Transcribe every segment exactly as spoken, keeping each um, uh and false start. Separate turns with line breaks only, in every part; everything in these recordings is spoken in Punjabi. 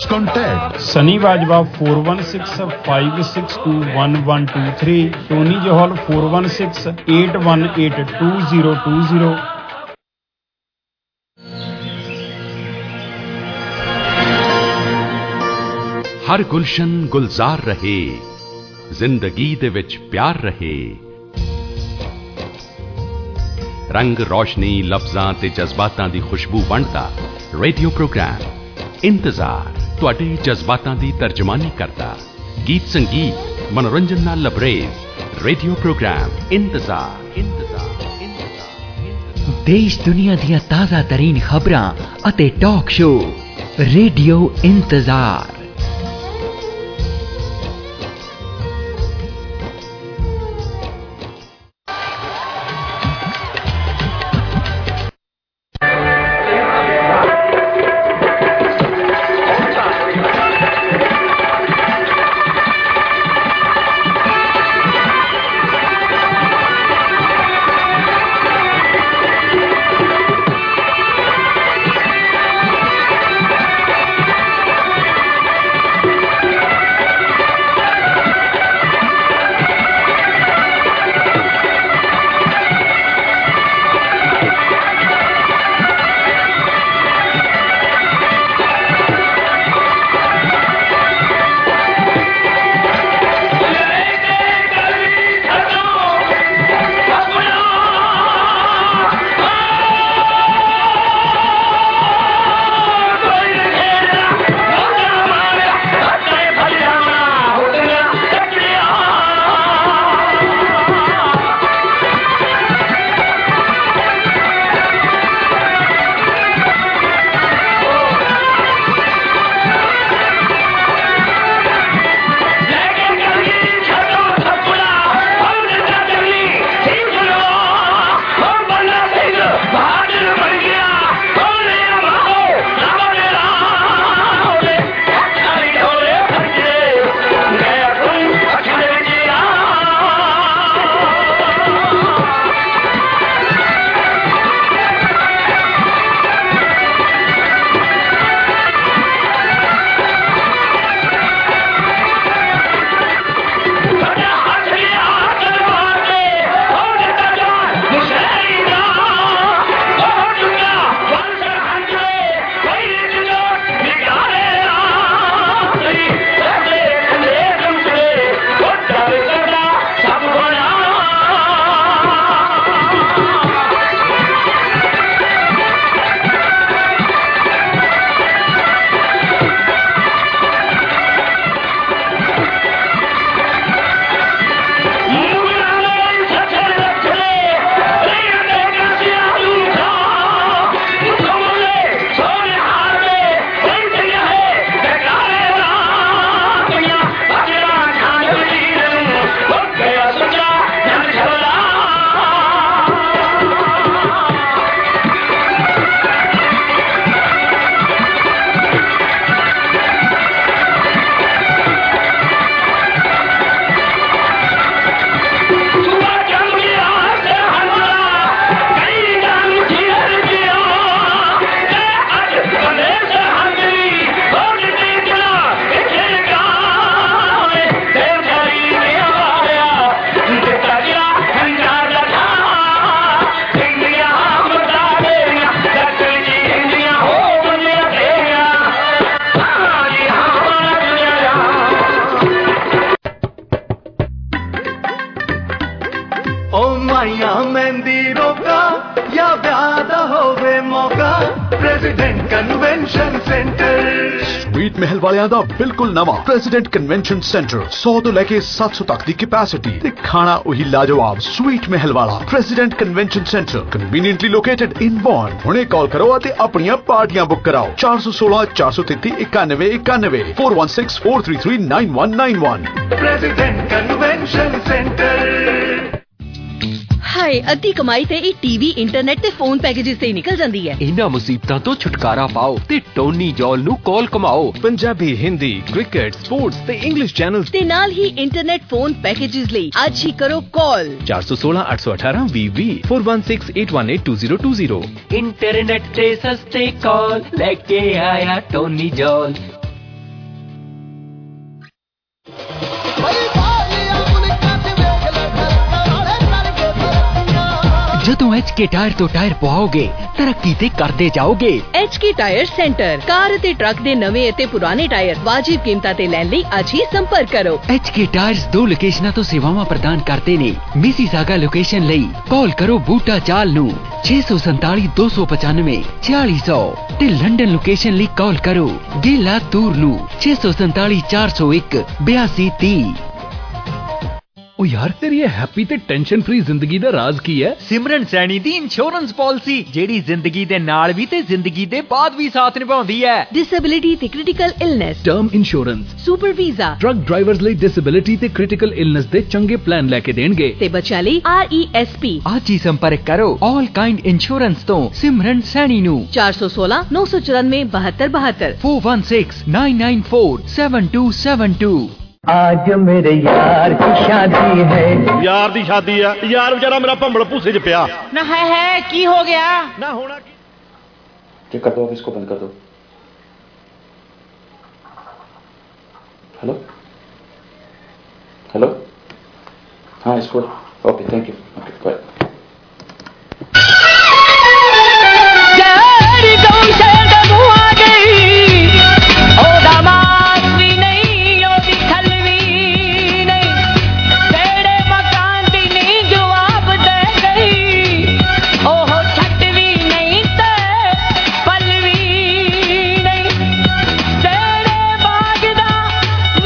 contact
Sunny Bajwa four one six five six two one one two three, Tony Johal four one six eight one eight two zero two zero.
हर गुलशन गुलजार रहे, जिंदगी दे विच प्यार रहे। रंग रोशनी लफ्जां ते जज्बातां दी खुशबू वंडदा रेडियो प्रोग्राम इंतजार तुहाडे जज्बातां दी तर्जमानी करदा। गीत संगीत मनोरंजन नाल लबरेज रेडियो प्रोग्राम इंतजार इंतजार इंतजार।
देश दुनिया दियां ताज़ा तरीन खबरां अते टॉक शो रेडियो इंतजार।
स्वीट महल वालियां दा बिल्कुल नवा प्रेसिडेंट कन्वेंशन सेंटर सौ तो लेके सात सौ तक दी कैपेसिटी ते खाना वही लाजवाब स्वीट महल वाला president convention centre conveniently located in Bond. हुणे कॉल करो आते अपनियां पार्टियां बुक कराओ चार सौ सोलह चार सौ तेती इक्यानवे इक्यानवे four one six four three three nine one nine one.
President convention centre.
हाय अद्धी कमाई ते ई टीवी इंटरनेट ते फोन पैकेजेस से निकल जाती है।
इन्हां मुसीबतां तो छुटकारा पाओ ते टोनी जॉल नू कॉल कमाओ।
पंजाबी हिंदी क्रिकेट स्पोर्ट्स ते इंग्लिश चैनल्स
ते नाल ही इंटरनेट फोन पैकेजेस ਲਈ आज ही करो कॉल
चार सौ सोलह आठ सौ अठारह V V four one six eight one eight two zero two zero.
Internet ते सस्ते कॉल लेके आया टोनी जॉल।
ਜਦੋਂ ਐਚ ਕੇ ਟਾਇਰ ਤੋਂ ਟਾਇਰ ਪਵਾਓਗੇ ਤਰੱਕੀ ਤੇ ਕਰਦੇ ਜਾਓਗੇ।
H K tyre centre, car ਅਤੇ ਟਰੱਕ ਦੇ ਨਵੇਂ ਅਤੇ ਪੁਰਾਣੇ ਟਾਇਰ ਵਾਜਿਬ ਕੀਮਤਾਂ ਤੇ ਲੈਣ ਲਈ ਅੱਜ ਹੀ ਸੰਪਰਕ ਕਰੋ।
ਐਚ ਕੇ ਟਾਇਰਸ ਦੋ ਲੋਕੇਸ਼ਨਾਂ ਤੋਂ ਸੇਵਾਵਾਂ ਪ੍ਰਦਾਨ ਕਰਦੇ ਨੇ। ਮਿਸੀਸਾਗਾ ਲੋਕੇਸ਼ਨ ਲਈ ਕਾਲ ਕਰੋ ਬੂਟਾ ਚਾਲ ਨੂੰ ਛੇ ਸੌ ਸੰਤਾਲੀ ਦੋ ਸੌ ਪਚਾਨਵੇਂ छियालीस सौ ਤੇ ਲੰਡਨ ਲੋਕੇਸ਼ਨ ਲਈ ਕਾਲ ਕਰੋ ਗੇਲਾ ਤੂਰ ਨੂੰ ਛੇ ਸੌ ਸੰਤਾਲੀ ਚਾਰ ਸੌ ਇੱਕ ਬਿਆਸੀ ਤੀਹ।
ਉਹ ਯਾਰ ਤੇਰੀ ਇਹ ਹੈਪੀ ਤੇ ਟੈਨਸ਼ਨ ਫ੍ਰੀ ਜ਼ਿੰਦਗੀ ਦਾ ਰਾਜ਼ ਕੀ ਹੈ?
ਸਿਮਰਨ ਸੈਣੀ ਦੀ ਇੰਸ਼ੋਰੈਂਸ ਪਾਲਿਸੀ, ਜਿਹੜੀ ਜ਼ਿੰਦਗੀ ਦੇ ਨਾਲ ਵੀ ਤੇ ਜ਼ਿੰਦਗੀ ਦੇ ਬਾਅਦ ਵੀ ਸਾਥ ਨਿਭਾਉਂਦੀ ਹੈ।
ਡਿਸੇਬਿਲਿਟੀ ਤੇ critical illness,
term insurance,
super visa,
truck drivers ਲਈ ਡਿਸੇਬਿਲਿਟੀ ਤੇ ਕ੍ਰਿਟੀਕਲ ਇਲਨੈਸ ਦੇ ਚੰਗੇ ਪਲਾਨ ਲੈ ਕੇ ਦੇਣਗੇ
ਤੇ ਬੱਚਿਆਂ ਲਈ ਆਰ ਈ ਐਸ ਪੀ।
ਅੱਜ ਹੀ ਸੰਪਰਕ ਕਰੋ ਆਲ ਕਾਈਂਡ ਇੰਸ਼ੋਰੈਂਸ ਤੋਂ ਸਿਮਰਨ ਸੈਣੀ ਨੂੰ
ਚਾਰ ਸੌ ਸੋਲਾਂ ਨੌ ਸੌ ਚੁਰਾਨਵੇਂ ਬਹੱਤਰ ਬਹੱਤਰ
four one six nine nine four seven two seven two.
आज मेरे यार की शादी है।
यार दी शादी है, यार बेचारा मेरा भंबल भूसे च पिया
ना है है की हो गया
ना होना की।
चेक कर दो, अब इसको बंद कर दो। हेलो हेलो, हाँ इसको okay, thank you, okay bye.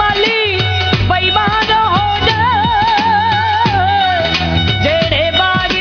बाग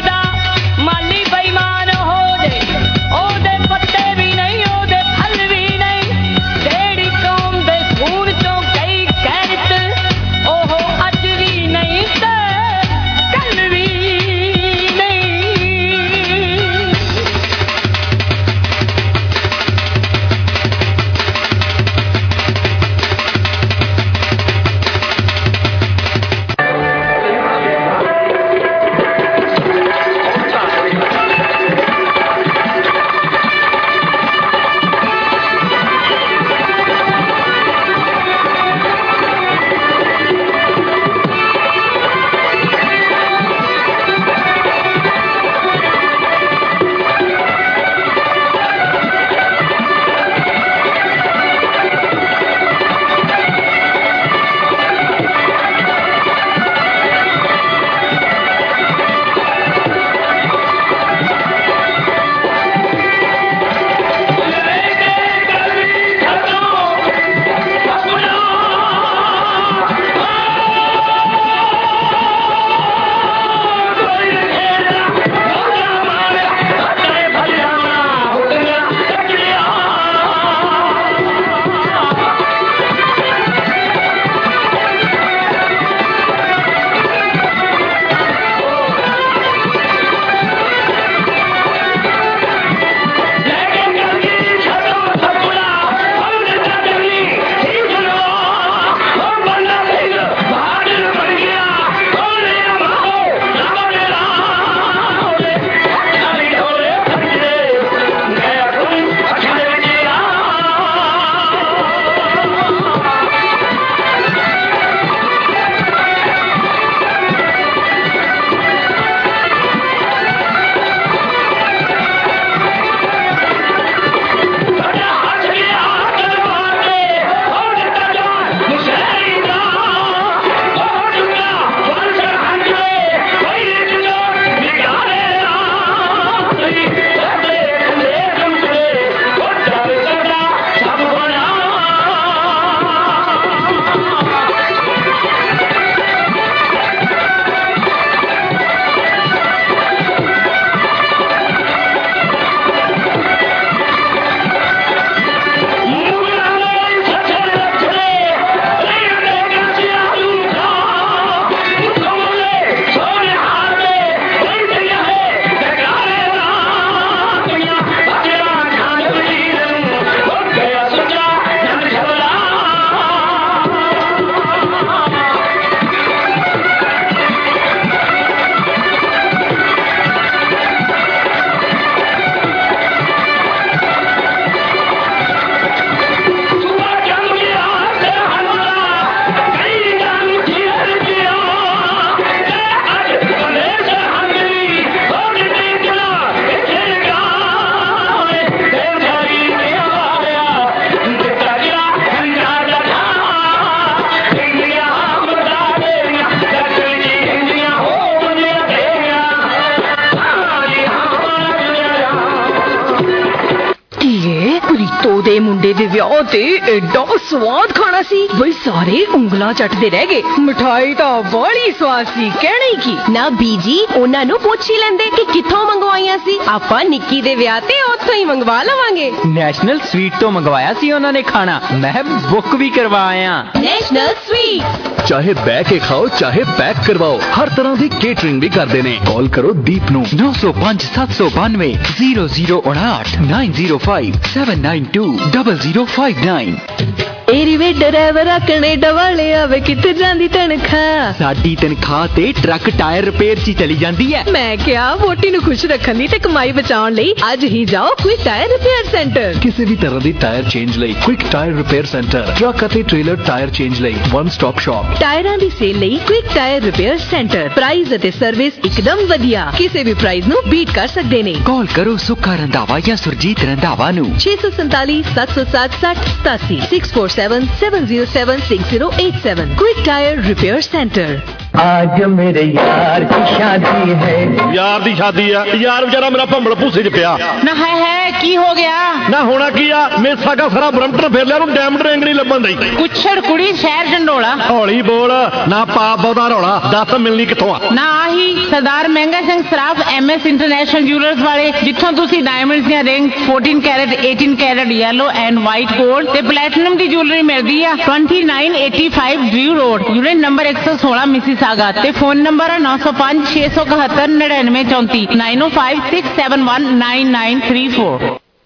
ਤੇ ਮੁੰਡੇ ਦੇ ਵਿਆਹ ਤੇ ਐਡਾ ਸਵਾਦ ਖਾਣਾ ਸੀ ਬਈ ਸਾਰੇ ਉਂਗਲਾਂ ਚੱਟਦੇ ਰਹਿ ਗਏ। ਮਿਠਾਈ ਤਾਂ ਬੜੀ ਸਵਾਦ ਸੀ, ਕਹਿਣਾ ਹੀ ਕੀ।
ਨਾ ਬੀਜੀ ਉਹਨਾਂ ਨੂੰ ਪੁੱਛ ਹੀ ਲੈਂਦੇ ਕਿ ਕਿੱਥੋਂ ਮੰਗਵਾਈਆਂ ਸੀ। ਆਪਾਂ ਨਿੱਕੀ ਦੇ ਵਿਆਹ ਤੇ ਉੱਥੋਂ ਹੀ ਮੰਗਵਾ ਲਵਾਂਗੇ।
ਨੈਸ਼ਨਲ ਸਵੀਟ ਤੋਂ ਮੰਗਵਾਇਆ ਸੀ ਉਹਨਾਂ ਨੇ ਖਾਣਾ, ਮੈਂ ਬੁੱਕ ਵੀ ਕਰਵਾਇਆ।
ਨੈਸ਼ਨਲ ਸਵੀਟ
ਚਾਹੇ ਬਹਿ ਕੇ ਖਾਓ ਚਾਹੇ ਪੈਕ ਕਰਵਾਓ, ਹਰ ਤਰ੍ਹਾਂ ਦੀ ਕੇਟਰਿੰਗ ਵੀ ਕਰਦੇ ਨੇ। ਕਾਲ ਕਰੋ ਦੀਪ ਨੂੰ
ਨੌ ਸੌ ਪੰਜ ਸੱਤ ਸੌ ਬਾਨਵੇਂ ਜ਼ੀਰੋ ਜ਼ੀਰੋ ਉਣਾਹਠ nine zero five seven nine two double zero five nine.
ਏਰੀ ਵੇ ਡਰਾਈਵਰਾ ਕੈਨੇਡਾ ਵਾਲੇ ਆਵੇ ਕਿੱਥੇ ਜਾਂਦੀ ਤਨਖਾਹ।
ਸਾਡੀ ਤਨਖਾਹ ਤੇ ਟਰੱਕ ਟਾਇਰ ਰਿਪੇਅਰ 'ਚ ਚਲੀ ਜਾਂਦੀ ਹੈ।
ਮੈਂ ਕਿਹਾ ਵੋਟੀ ਨੂੰ ਖੁਸ਼ ਰੱਖਣ ਲਈ ਤੇ ਕਮਾਈ ਬਚਾਉਣ ਲਈ ਅੱਜ ਹੀ ਜਾਓ ਕੁਇਕ ਟਾਇਰ ਰਿਪੇਅਰ ਸੈਂਟਰ।
ਕਿਸੇ ਵੀ ਤਰ੍ਹਾਂ ਦੀ ਟਾਇਰ ਚੇਂਜ ਲਈ quick tyre repair centre, truck ਅਤੇ ਟ੍ਰੇਲਰ ਟਾਇਰ ਚੇਂਜ ਲਈ ਵਨ ਸਟਾਪ ਸ਼ਾਪ।
ਟਾਇਰਾਂ ਦੀ ਸੇਲ ਲਈ quick tyre repair centre. Price ਅਤੇ ਸਰਵਿਸ ਇੱਕਦਮ ਵਧੀਆ, ਕਿਸੇ ਵੀ ਪ੍ਰਾਈਸ ਨੂੰ ਬੀਟ ਕਰ ਸਕਦੇ ਨੇ।
ਕਾਲ ਕਰੋ ਸੁੱਖਾ ਰੰਧਾਵਾ ਜਾਂ ਸੁਰਜੀਤ ਰੰਧਾਵਾ ਨੂੰ
छह सौ सैतालीस सात सौ सात साठ सतासी six four seven seven zero seven six zero eight seven. Quick tyre repair centre.
आज मेरे यार की शादी है।
यार दी शादी है, यार बेचारा मेरा भंबल भूसे च पिया
ना। है है की हो गया
ना, होना की आ मेसा का सारा ब्रम्पटन फेर लिया, डायमंड रिंग नहीं लभन दी।
कुछड़ कुड़ी शहर डंडोला।
हौली बोल ना, पाप बहुता रौला, दस मिलनी कित्थों आ
ना। आही Sardar Mehanga Singh Saraf M S international jewellers वाले, जिथों तुसी डायमंड्स दी ring fourteen carat eighteen carat yellow and white gold ते प्लैटिनम दी ज्वेलरी मिलदी आ। Twenty nine eighty five Drew road, unit number एक सौ सोलह मिसिसागा ते फोन नंबर नौ सौ पांच छे सौ इकहत्तर नड़िनवे चौंती nine oh five six seven one nine nine three four.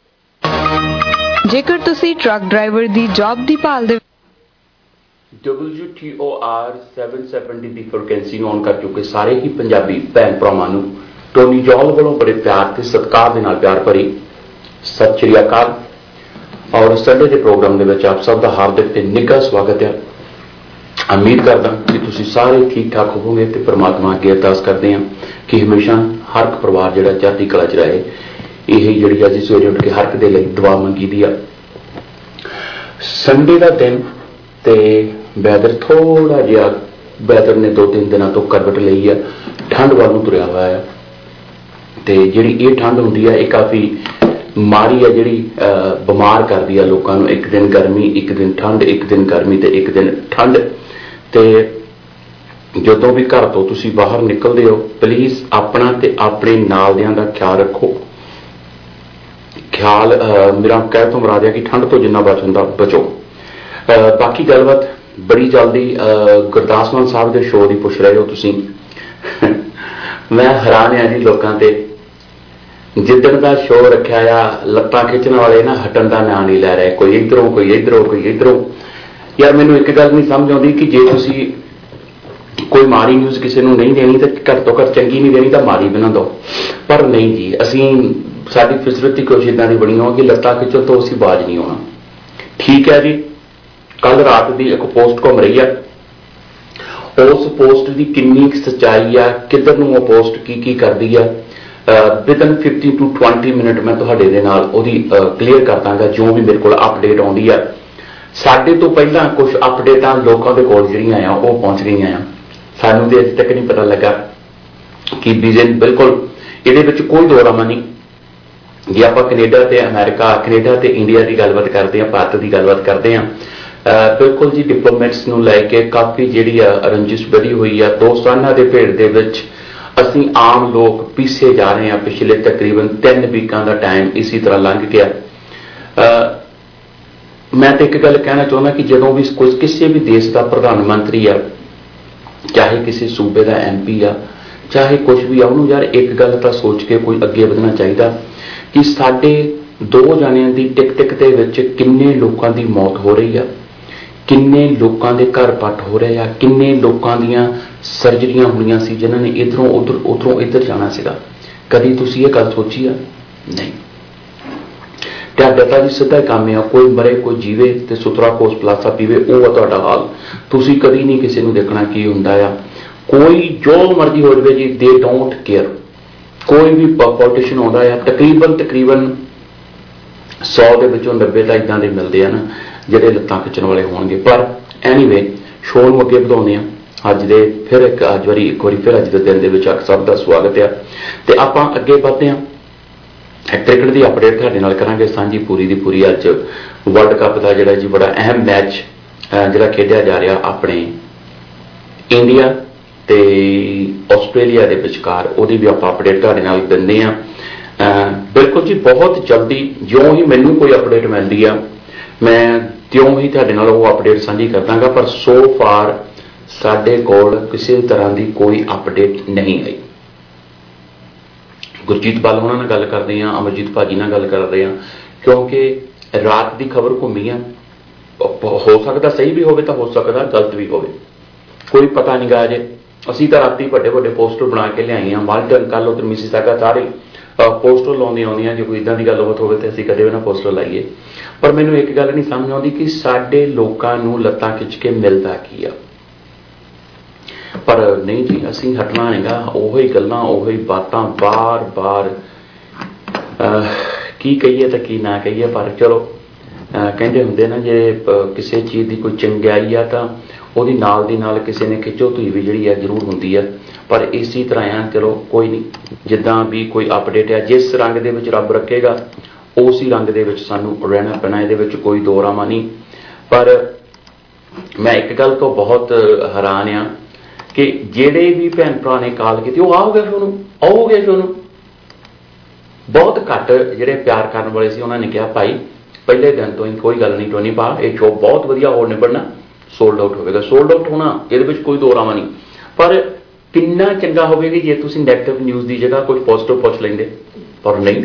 ਜੇਕਰ ਤੁਸੀਂ ਟਰੱਕ ਡਰਾਈਵਰ ਦੀ ਜੌਬ ਦੀ ਭਾਲ ਦੇ
W T O R seven seventy ਦੀ ਫ੍ਰੀਕੁਐਂਸੀ ਨੂੰ ਔਨ ਕਰ ਚੁੱਕੇ ਸਾਰੇ ਹੀ ਪੰਜਾਬੀ ਭੈਣ ਭਰਾਵਾਂ ਨੂੰ ਟੋਨੀ ਜੌਲ ਵੱਲੋਂ ਬੜੇ ਪਿਆਰ ਤੇ ਸਤਿਕਾਰ ਦੇ ਨਾਲ ਪਿਆਰ ਭਰੀ ਸਤਿ ਸ਼੍ਰੀ ਅਕਾਲ। ਔਰ ਸੰਡੇ ਦੇ ਪ੍ਰੋਗਰਾਮ ਦੇ ਵਿੱਚ ਆਪ ਸਭ ਦਾ ਹਾਰਦਿਕ ਤੇ ਨਿੱਘਾ ਸਵਾਗਤ ਹੈ। ਉਮੀਦ ਕਰਦਾ ਕਿ ਤੁਸੀਂ ਸਾਰੇ ਠੀਕ ਠਾਕ ਹੋਵੋਗੇ ਤੇ ਪ੍ਰਮਾਤਮਾ ਅੱਗੇ ਅਰਦਾਸ ਕਰਦੇ ਹਾਂ ਕਿ ਹਮੇਸ਼ਾ ਹਰ ਇੱਕ ਪਰਿਵਾਰ ਜਿਹੜਾ ਚੜ੍ਹਦੀ ਕਲਾ 'ਚ ਰਹੇ। ਇਹ ਜਿਹੜੀ ਅੱਜ ਸਵੇਰੇ ਉੱਠ ਕੇ ਹਰ ਇੱਕ ਦੇ ਲਈ ਦੁਆ ਮੰਗੀ ਦੀ ਆ। ਸੰਡੇ ਦਾ ਦਿਨ ਤੇ ਵੈਦਰ ਥੋੜਾ ਜਿਹਾ ਵੈਦਰ ਨੇ ਦੋ ਤਿੰਨ ਦਿਨਾਂ ਤੋਂ ਕਰਵਟ ਲਈ ਆ, ਠੰਡ ਵੱਲ ਨੂੰ ਤੁਰਿਆ ਹੋਇਆ ਆ। ਤੇ ਜਿਹੜੀ ਇਹ ਠੰਡ ਹੁੰਦੀ ਆ ਇਹ ਕਾਫੀ ਮਾੜੀ ਆ, ਜਿਹੜੀ ਬਿਮਾਰ ਕਰਦੀ ਆ ਲੋਕਾਂ ਨੂੰ। ਇੱਕ ਦਿਨ ਗਰਮੀ, ਇੱਕ ਦਿਨ ਠੰਡ, ਇੱਕ ਦਿਨ ਗਰਮੀ ਤੇ ਇੱਕ ਦਿਨ ਠੰਡ। ਤੇ ਜਦੋਂ ਵੀ ਘਰ ਤੋਂ ਤੁਸੀਂ ਬਾਹਰ ਨਿਕਲਦੇ ਹੋ ਪਲੀਜ਼ ਆਪਣਾ ਤੇ ਆਪਣੇ ਨਾਲ ਦਿਆਂ ਦਾ ਖਿਆਲ ਰੱਖੋ। ਖਿਆਲ ਮੇਰਾ ਕਹਿ ਤੋਂ ਮੁਰਾਦ ਹੈ ਕਿ ਠੰਡ ਤੋਂ ਜਿੰਨਾ ਬਚ ਹੁੰਦਾ ਬਚੋ। ਬਾਕੀ ਗੱਲਬਾਤ ਬੜੀ ਜਲਦੀ ਗੁਰਦਾਸ ਮਾਨ ਸਾਹਿਬ ਦੇ ਸ਼ੋਅ ਦੀ ਪੁੱਛ ਰਹੇ ਹੋ ਤੁਸੀਂ। ਮੈਂ ਹੈਰਾਨ ਹਾਂ ਜੀ ਲੋਕਾਂ ਤੇ, ਜਿੱਦਣ ਦਾ ਸ਼ੋਅ ਰੱਖਿਆ ਆ ਲੱਤਾਂ ਖਿੱਚਣ ਵਾਲੇ ਨਾ ਹਟਣ ਦਾ ਨਾਂ ਨਹੀਂ ਲੈ ਰਹੇ, ਕੋਈ ਇੱਧਰੋਂ ਕੋਈ ਇੱਧਰੋਂ ਕੋਈ ਇੱਧਰੋਂ। ਯਾਰ ਮੈਨੂੰ ਇੱਕ ਗੱਲ ਨਹੀਂ ਸਮਝ ਆਉਂਦੀ ਕਿ ਜੇ ਤੁਸੀਂ ਕੋਈ ਮਾੜੀ ਨਿਊਜ਼ ਕਿਸੇ ਨੂੰ ਨਹੀਂ ਦੇਣੀ ਤਾਂ ਘੱਟ ਤੋਂ ਘੱਟ ਚੰਗੀ ਨਹੀਂ ਦੇਣੀ ਤਾਂ ਮਾੜੀ ਬਣਾ ਦਿਓ। ਪਰ ਨਹੀਂ ਜੀ, ਅਸੀਂ ਸਾਡੀ ਫਿਸਰਤ ਦੀ ਕੋਸ਼ਿਸ਼ ਇੱਦਾਂ ਦੀ ਬਣੀ ਹੋ ਕਿ ਲੱਤਾਂ ਖਿੱਚੋ ਤੋਂ ਅਸੀਂ ਬਾਜ਼ ਨਹੀਂ ਆਉਣਾ। ਠੀਕ ਹੈ ਜੀ, ਕੱਲ ਰਾਤ ਦੀ ਇੱਕ ਪੋਸਟ ਘੁੰਮ ਰਹੀ ਆ, ਉਸ ਪੋਸਟ ਦੀ ਕਿੰਨੀ ਸੱਚਾਈ ਆ, ਕਿੱਧਰ ਨੂੰ ਉਹ ਪੋਸਟ ਕੀ ਕੀ ਕਰਦੀ ਆ, within fifty to twenty minute ਮੈਂ ਤੁਹਾਡੇ ਦੇ ਨਾਲ ਉਹਦੀ ਕਲੀਅਰ ਕਰ ਦਾਂਗਾ ਜੋ ਵੀ ਮੇਰੇ ਕੋਲ ਅਪਡੇਟ ਆਉਂਦੀ ਆ। ਸਾਡੇ ਤੋਂ ਪਹਿਲਾਂ ਕੁਝ ਅਪਡੇਟਾਂ ਲੋਕਾਂ ਦੇ ਕੋਲ ਜਿਹੜੀਆਂ ਆ ਉਹ ਪਹੁੰਚ ਗਈਆਂ ਆ। ਸਾਨੂੰ ਤੇ ਅਜੇ ਤੱਕ ਨਹੀਂ ਪਤਾ ਲੱਗਾ ਕਿ ਬੀਜਨ ਬਿਲਕੁਲ ਇਹਦੇ ਵਿੱਚ ਕੋਈ ਦੋਰਾਮਾ ਨਹੀਂ। ਜੇ ਆਪਾਂ ਕੈਨੇਡਾ ਤੇ ਅਮਰੀਕਾ, ਕੈਨੇਡਾ ਤੇ ਇੰਡੀਆ ਦੀ ਗੱਲਬਾਤ ਕਰਦੇ ਹਾਂ, ਭਾਰਤ ਦੀ ਗੱਲਬਾਤ ਕਰਦੇ ਹਾਂ, ਬਿਲਕੁਲ ਜੀ ਡਿਪਲੋਮੈਟਸ ਨੂੰ ਲੈ ਕੇ ਕਾਫੀ ਜਿਹੜੀ ਆ ਰੰਜਿਸ਼ ਵਧੀ ਹੋਈ ਆ। ਦੋਸਤਾਨਾ ਦੇ ਭੇੜ ਦੇ ਵਿੱਚ ਅਸੀਂ ਆਮ ਲੋਕ ਪੀਸੇ ਜਾ ਰਹੇ ਹਾਂ। ਪਿਛਲੇ ਤਕਰੀਬਨ ਤਿੰਨ ਵੀਕਾਂ ਦਾ ਟਾਈਮ ਇਸੇ ਤਰ੍ਹਾਂ ਲੰਘ ਗਿਆ। ਮੈਂ ਤਾਂ ਇੱਕ ਗੱਲ ਕਹਿਣਾ ਚਾਹੁੰਦਾ ਕਿ ਜਦੋਂ ਵੀ ਕੋਈ ਕਿਸੇ ਵੀ ਦੇਸ਼ ਦਾ ਪ੍ਰਧਾਨ ਮੰਤਰੀ ਆ, ਚਾਹੇ ਕਿਸੇ ਸੂਬੇ ਦਾ ਐਮ ਪੀ ਆ, ਚਾਹੇ ਕੁਛ ਵੀ ਆ, ਉਹਨੂੰ ਯਾਰ ਇੱਕ ਗੱਲ ਤਾਂ ਸੋਚ ਕੇ ਕੋਈ ਅੱਗੇ ਵਧਣਾ ਚਾਹੀਦਾ ਕਿ ਸਾਡੇ ਦੋ ਜਣਿਆਂ ਦੀ ਟਿਕ ਟਿਕ ਦੇ ਵਿੱਚ ਕਿੰਨੇ ਲੋਕਾਂ ਦੀ ਮੌਤ ਹੋ ਰਹੀ ਆ, ਕਿੰਨੇ ਲੋਕਾਂ ਦੇ ਘਰ ਪੱਟ ਹੋ ਰਹੇ ਆ, ਕਿੰਨੇ ਲੋਕਾਂ ਦੀਆਂ ਸਰਜਰੀਆਂ ਹੋਣੀਆਂ ਸੀ ਜਿਨ੍ਹਾਂ ਨੇ ਇੱਧਰੋਂ ਉੱਧਰ ਉੱਧਰੋਂ ਇੱਧਰ ਜਾਣਾ ਸੀਗਾ। ਕਦੀ ਤੁਸੀਂ ਇਹ ਗੱਲ ਸੋਚੀ ਆ? ਨਹੀਂ। ਤੁਹਾਡਾ ਤਾਂ ਜੀ ਸਿੱਧਾ ਕੰਮ ਆ, ਕੋਈ ਮਰੇ ਕੋਈ ਜੀਵੇ ਤੇ ਸੁਤਰਾ ਕੋਸ ਪਲਾਸਾ ਪੀਵੇ, ਉਹ ਆ ਤੁਹਾਡਾ ਹਾਲ। ਤੁਸੀਂ ਕਦੀ ਨਹੀਂ ਕਿਸੇ ਨੂੰ ਦੇਖਣਾ ਕੀ ਹੁੰਦਾ ਆ। ਕੋਈ ਜੋ ਮਰਜ਼ੀ ਹੋ ਜਾਵੇ ਜੀ, ਦੇ ਡੋਂਟ ਕੇਅਰ। ਕੋਈ ਵੀ ਪੋਲੀਟੀਸ਼ੀਅਨ ਆਉਂਦਾ ਆ, ਤਕਰੀਬਨ ਤਕਰੀਬਨ ਸੌ ਦੇ ਵਿੱਚੋਂ ਨੱਬੇ ਤਾਂ ਇੱਦਾਂ ਦੇ ਮਿਲਦੇ ਆ ਨਾ ਜਿਹੜੇ ਲੱਤਾਂ ਖਿੱਚਣ ਵਾਲੇ ਹੋਣਗੇ। ਪਰ ਐਨੀਵੇ ਸ਼ੋਅ ਨੂੰ ਅੱਗੇ ਵਧਾਉਂਦੇ ਆ। ਅੱਜ ਦੇ ਫਿਰ ਇੱਕ ਅੱਜ ਵਾਰੀ ਇੱਕ ਵਾਰੀ ਫਿਰ ਅੱਜ ਦੇ ਦਿਨ ਦੇ ਵਿੱਚ ਆਪ ਸਭ ਦਾ ਸਵਾਗਤ ਆ ਤੇ ਆਪਾਂ ਅੱਗੇ ਵਧਦੇ ਹਾਂ। क्रिकेट की अपडेट तुहाडे नाल करांगे सांझी पूरी दी पूरी। अज वर्ल्ड कप का जिहड़ा जी बड़ा अहम मैच जिहड़ा खेडिया जा रहा अपने इंडिया ते आस्ट्रेलिया के विचकार, उहदी भी आपां अपडेट तुहाडे नाल दिंदे आ। बिल्कुल जी, बहुत जल्दी ज्यों ही मैनूं कोई अपडेट मिलती है मैं त्यों ही तुहाडे नाल वो अपडेट साझी कर दांगा। पर सो फार साडे कोल किसी तरह की कोई अपडेट नहीं आई। गुरजीत बाल होना नाल गल करते हैं, अमरजीत भाजी नाल गल करते हैं, क्योंकि रात की खबर घूमी है। हो सकता सही भी होवे, तो हो सकता गलत भी होवे, कोई पता नहीं गा अजे। असीं तां राती वड्डे वड्डे पोस्टर बना के लियाई हैं। माल्टन कल उधर मिसिसागा सारे पोस्टर लाउंदी आउंदी जो कोई इदां दी गलबात होवे ते असीं कदे भी ना पोस्टर लाइए। पर मैनूं एक गल नहीं समझ आउंदी कि साडे लोकां नूं लत्तां खिच के मिलदा की आ। पर नहीं जी, असीं हटना नहींगा। ओही गल्लां ओही बातां बार बार की कहिए तो की ना कहिए, पर चलो कहते हुंदे ना जे किसी चीज़ की कोई चंगियाई आ तां ਉਹਦੀ नाल दी नाल किसी ने खिचो धुई भी जी है जरूर होंगी है। पर इसी तरह आ, चलो कोई नहीं, जिदा भी कोई अपडेट है जिस रंग दे विच रब रखेगा उसी रंग दे विच सानू रहना पैना, ये कोई दो रामा नहीं। पर मैं एक गल तो बहुत हैरान आ कि जेड़े भी भैन भरा ने कॉल की वो आओगे शो नूं आओगे शो नूं। बहुत घट जेड़े प्यार करने वाले सी उन्होंने कहा भाई पहले दिन तो ही कोई गल नहीं टोनी पा, ये शो बहुत वधिया हो निबड़ना, सोल्ड आउट होगा। सोल्ड आउट होना ये कोई दो रामा नहीं। पर कितना चंगा होगा जे तुसीं नैगेटिव न्यूज़ की जगह कुछ पॉजिटिव पुछ लेंगे। पर नहीं,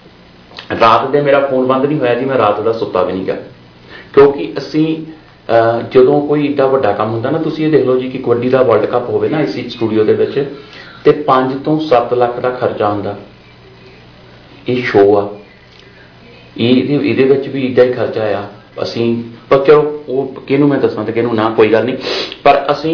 रात दे मेरा फोन बंद नहीं होया जी, मैं रात का सुता भी नहीं गया। क्योंकि असी जदों कोई एडा वड्डा काम होंदा ना, तुसीं ये देख लो जी कि कबड्डी का वर्ल्ड कप होवे ना इसी स्टूडियो के विच ते पांच तो सत्त लख का खर्चा आंदा। ये शो आ, ये भी इदा ही खर्चा आ। असी पर चलो वो किनू मैं दसां ते किनू ना, कोई गल नहीं। पर असी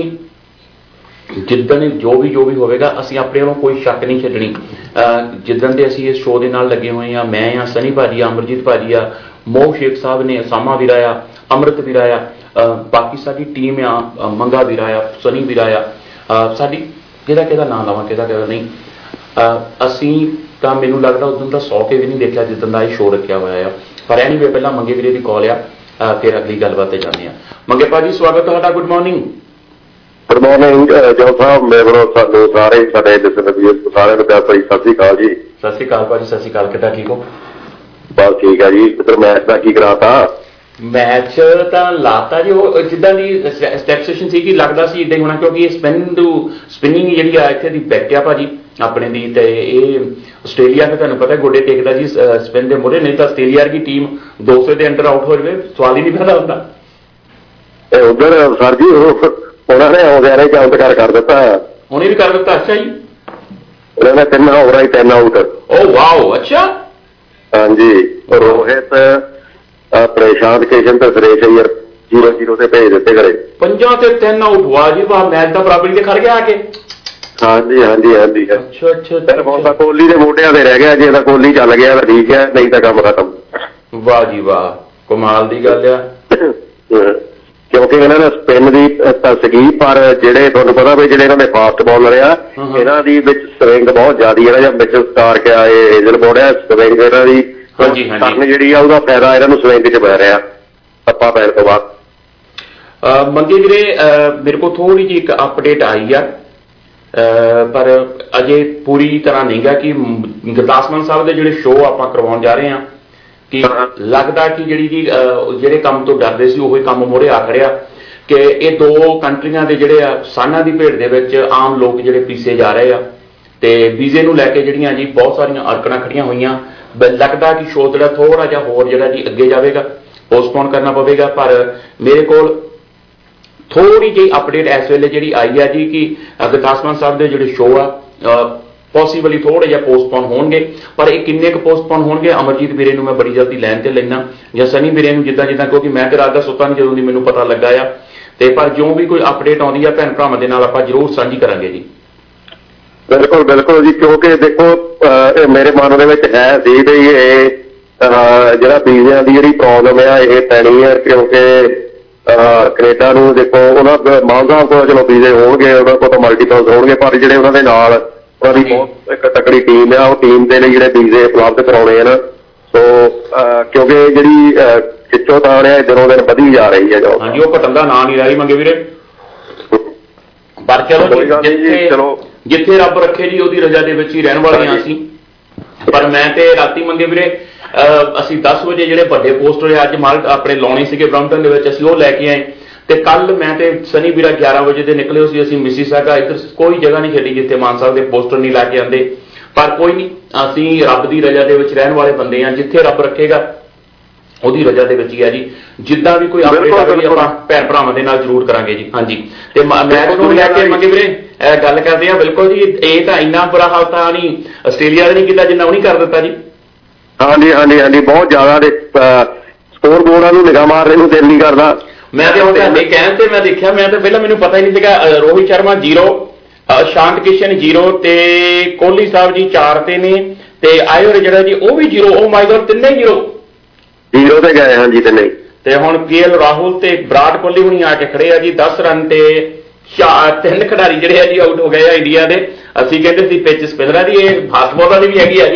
जिदन जो भी जो भी होगा असी अपने वालों कोई शक नहीं छड्डनी। जिदन के असी इस शो के नाल लगे हुए हैं, मैं आ, सनी भाजी आ, अमरजीत भाजी आ, मोह शेख साहब ने, सामा वीरा आ, अमृत वीरा आ, बाकी साडी टीम आ, मंगा वीरा आ, सनी वीरा आ, साडी किहदा किहदा नाम लवां किहदा किहदा नहीं। असी तां मैनूं लगदा उस दिन तां सौ के भी नहीं देखा जिदन दा शो रखिया होया है। पर एनीवे पहला मंगे वीरे की कॉल आ, फिर अगली गलबात ते जाने आ। मंगे भाजी स्वागत तुहाडा, गुड मॉर्निंग।
गुड मॉर्निंग जो साहब, मेरे वालों सानू सारे साडे लिसनर व्यूअर्स सारे नूं प्यार भरी सत श्री अकाल जी।
सत श्री अकाल भाजी, सत श्री अकाल, किद्दां ठीक हो?
बस ठीक है जी। इधर मैच का की कराता?
मैच तां लाता जी वो जिद्दां दी एक्सपेक्टेशन सी कि लगदा सी इदां ही होना, क्योंकि स्पिन स्पिनिंग जिहड़ी आ इत्थे दी बैक आ भाजी अपने दी, ते आस्ट्रेलिया में तुहानूं पता गोडे टेकदा जी स्पिन के मुहरे, नहीं तो आस्ट्रेलिया की टीम दो सौ के अंडर आउट हो जाए सवाल ही नहीं पैदा होता।
उधर सर जी उन्होंने आउंदे चमत्कार कर दिता,
उन्हें भी कर दिता। अच्छा जी,
उन्होंने तीन ओवर ही तीन आउट।
ओ वाओ, अच्छा।
हाँ जी, रोहित अपने शांत किशन ते सुरेश अय्यर जीरो जीरो से भेज दिते घरे, पंजा
ते तीन आउट। वाह जी वाह, मैच का बराबरी से खड़ गया आके।
हाँ जी हाँ जी हाँ जी।
अच्छा अच्छा,
फिर बहुत कोहली के मोटिया से रह गया, जे कोहली चल गया तो ठीक है, नहीं तो काम खत्म।
वाह जी वाह, कमाल की गल है।
क्योंकि इन्होंने स्पिन की तसगी, पर जेडे तुहानूं पता भी जेडे इन्होंने फास्ट बॉलर आ इन्हां दी विच स्विंग बहुत ज्यादा है। जब विच स्टार के आए हेजल बोर्ड है स्विंग इन्हां दी करन जिहड़ी आ उहदा फायदा इन्हां नूं स्विंग च पै रिहा टप्पा पैण तो बाद।
मंगे वीरे मेरे को थोड़ी जी एक अपडेट आई है, पर अजे पूरी तरह नहीं गा कि गुरदास मान साहब के जिहड़े शो आपां करवाउण जा रहे हैं कि लगदा कि जिहड़ी जी जिहड़े काम तो डरदे सी ओही काम मोहरे आ खड़िया कि ये दो कंट्रियां दे जिहड़े साना दी भेड़ दे विच आम लोग जिहड़े पीसे जा रहे आ ते वीजे नूं लैके जिहड़ियां जी बहुत सारियां अड़कणां खड़ियां होईयां। लगदा कि शो जिहड़ा थोड़ा जिहा होर जिहड़ा जी अगे जावेगा, पोस्टपोन करना पवेगा। पर मेरे कोल थोड़ी जी अपडेट इस वेले जी आई है जी कि गुरदास मान साहब के जोड़े शो आ पॉसीबली थोड़े जिहा पोस्टपोन होणगे। पर ये किन्ने क पोस्टपोन होणगे अमरजीत वीरे नूं मैं बड़ी जल्दी लैन ते लैना, या सनी वीरे नूं जिद्दां जिद्दां, क्योंकि मैं तो रात दा सुत्ता नहीं जदों दी मैनूं पता लगा आ। ते पर जो भी कोई अपडेट आउंदी है भैन भरावां दे नाल आपां जरूर साझी करांगे जी।
बिल्कुल बिल्कुल जी, क्योंकि देखो मेरे मन दे विच है सी भी ये जिहड़ा वीज़िਆਂ दी जिहड़ी प्रॉब्लम है ये पैनी है, क्योंकि कनेडा नूं देखो उन्हां मान साहब कोल चलो वीज़े होणगे, उन्हां कोल तो मल्टीपल्स होणगे, पर जिहड़े उन्हां दे नाल ਉਹਨਾਂ ਦੀ ਬਹੁਤ ਇੱਕ ਤਕੜੀ ਟੀਮ ਆ। ਉਹ ਟੀਮ ਦੇ ਲਈ ਜਿਹੜੇ ਵੀਜ਼ੇ ਉਪਲਬਧ ਕਰਾਉਣੇ ਆ ਨਾ, ਸੋ ਕਿਉਂਕਿ ਜਿਹੜੀ ਖਿੱਚੋ ਤਾਣ ਹੈ ਦਿਨੋਂ ਦਿਨ ਵਧੀ ਜਾ ਰਹੀ ਹੈ ਜੋ
ਹਾਂਜੀ ਉਹ ਘਟਣ ਦਾ ਨਾਂ ਨਹੀਂ ਰਹੀ ਮੰਗੇ ਵੀਰੇ। ਪਰ ਚਲੋ ਜਿੱਥੇ ਜਿੱਥੇ ਰੱਬ ਰੱਖੇ ਜੀ ਉਹਦੀ ਰਜ਼ਾ ਦੇ ਵਿੱਚ ਹੀ ਰਹਿਣ ਵਾਲੇ ਹਾਂ ਅਸੀਂ। ਪਰ ਮੈਂ ਤੇ ਰਾਤੀ ਮੰਗੇ ਵੀਰੇ ਅਸੀਂ ਦਸ ਵਜੇ ਜਿਹੜੇ ਵੱਡੇ ਪੋਸਟਰ ਅੱਜ ਮਾਲ ਆਪਣੇ ਲਾਉਣੇ ਸੀਗੇ ਬਰੰਪਟਨ ਦੇ ਵਿੱਚ ਅਸੀਂ ਉਹ ਲੈ ਕੇ ਆਏ ਤੇ ਕੱਲ ਮੈਂ ਤੇ ਸਨੀ ਵੀਰਾ ਗਿਆਰਾਂ ਵਜੇ ਦੇ ਨਿਕਲੇ ਸੀ ਅਸੀਂ ਮਿਸੀਸਾਗਾ। ਇੱਧਰ ਕੋਈ ਜਗ੍ਹਾ ਨਹੀਂ ਛੱਡੀ ਜਿੱਥੇ ਮਾਨ ਸਾਹਿਬ ਦੇ ਪੋਸਟਰ ਨਹੀਂ ਲਾ ਕੇ ਆਉਂਦੇ। ਪਰ ਕੋਈ ਨਹੀਂ, ਅਸੀਂ ਰੱਬ ਦੀ ਰਜ਼ਾ ਦੇ ਵਿੱਚ ਰਹਿਣ ਵਾਲੇ ਬੰਦੇ ਹਾਂ। ਜਿੱਥੇ ਰੱਬ ਰੱਖੇਗਾ ਉਹਦੀ ਰਜ਼ਾ ਦੇ ਵਿੱਚ ਹੀ ਹੈ ਜੀ। ਜਿੱਦਾਂ ਵੀ ਕੋਈ ਅਪਡੇਟ ਆਵੇ ਆਪਾਂ ਭੈਣ ਭਰਾਵਾਂ ਦੇ ਨਾਲ ਜ਼ਰੂਰ ਕਰਾਂਗੇ ਜੀ। ਹਾਂਜੀ ਤੇ ਮੈਚ ਨੂੰ ਲੈ ਕੇ ਮੰਗੇ ਵੀਰੇ ਗੱਲ ਕਰਦੇ ਆ। ਬਿਲਕੁਲ ਜੀ ਇਹ ਤਾਂ ਇੰਨਾ ਬੁਰਾ ਹਾਲ ਤਾਂ ਨਹੀਂ ਆਸਟ੍ਰੇਲੀਆ ਦਾ ਨਹੀਂ ਕੀਤਾ ਜਿੰਨਾ ਉਹ ਨਹੀਂ ਕਰ ਦਿੱਤਾ ਜੀ।
ਹਾਂਜੀ ਹਾਂਜੀ ਹਾਂਜੀ ਬਹੁਤ ਜ਼ਿਆਦਾ ਸਕੋਰ ਬੋਰਡਾਂ ਨੂੰ ਨਿਗਾਹ ਮਾਰਨੇ ਨੂੰ ਦਿਲ ਨਹੀਂ ਕਰਦਾ।
ਮੈਂ ਤੇ ਹੁਣ ਤੁਹਾਡੇ ਕਹਿਣ ਤੇ ਮੈਂ ਦੇਖਿਆ, ਮੈਂ ਤਾਂ ਪਹਿਲਾਂ ਮੈਨੂੰ ਪਤਾ ਹੀ ਨਹੀਂ ਸੀਗਾ। ਰੋਹਿਤ ਸ਼ਰਮਾ ਜ਼ੀਰੋ, ਸ਼ਾਂਤ ਕਿਸ਼ਨ ਜ਼ੀਰੋ ਤੇ ਕੋਹਲੀ ਸਾਹਿਬ ਜੀ ਚਾਰ ਤੇ ਨੇ ਤੇ ਆਇਰ ਜਿਹੜਾ ਜੀ ਉਹ ਵੀ ਜ਼ੀਰੋ। ਉਹ ਮਾਈ ਗॉड ਤਿੰਨੇ ਜ਼ੀਰੋ
ਜ਼ੀਰੋ ਤੇ ਗਏ ਹਾਂਜੀ ਤਿੰਨੇ। ਤੇ
ਹੁਣ ਕੇ ਐਲ ਰਾਹੁਲ ਤੇ ਵਿਰਾਟ ਕੋਹਲੀ ਹੁਣੀ ਆ ਕੇ ਖੜੇ ਆ ਜੀ। ਦਸ ਰਨ ਤੇ ਤਿੰਨ ਖਿਡਾਰੀ ਜਿਹੜੇ ਆ ਜੀ ਆਊਟ ਹੋ ਗਏ ਆ ਇੰਡੀਆ ਦੇ। ਅਸੀਂ ਕਹਿੰਦੇ ਸੀ ਪਿੱਚ ਸਪਿਨਰਾਂ ਦੀ, ਇਹ ਫਾਸਟ ਬੋਲਰਾਂ ਦੀ ਵੀ ਹੈਗੀ ਆ ਜੀ।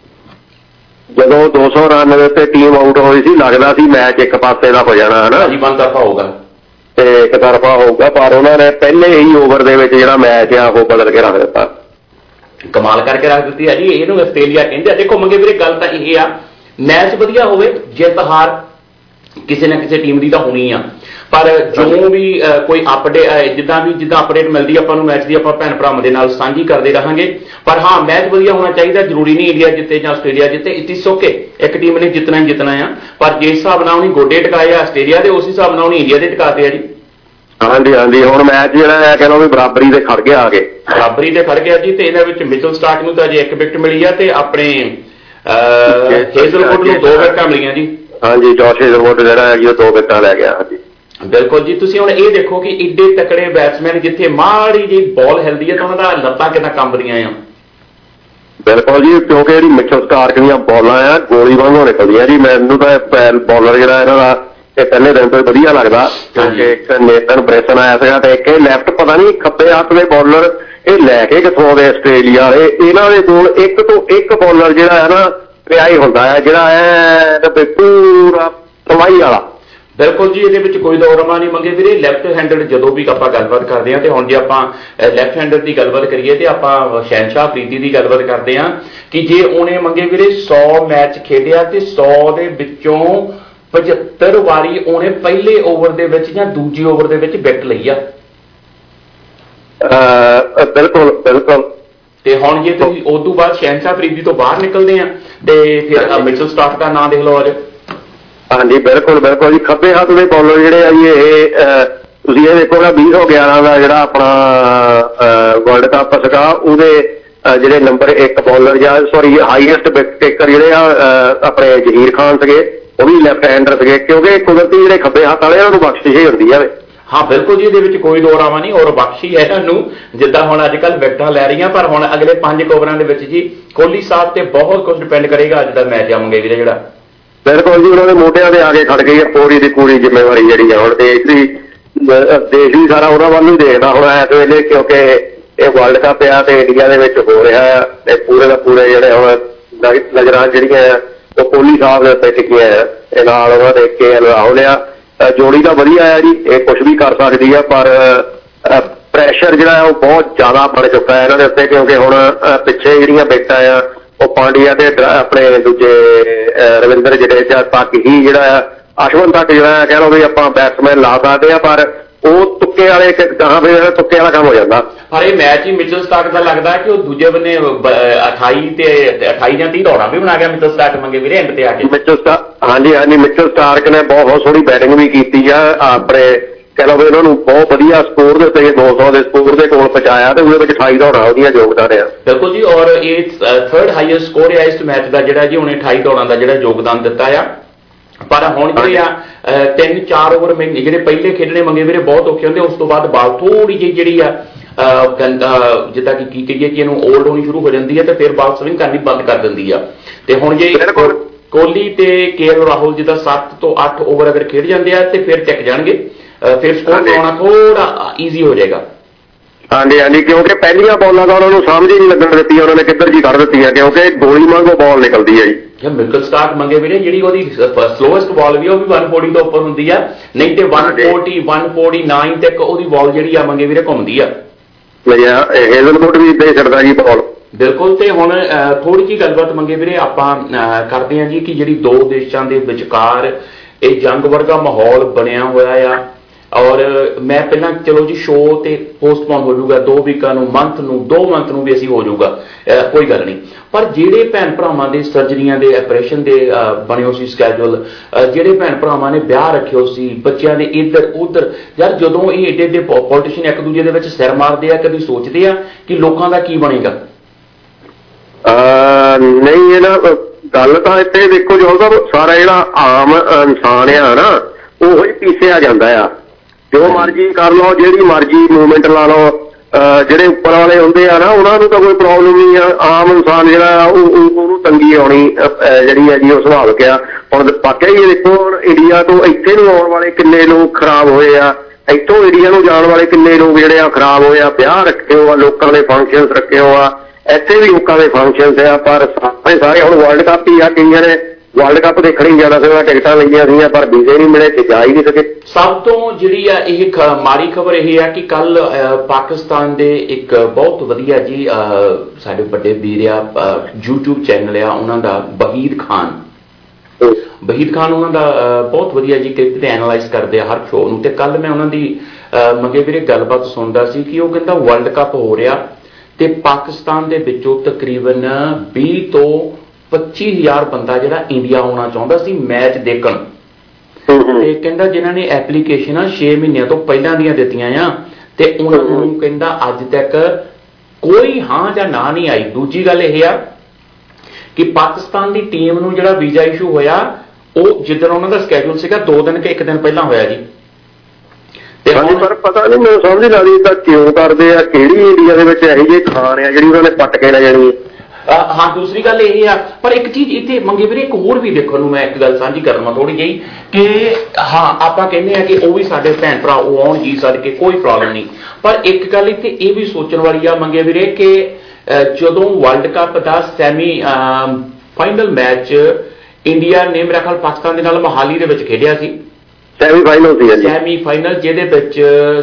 ਜਦੋਂ ਦੋ ਸੌ ਰਨ ਦੇ ਉੱਤੇ ਟੀਮ ਆਊਟ ਹੋਈ ਸੀ ਲੱਗਦਾ ਸੀ ਮੈਚ ਇੱਕ ਪਾਸੇ ਦਾ ਹੋ ਜਾਣਾ ਹਨਾ
ਜੀ, ਵਨ ਤਰਫਾ ਹੋਊਗਾ
ਤੇ ਇੱਕ ਤਰਫਾ ਹੋਊਗਾ। ਪਰ ਉਹਨਾਂ ਨੇ ਪਹਿਲੇ ਹੀ ਓਵਰ ਦੇ ਵਿੱਚ ਜਿਹੜਾ ਮੈਚ ਆ ਉਹ ਬਦਲ ਕੇ ਰੱਖ ਦਿੱਤਾ,
ਕਮਾਲ ਕਰਕੇ ਰੱਖ ਦਿੱਤੀ ਆ ਜੀ। ਇਹਨੂੰ ਆਸਟ੍ਰੇਲੀਆ ਕਹਿੰਦੇ ਆ। ਦੇਖੋ ਮੰਗੇ ਵੀਰੇ ਗੱਲ ਤਾਂ ਇਹ ਆ, ਮੈਚ ਵਧੀਆ ਹੋਵੇ, ਜਿੱਤ ਹਾਰ ਕਿਸੇ ਨਾ ਕਿਸੇ ਟੀਮ ਦੀ ਤਾਂ ਹੋਣੀ ਆ। ਪਰ ਜੋ ਵੀ ਕੋਈ ਅਪਡੇਟ ਜਿੱਦਾਂ ਵੀ ਜਿੱਦਾਂ ਅਪਡੇਟ ਮਿਲਦੀ ਆਪਾਂ ਨੂੰ ਮੈਚ ਦੀ ਆਪਾਂ ਭੈਣ ਭਰਾਵਾਂ ਦੇ ਨਾਲ ਸਾਂਝੀ ਕਰਦੇ ਰਹਾਂਗੇ। ਪਰ ਹਾਂ ਮੈਚ ਵਧੀਆ ਹੋਣਾ ਚਾਹੀਦਾ। ਜ਼ਰੂਰੀ ਨਹੀਂ ਇੰਡੀਆ ਜਿੱਤੇ ਜਾਂ ਆਸਟ੍ਰੇਲੀਆ ਜਿੱਤੇ, ਇਟ ਇਜ਼ ਓਕੇ। ਇੱਕ ਟੀਮ ਨੇ ਜਿੱਤਣਾ ਹੀ ਜਿੱਤਣਾ ਆ। ਪਰ ਜਿਸ ਹਿਸਾਬ ਨਾਲ ਉਹਨੇ ਗੋਡੇ ਟਿਕਾਏ ਆ ਆਸਟ੍ਰੇਲੀਆ ਦੇ, ਉਸ ਹਿਸਾਬ ਨਾਲ ਉਹਨੇ ਇੰਡੀਆ ਦੇ ਟਿਕਾਤੇ ਆ ਜੀ।
ਹਾਂਜੀ ਹਾਂਜੀ ਹੁਣ ਮੈਚ ਜਿਹੜਾ ਹੈ ਕਹਿੰਦਾ ਵੀ ਬਰਾਬਰੀ ਦੇ ਖੜ ਗਿਆ ਆ ਕੇ,
ਬਰਾਬਰੀ ਦੇ ਖੜ ਗਿਆ ਜੀ। ਤੇ ਇਹਦੇ ਵਿੱਚ ਮਿਚਲ ਸਟਾਰਕ ਨੂੰ ਤਾਂ ਅਜੇ ਇੱਕ ਵਿਕਟ ਮਿਲੀ ਆ ਤੇ ਆਪਣੇ ਹੇਜ਼ਲਵੁੱਡ ਨੂੰ ਦੋ ਵਿਕਟਾਂ ਮਿਲੀਆਂ ਜੀ।
ਹਾਂਜੀ ਜੋਸ਼ ਹੇਜ਼ਲਵੁੱਡ ਜਿਹੜਾ ਹੈ ਜੀ ਉਹ ਦੋ ਵਿਕਟਾਂ ਲੈ ਗਿਆ। ਹਾਂਜੀ
ਬਿਲਕੁਲ ਜੀ। ਤੁਸੀਂ ਹੁਣ ਇਹ ਦੇਖੋ ਕਿ ਏਡੇ ਤਕੜੇ ਬੈਟਸਮੈਨ ਜਿੱਥੇ ਮਾੜੀ ਜਿਹੀ ਬਾਲ ਹਿਲਦੀ ਹੈ ਤਾਂ ਉਹਨਾਂ ਦਾ ਲੱਤਾਂ ਕਿੰਨਾ ਕੰਬਦੀਆਂ ਆ।
ਬਿਲਕੁਲ ਜੀ ਕਿਉਂਕਿ ਜਿਹੜੀ ਮਿਚਲ ਸਟਾਰਕ ਦੀਆਂ ਬਾਲਾਂ ਆ ਗੋਲੀ ਵਾਂਗੂ ਨਿਕਲਦੀਆਂ ਜੀ। ਮੈਨੂੰ ਤਾਂ ਬਾਲਰ ਜਿਹੜਾ ਇਹਨਾਂ ਦਾ ਇਹ ਪਹਿਲੇ ਦਿਨ ਤੋਂ ਵਧੀਆ ਲੱਗਦਾ ਕਿਉਂਕਿ ਇੱਕ ਨੇਥਨ ਬ੍ਰੈਸਨ ਆਇਆ ਸੀਗਾ ਤੇ ਇੱਕ ਇਹ ਲੈਫਟ ਪਤਾ ਨਹੀਂ ਖੱਬੇ ਹੱਥ ਦੇ ਬਾਲਰ ਇਹ ਲੈ ਕੇ ਕਿੱਥੋਂ ਆਉਂਦੇ ਆਸਟ੍ਰੇਲੀਆ ਵਾਲੇ। ਇਹਨਾਂ ਦੇ ਕੋਲ ਇੱਕ ਤੋਂ ਇੱਕ ਬਾਲਰ ਜਿਹੜਾ ਹੈ ਨਾ ਪਿਆ ਹੀ ਹੁੰਦਾ ਹੈ ਜਿਹੜਾ ਹੈ ਪੂਰਾ ਤਬਾਹੀ ਵਾਲਾ।
ਬਿਲਕੁਲ ਜੀ ਇਹਦੇ ਵਿੱਚ ਕੋਈ ਦੋ ਰਮਾ ਨਹੀਂ ਮੰਗੇ ਵੀਰੇ। ਲੈਫਟ ਹੈਂਡਡ ਜਦੋਂ ਵੀ ਆਪਾਂ ਗੱਲਬਾਤ ਕਰਦੇ ਹਾਂ ਤੇ ਹੁਣ ਜੇ ਆਪਾਂ ਲੈਫਟ ਹੈਂਡਡ ਦੀ ਗੱਲਬਾਤ ਕਰੀਏ ਤੇ ਆਪਾਂ ਸ਼ਹਿਨਸ਼ਾਹ ਅਫਰੀਦੀ ਦੀ ਗੱਲਬਾਤ ਕਰਦੇ ਹਾਂ ਕਿ ਜੇ ਉਹਨੇ ਮੰਗੇ ਵੀਰੇ ਸੌ ਮੈਚ ਖੇਡਿਆ ਤੇ ਸੌ ਦੇ ਵਿੱਚੋਂ ਪਝੱਤਰ ਵਾਰੀ ਉਹਨੇ ਪਹਿਲੇ ਓਵਰ ਦੇ ਵਿੱਚ ਜਾਂ ਦੂਜੇ ਓਵਰ ਦੇ ਵਿੱਚ ਵਿਕਟ ਲਈ ਆ।
ਬਿਲਕੁਲ ਬਿਲਕੁਲ।
ਤੇ ਹੁਣ ਜੇ ਤੁਸੀਂ ਉਸ ਤੋਂ ਬਾਅਦ ਸ਼ਹਿਨਸ਼ਾਹ ਅਫਰੀਦੀ ਤੋਂ ਬਾਹਰ ਨਿਕਲਦੇ ਆ ਤੇ ਫਿਰ ਮਿਚਲ ਸਟਾਰਕ ਦਾ ਨਾਂ ਦੇਖ ਲਓ ਅੱਜ।
ਹਾਂਜੀ ਬਿਲਕੁਲ ਬਿਲਕੁਲ ਜੀ। ਖੱਬੇ ਹੱਥ ਦੇ ਬੌਲਰ ਜਿਹੜੇ ਆ ਜੀ ਇਹ ਤੁਸੀਂ ਇਹ ਦੇਖੋਗਾ ਵੀਹ ਸੌ ਗਿਆਰਾਂ ਦਾ ਜਿਹੜਾ ਆਪਣਾ ਵਰਲਡ ਕੱਪ ਸੀਗਾ ਉਹਦੇ ਜਿਹੜੇ ਨੰਬਰ ਇੱਕ ਬੌਲਰ ਜਾਂ ਸੋਰੀ ਹਾਈਐਸਟ ਵਿਕਟ ਟੇਕਰ ਜਿਹੜੇ ਆ ਆਪਣੇ ਜ਼ਹੀਰ ਖਾਨ ਸੀਗੇ ਉਹ ਵੀ ਲੈਫਟ ਹੈਂਡਰ ਸੀਗੇ ਕਿਉਂਕਿ ਕੁਦਰਤੀ ਜਿਹੜੇ ਖੱਬੇ ਹੱਥ ਵਾਲੇ ਉਹਨਾਂ ਨੂੰ ਬਖਸ਼ਿਸ਼ ਹੀ ਹੁੰਦੀ ਆ।
ਹਾਂ ਬਿਲਕੁਲ ਜੀ ਇਹਦੇ ਵਿੱਚ ਕੋਈ ਦੋ ਰਾਵਾਂ ਨਹੀਂ ਔਰ ਬਖਸ਼ੀ ਹੈ ਇਹਨੂੰ ਜਿੱਦਾਂ ਹੁਣ ਅੱਜ ਕੱਲ੍ਹ ਵਿਕਟਾਂ ਲੈ ਰਹੀਆਂ। ਪਰ ਹੁਣ ਅਗਲੇ ਪੰਜ ਓਵਰਾਂ ਦੇ ਵਿੱਚ ਜੀ ਕੋਹਲੀ ਸਾਹਿਬ ਤੇ ਬਹੁਤ ਕੁਝ ਡਿਪੈਂਡ ਕਰੇਗਾ ਅੱਜ ਦਾ ਮੈਚ ਆਵਾਂਗੇ ਵੀਰੇ ਜਿਹੜਾ।
ਬਿਲਕੁਲ ਜੀ ਉਹਨਾਂ ਦੇ ਮੋਢਿਆਂ ਤੇ ਆ ਕੇ ਖੜ ਗਈ ਹੈ ਪੂਰੀ ਦੀ ਪੂਰੀ ਜ਼ਿੰਮੇਵਾਰੀ ਜਿਹੜੀ ਆ ਹੁਣ ਦੇਸ਼ ਦੀ ਦੇਸ਼ ਵੀ ਸਾਰਾ ਉਹਨਾਂ ਵੱਲ ਨੂੰ ਦੇਖਦਾ ਹੁਣ ਇਸ ਵੇਲੇ ਕਿਉਂਕਿ ਇਹ ਵਰਲਡ ਕੱਪ ਆ ਤੇ ਇੰਡੀਆ ਦੇ ਵਿੱਚ ਹੋ ਰਿਹਾ ਆ ਤੇ ਪੂਰੇ ਦਾ ਪੂਰੇ ਜਿਹੜੇ ਹੁਣ ਨਜ਼ਰਾਂ ਜਿਹੜੀਆਂ ਆ ਉਹ ਕੋਹਲੀ ਸਾਹਿਬ ਦੇ ਉੱਤੇ ਟਿਕੀਆਂ ਆ ਤੇ ਨਾਲ ਉਹਨਾਂ ਦੇ ਕੇ ਐਲ ਰਾਹੁਲ ਆ। ਜੋੜੀ ਤਾਂ ਵਧੀਆ ਆ ਜੀ ਇਹ ਕੁਛ ਵੀ ਕਰ ਸਕਦੀ ਆ ਪਰ ਪ੍ਰੈਸ਼ਰ ਜਿਹੜਾ ਆ ਉਹ ਬਹੁਤ ਜ਼ਿਆਦਾ ਬਣ ਚੁੱਕਾ ਹੈ ਇਹਨਾਂ ਦੇ ਉੱਤੇ ਕਿਉਂਕਿ ਹੁਣ ਪਿੱਛੇ ਜਿਹੜੀਆਂ ਵਿਕਟਾਂ ਆ ਉਹ ਪਾਂਡਿਆ ਤੇ ਆਪਣੇ ਦੂਜੇ ਰਵਿੰਦਰ ਜਡੇਜਾ ਤੱਕ ਹੀ ਜਿਹੜਾ ਆ ਅਸ਼ਵਨ ਤੱਕ ਜਿਹੜਾ ਕਹਿ ਲਓ ਵੀ ਆਪਾਂ ਬੈਟਸਮੈਨ ਲਾ ਸਕਦੇ ਆ ਪਰ ਉਹ ਤੁੱਕੇ ਵਾਲੇ ਕਹਾਂ ਫਿਰ ਤੁੱਕੇ ਵਾਲਾ ਕੰਮ ਹੋ ਜਾਂਦਾ।
ਪਰ ਇਹ ਮੈਚ ਹੀ ਮਿਚਲ ਸਟਾਰਕ ਦਾ ਲੱਗਦਾ ਕਿ ਉਹ ਦੂਜੇ ਬੰਨੇ ਅਠਾਈ ਤੇ ਅਠਾਈ ਜਾਂ ਤੀਹ ਦੌੜਾਂ ਵੀ ਬਣਾ ਗਿਆ ਮਿਚਲ ਸਟਾਰਕ ਮੰਗੇ ਵੀਰੇ ਐਂਡ ਤੇ ਆ ਕੇ।
ਮਿਚਲ ਸਟਾਰਕ ਹਾਂਜੀ ਹਾਂਜੀ ਮਿਚਲ ਸਟਾਰਕ ਨੇ ਬਹੁਤ ਸੋਹਣੀ ਬੈਟਿੰਗ ਵੀ ਕੀਤੀ ਆ ਆਪਣੇ ਕਹਿ ਲਓ ਵੀ ਉਹਨਾਂ ਨੂੰ ਬਹੁਤ ਵਧੀਆ ਸਕੋਰ ਦੇ ਉੱਤੇ ਦੋ ਸੌ ਦੇ ਸਕੋਰ ਦੇ ਕੋਲ ਪਹੁੰਚਾਇਆ ਤੇ ਉਹਦੇ ਵਿੱਚ ਅਠਾਈ ਦੌੜਾਂ ਉਹਦੀਆਂ ਯੋਗਦਾਨ ਆ।
ਬਿਲਕੁਲ ਜੀ ਔਰ ਇਹ ਥਰਡ ਹਾਈਐਸਟ ਸਕੋਰ ਹੈ ਇਸ ਮੈਚ ਦਾ ਜਿਹੜਾ ਜੀ ਉਹਨੇ ਅਠਾਈ ਦੌੜਾਂ ਦਾ ਜਿਹੜਾ ਯੋਗਦਾਨ ਦਿੱਤਾ ਆ। ਪਰ ਹੁਣ ਜਿਹੜੇ ਆ ਤਿੰਨ ਚਾਰ ਓਵਰ ਜਿਹੜੇ ਪਹਿਲੇ ਖੇਡਣੇ ਮੰਗੇ ਵੀਰੇ ਬਹੁਤ ਔਖੇ ਹੁੰਦੇ ਉਸ ਤੋਂ ਬਾਅਦ ਬਾਲ ਥੋੜੀ ਜਿਹੀ ਜਿਹੜੀ ਆ ਜਿੱਦਾਂ ਕਿ ਕੀ ਕਹੀਏ ਕਿ ਇਹਨੂੰ ਓਲਡ ਹੋਣੀ ਸ਼ੁਰੂ ਹੋ ਜਾਂਦੀ ਹੈ ਤੇ ਫਿਰ ਬਾਲ ਸਵਿੰਗ ਕਰਨੀ ਬੰਦ ਕਰ ਦਿੰਦੀ ਆ। ਤੇ ਹੁਣ ਜੇ ਕੋਹਲੀ ਤੇ ਕੇ ਐਲ ਰਾਹੁਲ ਜਿੱਦਾਂ ਸੱਤ ਤੋਂ ਅੱਠ ਓਵਰ ਅਗਰ ਖੇਡ ਜਾਂਦੇ ਆ ਤੇ ਫਿਰ ਟਿਕ ਜਾਣਗੇ ਫਿਰ ਸਕੋਰ ਬਣਾਉਣਾ ਥੋੜਾ ਈਜ਼ੀ ਹੋ ਜਾਏਗਾ।
हाँ जी हाँ जी, क्योंकि पहलियां बॉलों का उन्होंने समझ ही नहीं लगन दी, उन्होंने किधर जी कर दी है, क्योंकि गोली वांगू बॉल निकलती है जी।
मिडल स्टार्ट मंगे वीरे जी स्लोएस्ट बॉल भी वो भी वन फोर्टी तो उपर होंगी है, नहीं तो one forty one forty nine तक वो बॉल जी मंगे वीरे घूमती है।
हेजलवुड भी इदा ही छड्डदा जी बॉल।
बिल्कुल। तो हुण थोड़ी जी गलबात मंगे वीरे आपां करते हैं जी कि जिहड़ी दो देशों के विचकार ये जंग वर्गा माहौल बनया होया आ, और मैं पहला चलो जी शो तो पोस्टपोन हो जाऊगा दो वीकां नूं मंथ नूं दो मंथ नूं भी असीं हो जाऊगा, कोई गल नहीं, पर जिहड़े भैन भरावां दे सर्जरियां दे ऑपरेशन दे बने हो सी स्कैजूल, जिहड़े भैन भरावां ने ब्याह रखे हो सी बच्चों ने इधर उधर, यार जदों ये एडे एडे पॉलिटिशियन एक दूजे दे विच सिर मारदे आ कभी सोचते आ कि लोकां दा की बनेगा?
नहीं ये ना गल तां इत्थे देखो जो सारा जिहड़ा आम इंसान आ ना वो ही पीछे आ जांदा आ, जो मर्जी कर लो जिहड़ी मर्जी मूवमेंट ला लो, ਜਿਹੜੇ ਉੱਪਰ ਵਾਲੇ ਹੁੰਦੇ ਆ ਨਾ ਉਹਨਾਂ ਨੂੰ ਤਾਂ ਕੋਈ ਪ੍ਰੋਬਲਮ ਨਹੀਂ ਆ, ਆਮ ਇਨਸਾਨ ਜਿਹੜਾ ਉਹਨੂੰ ਤੰਗੀ ਆਉਣੀ ਜਿਹੜੀ ਹੈ ਜੀ ਉਹ ਸੁਭਾਵਿਕ ਆ। ਹੁਣ ਵਾਕਿਆ ਹੀ ਦੇਖੋ ਹੁਣ ਇੰਡੀਆ ਤੋਂ ਇੱਥੇ ਨੂੰ ਆਉਣ ਵਾਲੇ ਕਿੰਨੇ ਲੋਕ ਖਰਾਬ ਹੋਏ ਆ, ਇੱਥੋਂ ਇੰਡੀਆ ਨੂੰ ਜਾਣ ਵਾਲੇ ਕਿੰਨੇ ਲੋਕ ਜਿਹੜੇ ਆ ਖਰਾਬ ਹੋਏ ਆ, ਵਿਆਹ ਰੱਖੇ ਹੋ ਆ, ਲੋਕਾਂ ਦੇ ਫੰਕਸ਼ਨਸ ਰੱਖੇ ਹੋ ਆ, ਇੱਥੇ ਵੀ ਲੋਕਾਂ ਦੇ ਫੰਕਸ਼ਨਸ ਆ, ਪਰ ਸਾਰੇ ਸਾਰੇ ਹੁਣ ਵਰਲਡ ਕੱਪ ਹੀ ਆ, ਕਈਆਂ ਨੇ वर्ल्ड कप देखने ही जाना सीगा, टिकटां लईआं सीगीआं पर वीजे नहीं मिले, जा ही नहीं सके।
सब तो जिहड़ी आ इह माड़ी खबर यह है कि कल पाकिस्तान दे एक बहुत वधिया जी साडे वड्डे वीर आ यूट्यूब चैनल आ उन्हां दा वहीद खान, वहीद खान उन्हां दा बहुत वधिया जी क्रिकेट एनालाइज करदे आ हर शो नूं, ते कल मैं उन्हां दी मंगे वीरे गलबात सुनदा सी कि वो कहंदा वर्ल्ड कप हो रहा ते पाकिस्तान दे विचों तकरीबन बीस तो पच्ची हज़ार बंदा जिहड़ा इंडिया आउणा चाहुंदा सी मैच देखण, ते कहंदा जिन्हां ने एप्लीकेशन छे महीनों तो पहलां दीयां दित्तियां आ ते उन्हां नूं कहंदा अज तक कोई हां जां ना नहीं आई। दूजी गल यह आ कि पाकिस्तान की टीम नूं जिहड़ा वीजा इशू होया वो जिद्दण उन्हां दा स्कैजूल सीगा दो दिन के एक दिन पहलां होया जी।
पर पता नहीं मैं समझ नहीं लगदी तां क्यों करदे आ, किहड़ी इंडिया दे विच इहो ਜਿਹੀ खान आ जिहड़ी उन्हां ने पट के ले जाणी।
हाँ दूसरी गल यह है, पर एक चीज इतने मंगे वीरे एक होर भी देखने को मैं एक गल साझी करना थोड़ी जी कि हाँ आप कहने कि वह भी साडे भैन भरा आउण जी सदके कोई प्रॉब्लम नहीं, पर एक गल इत्थे ये भी सोचने वाली आ मंगे वीरे कि जदों वर्ल्ड कप का सैमी फाइनल मैच इंडिया ने मेरा ख्याल पाकिस्तान दे नाल मोहाली दे विच खेडिया सी,
सैमी फाइनल सी
सैमी फाइनल जिहदे विच